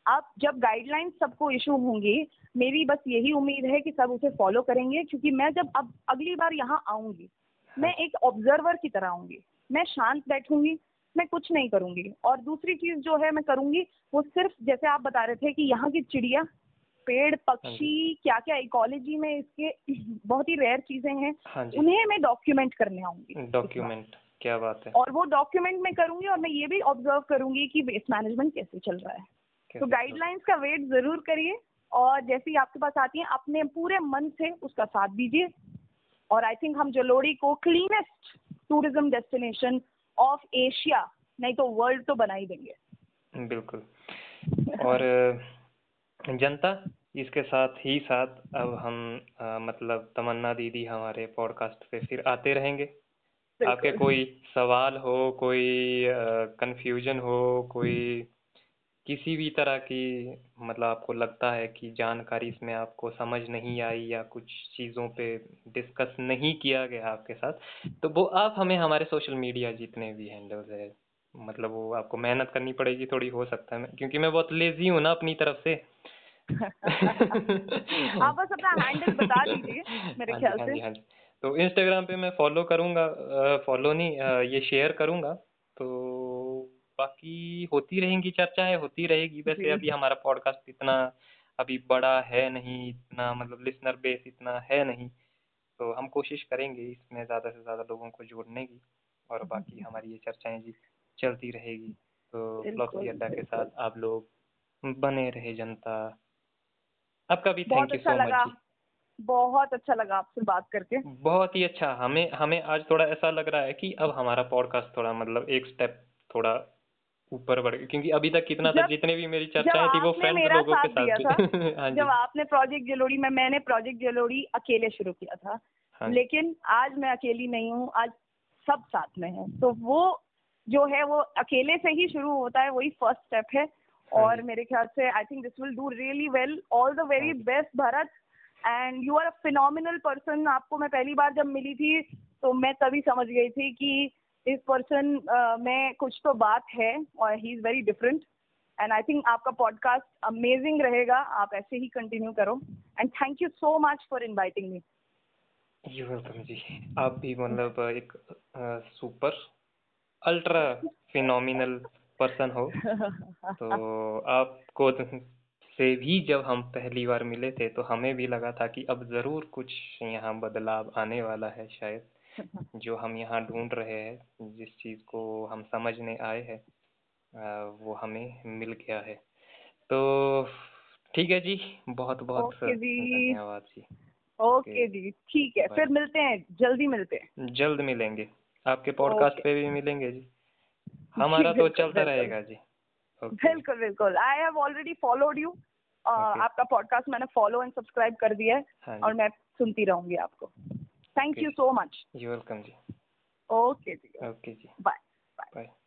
Speaker 2: अब जब गाइडलाइंस सबको इशू होंगी, मेरी बस यही उम्मीद है कि सब उसे फॉलो करेंगे, क्योंकि मैं जब अब अगली बार यहाँ आऊंगी, मैं एक ऑब्जर्वर की तरह आऊंगी, मैं शांत बैठूंगी, मैं कुछ नहीं करूंगी। और दूसरी चीज जो है मैं करूंगी वो सिर्फ, जैसे आप बता रहे थे कि यहाँ की चिड़िया, पेड़, पक्षी, क्या क्या इकोलॉजी में इसके बहुत ही रेयर चीजें हैं, उन्हें मैं डॉक्यूमेंट करने आऊंगी।
Speaker 1: डॉक्यूमेंट, क्या बात है।
Speaker 2: और वो डॉक्यूमेंट मैं करूंगी और मैं ये भी ऑब्जर्व करूंगी कि वेस्ट मैनेजमेंट कैसे चल रहा है। तो गाइडलाइंस का वेट जरूर करिए, और जैसे ही आपके पास आती हैं अपने पूरे मन से उसका साथ दीजिए। और आई थिंक हम जलोड़ी को cleanest tourism destination of Asia, नहीं तो वर्ल्ड तो बना ही देंगे।
Speaker 1: बिल्कुल। और जनता, इसके साथ ही साथ अब हम आ, मतलब तमन्ना दीदी हमारे पॉडकास्ट पे फिर आते रहेंगे। आपके कोई सवाल हो, कोई कंफ्यूजन हो, कोई किसी भी तरह की मतलब आपको लगता है कि जानकारी इसमें आपको समझ नहीं आई या कुछ चीज़ों पे डिस्कस नहीं किया गया आपके साथ, तो वो आप हमें हमारे सोशल मीडिया जितने भी हैंडल्स है, मतलब वो आपको मेहनत करनी पड़ेगी थोड़ी, हो सकता है क्योंकि मैं बहुत लेजी हूँ ना अपनी तरफ से।
Speaker 2: आप बस अपना हैंडल बता दीजिए मेरे
Speaker 1: हाँ जी,
Speaker 2: ख्याल
Speaker 1: हाँ
Speaker 2: से।
Speaker 1: जी, हाँ जी। तो इंस्टाग्राम पे मैं फॉलो करूँगा, फॉलो नहीं अ, ये शेयर करूँगा। तो बाकी होती रहेंगी चर्चाएं, होती रहेगी। वैसे
Speaker 2: जी
Speaker 1: अभी हमारा पॉडकास्ट इतना अभी बड़ा है नहीं, इतना मतलब लिसनर बेस इतना है नहीं, तो हम कोशिश करेंगे इसमें ज़्यादा से ज़्यादा लोगों को जोड़ने की, और बाकी हमारी ये चर्चाएं जी चलती रहेगी। तो फ्लॉपसी
Speaker 2: बिल्कुल
Speaker 1: अड्डा के
Speaker 2: बिल्कुल।
Speaker 1: साथ आप लोग बने रहे जनता। आपका भी
Speaker 2: बहुत
Speaker 1: थैंक यू
Speaker 2: अच्छा
Speaker 1: सो मच
Speaker 2: लगा,
Speaker 1: जी।
Speaker 2: बहुत अच्छा लगा आपसे बात करके।
Speaker 1: बहुत ही अच्छा। हमें हमें आज थोड़ा ऐसा लग रहा है कि अब हमारा पॉडकास्ट थोड़ा मतलब एक स्टेप थोड़ा ऊपर बढ़ गया, क्योंकि अभी तक कितना था,
Speaker 2: जब
Speaker 1: जितने भी मेरी
Speaker 2: जब
Speaker 1: चर्चाएं थी वो
Speaker 2: आपने
Speaker 1: फ्रेंड्स
Speaker 2: मेरा
Speaker 1: लोगों के
Speaker 2: साथ
Speaker 1: साथ
Speaker 2: दिया
Speaker 1: थी।
Speaker 2: था,
Speaker 1: हाँ
Speaker 2: जब
Speaker 1: जी,
Speaker 2: आपने प्रोजेक्ट जलोड़ी में, मैंने प्रोजेक्ट जलोड़ी अकेले शुरू किया था,
Speaker 1: हाँ जी,
Speaker 2: लेकिन आज मैं अकेली नहीं हूँ, आज सब साथ में हैं। तो वो जो है वो अकेले से ही शुरू होता है, वही फर्स्ट स्टेप है।
Speaker 1: हाँ
Speaker 2: और
Speaker 1: जी,
Speaker 2: मेरे ख्याल से I think this will do really well. All the
Speaker 1: हाँ
Speaker 2: वेरी
Speaker 1: जी।
Speaker 2: Best Bharat, and you are a phenomenal person. आपको मैं पहली बार जब मिली थी तो मैं तभी समझ गई थी कि इस पर्सन में कुछ तो बात है, और he is very different. And I think आपका पॉडकास्ट अमेजिंग रहेगा, आप ऐसे ही कंटिन्यू करो। And thank you so much for inviting me.
Speaker 1: You welcome जी। आप भी मतलब एक सुपर अल्ट्रा फिनोमिनल पर्सन हो। तो आपको से भी जब हम पहली बार मिले थे तो हमें भी लगा था कि अब ज़रूर कुछ यहाँ बदलाव आने वाला है शायद, जो हम यहाँ ढूंढ रहे हैं, जिस चीज़ को हम समझने आए हैं अ, वो हमें मिल गया है। तो ठीक है जी, बहुत बहुत
Speaker 2: ओके जी,
Speaker 1: धन्यवाद जी। ओके,
Speaker 2: ओके जी, ठीक है,
Speaker 1: बाय।
Speaker 2: फिर मिलते हैं, जल्दी मिलते हैं।
Speaker 1: जल्द मिलेंगे, आपके पॉडकास्ट
Speaker 2: ओके
Speaker 1: पे भी मिलेंगे जी।
Speaker 2: जी,
Speaker 1: हमारा तो
Speaker 2: बिल्कुल
Speaker 1: चलता
Speaker 2: बिल्कुल,
Speaker 1: रहेगा जी। ओके जी।
Speaker 2: बिल्कुल बिल्कुल। I have already followed you.
Speaker 1: Okay.
Speaker 2: आपका पॉडकास्ट मैंने फॉलो एंड सब्सक्राइब कर दिया है,
Speaker 1: हाँ
Speaker 2: और
Speaker 1: जी।
Speaker 2: मैं सुनती रहूंगी आपको। Thank
Speaker 1: okay
Speaker 2: you
Speaker 1: ji,
Speaker 2: so much.
Speaker 1: You welcome ji.
Speaker 2: Okay ji,
Speaker 1: okay ji,
Speaker 2: bye.
Speaker 1: Bye.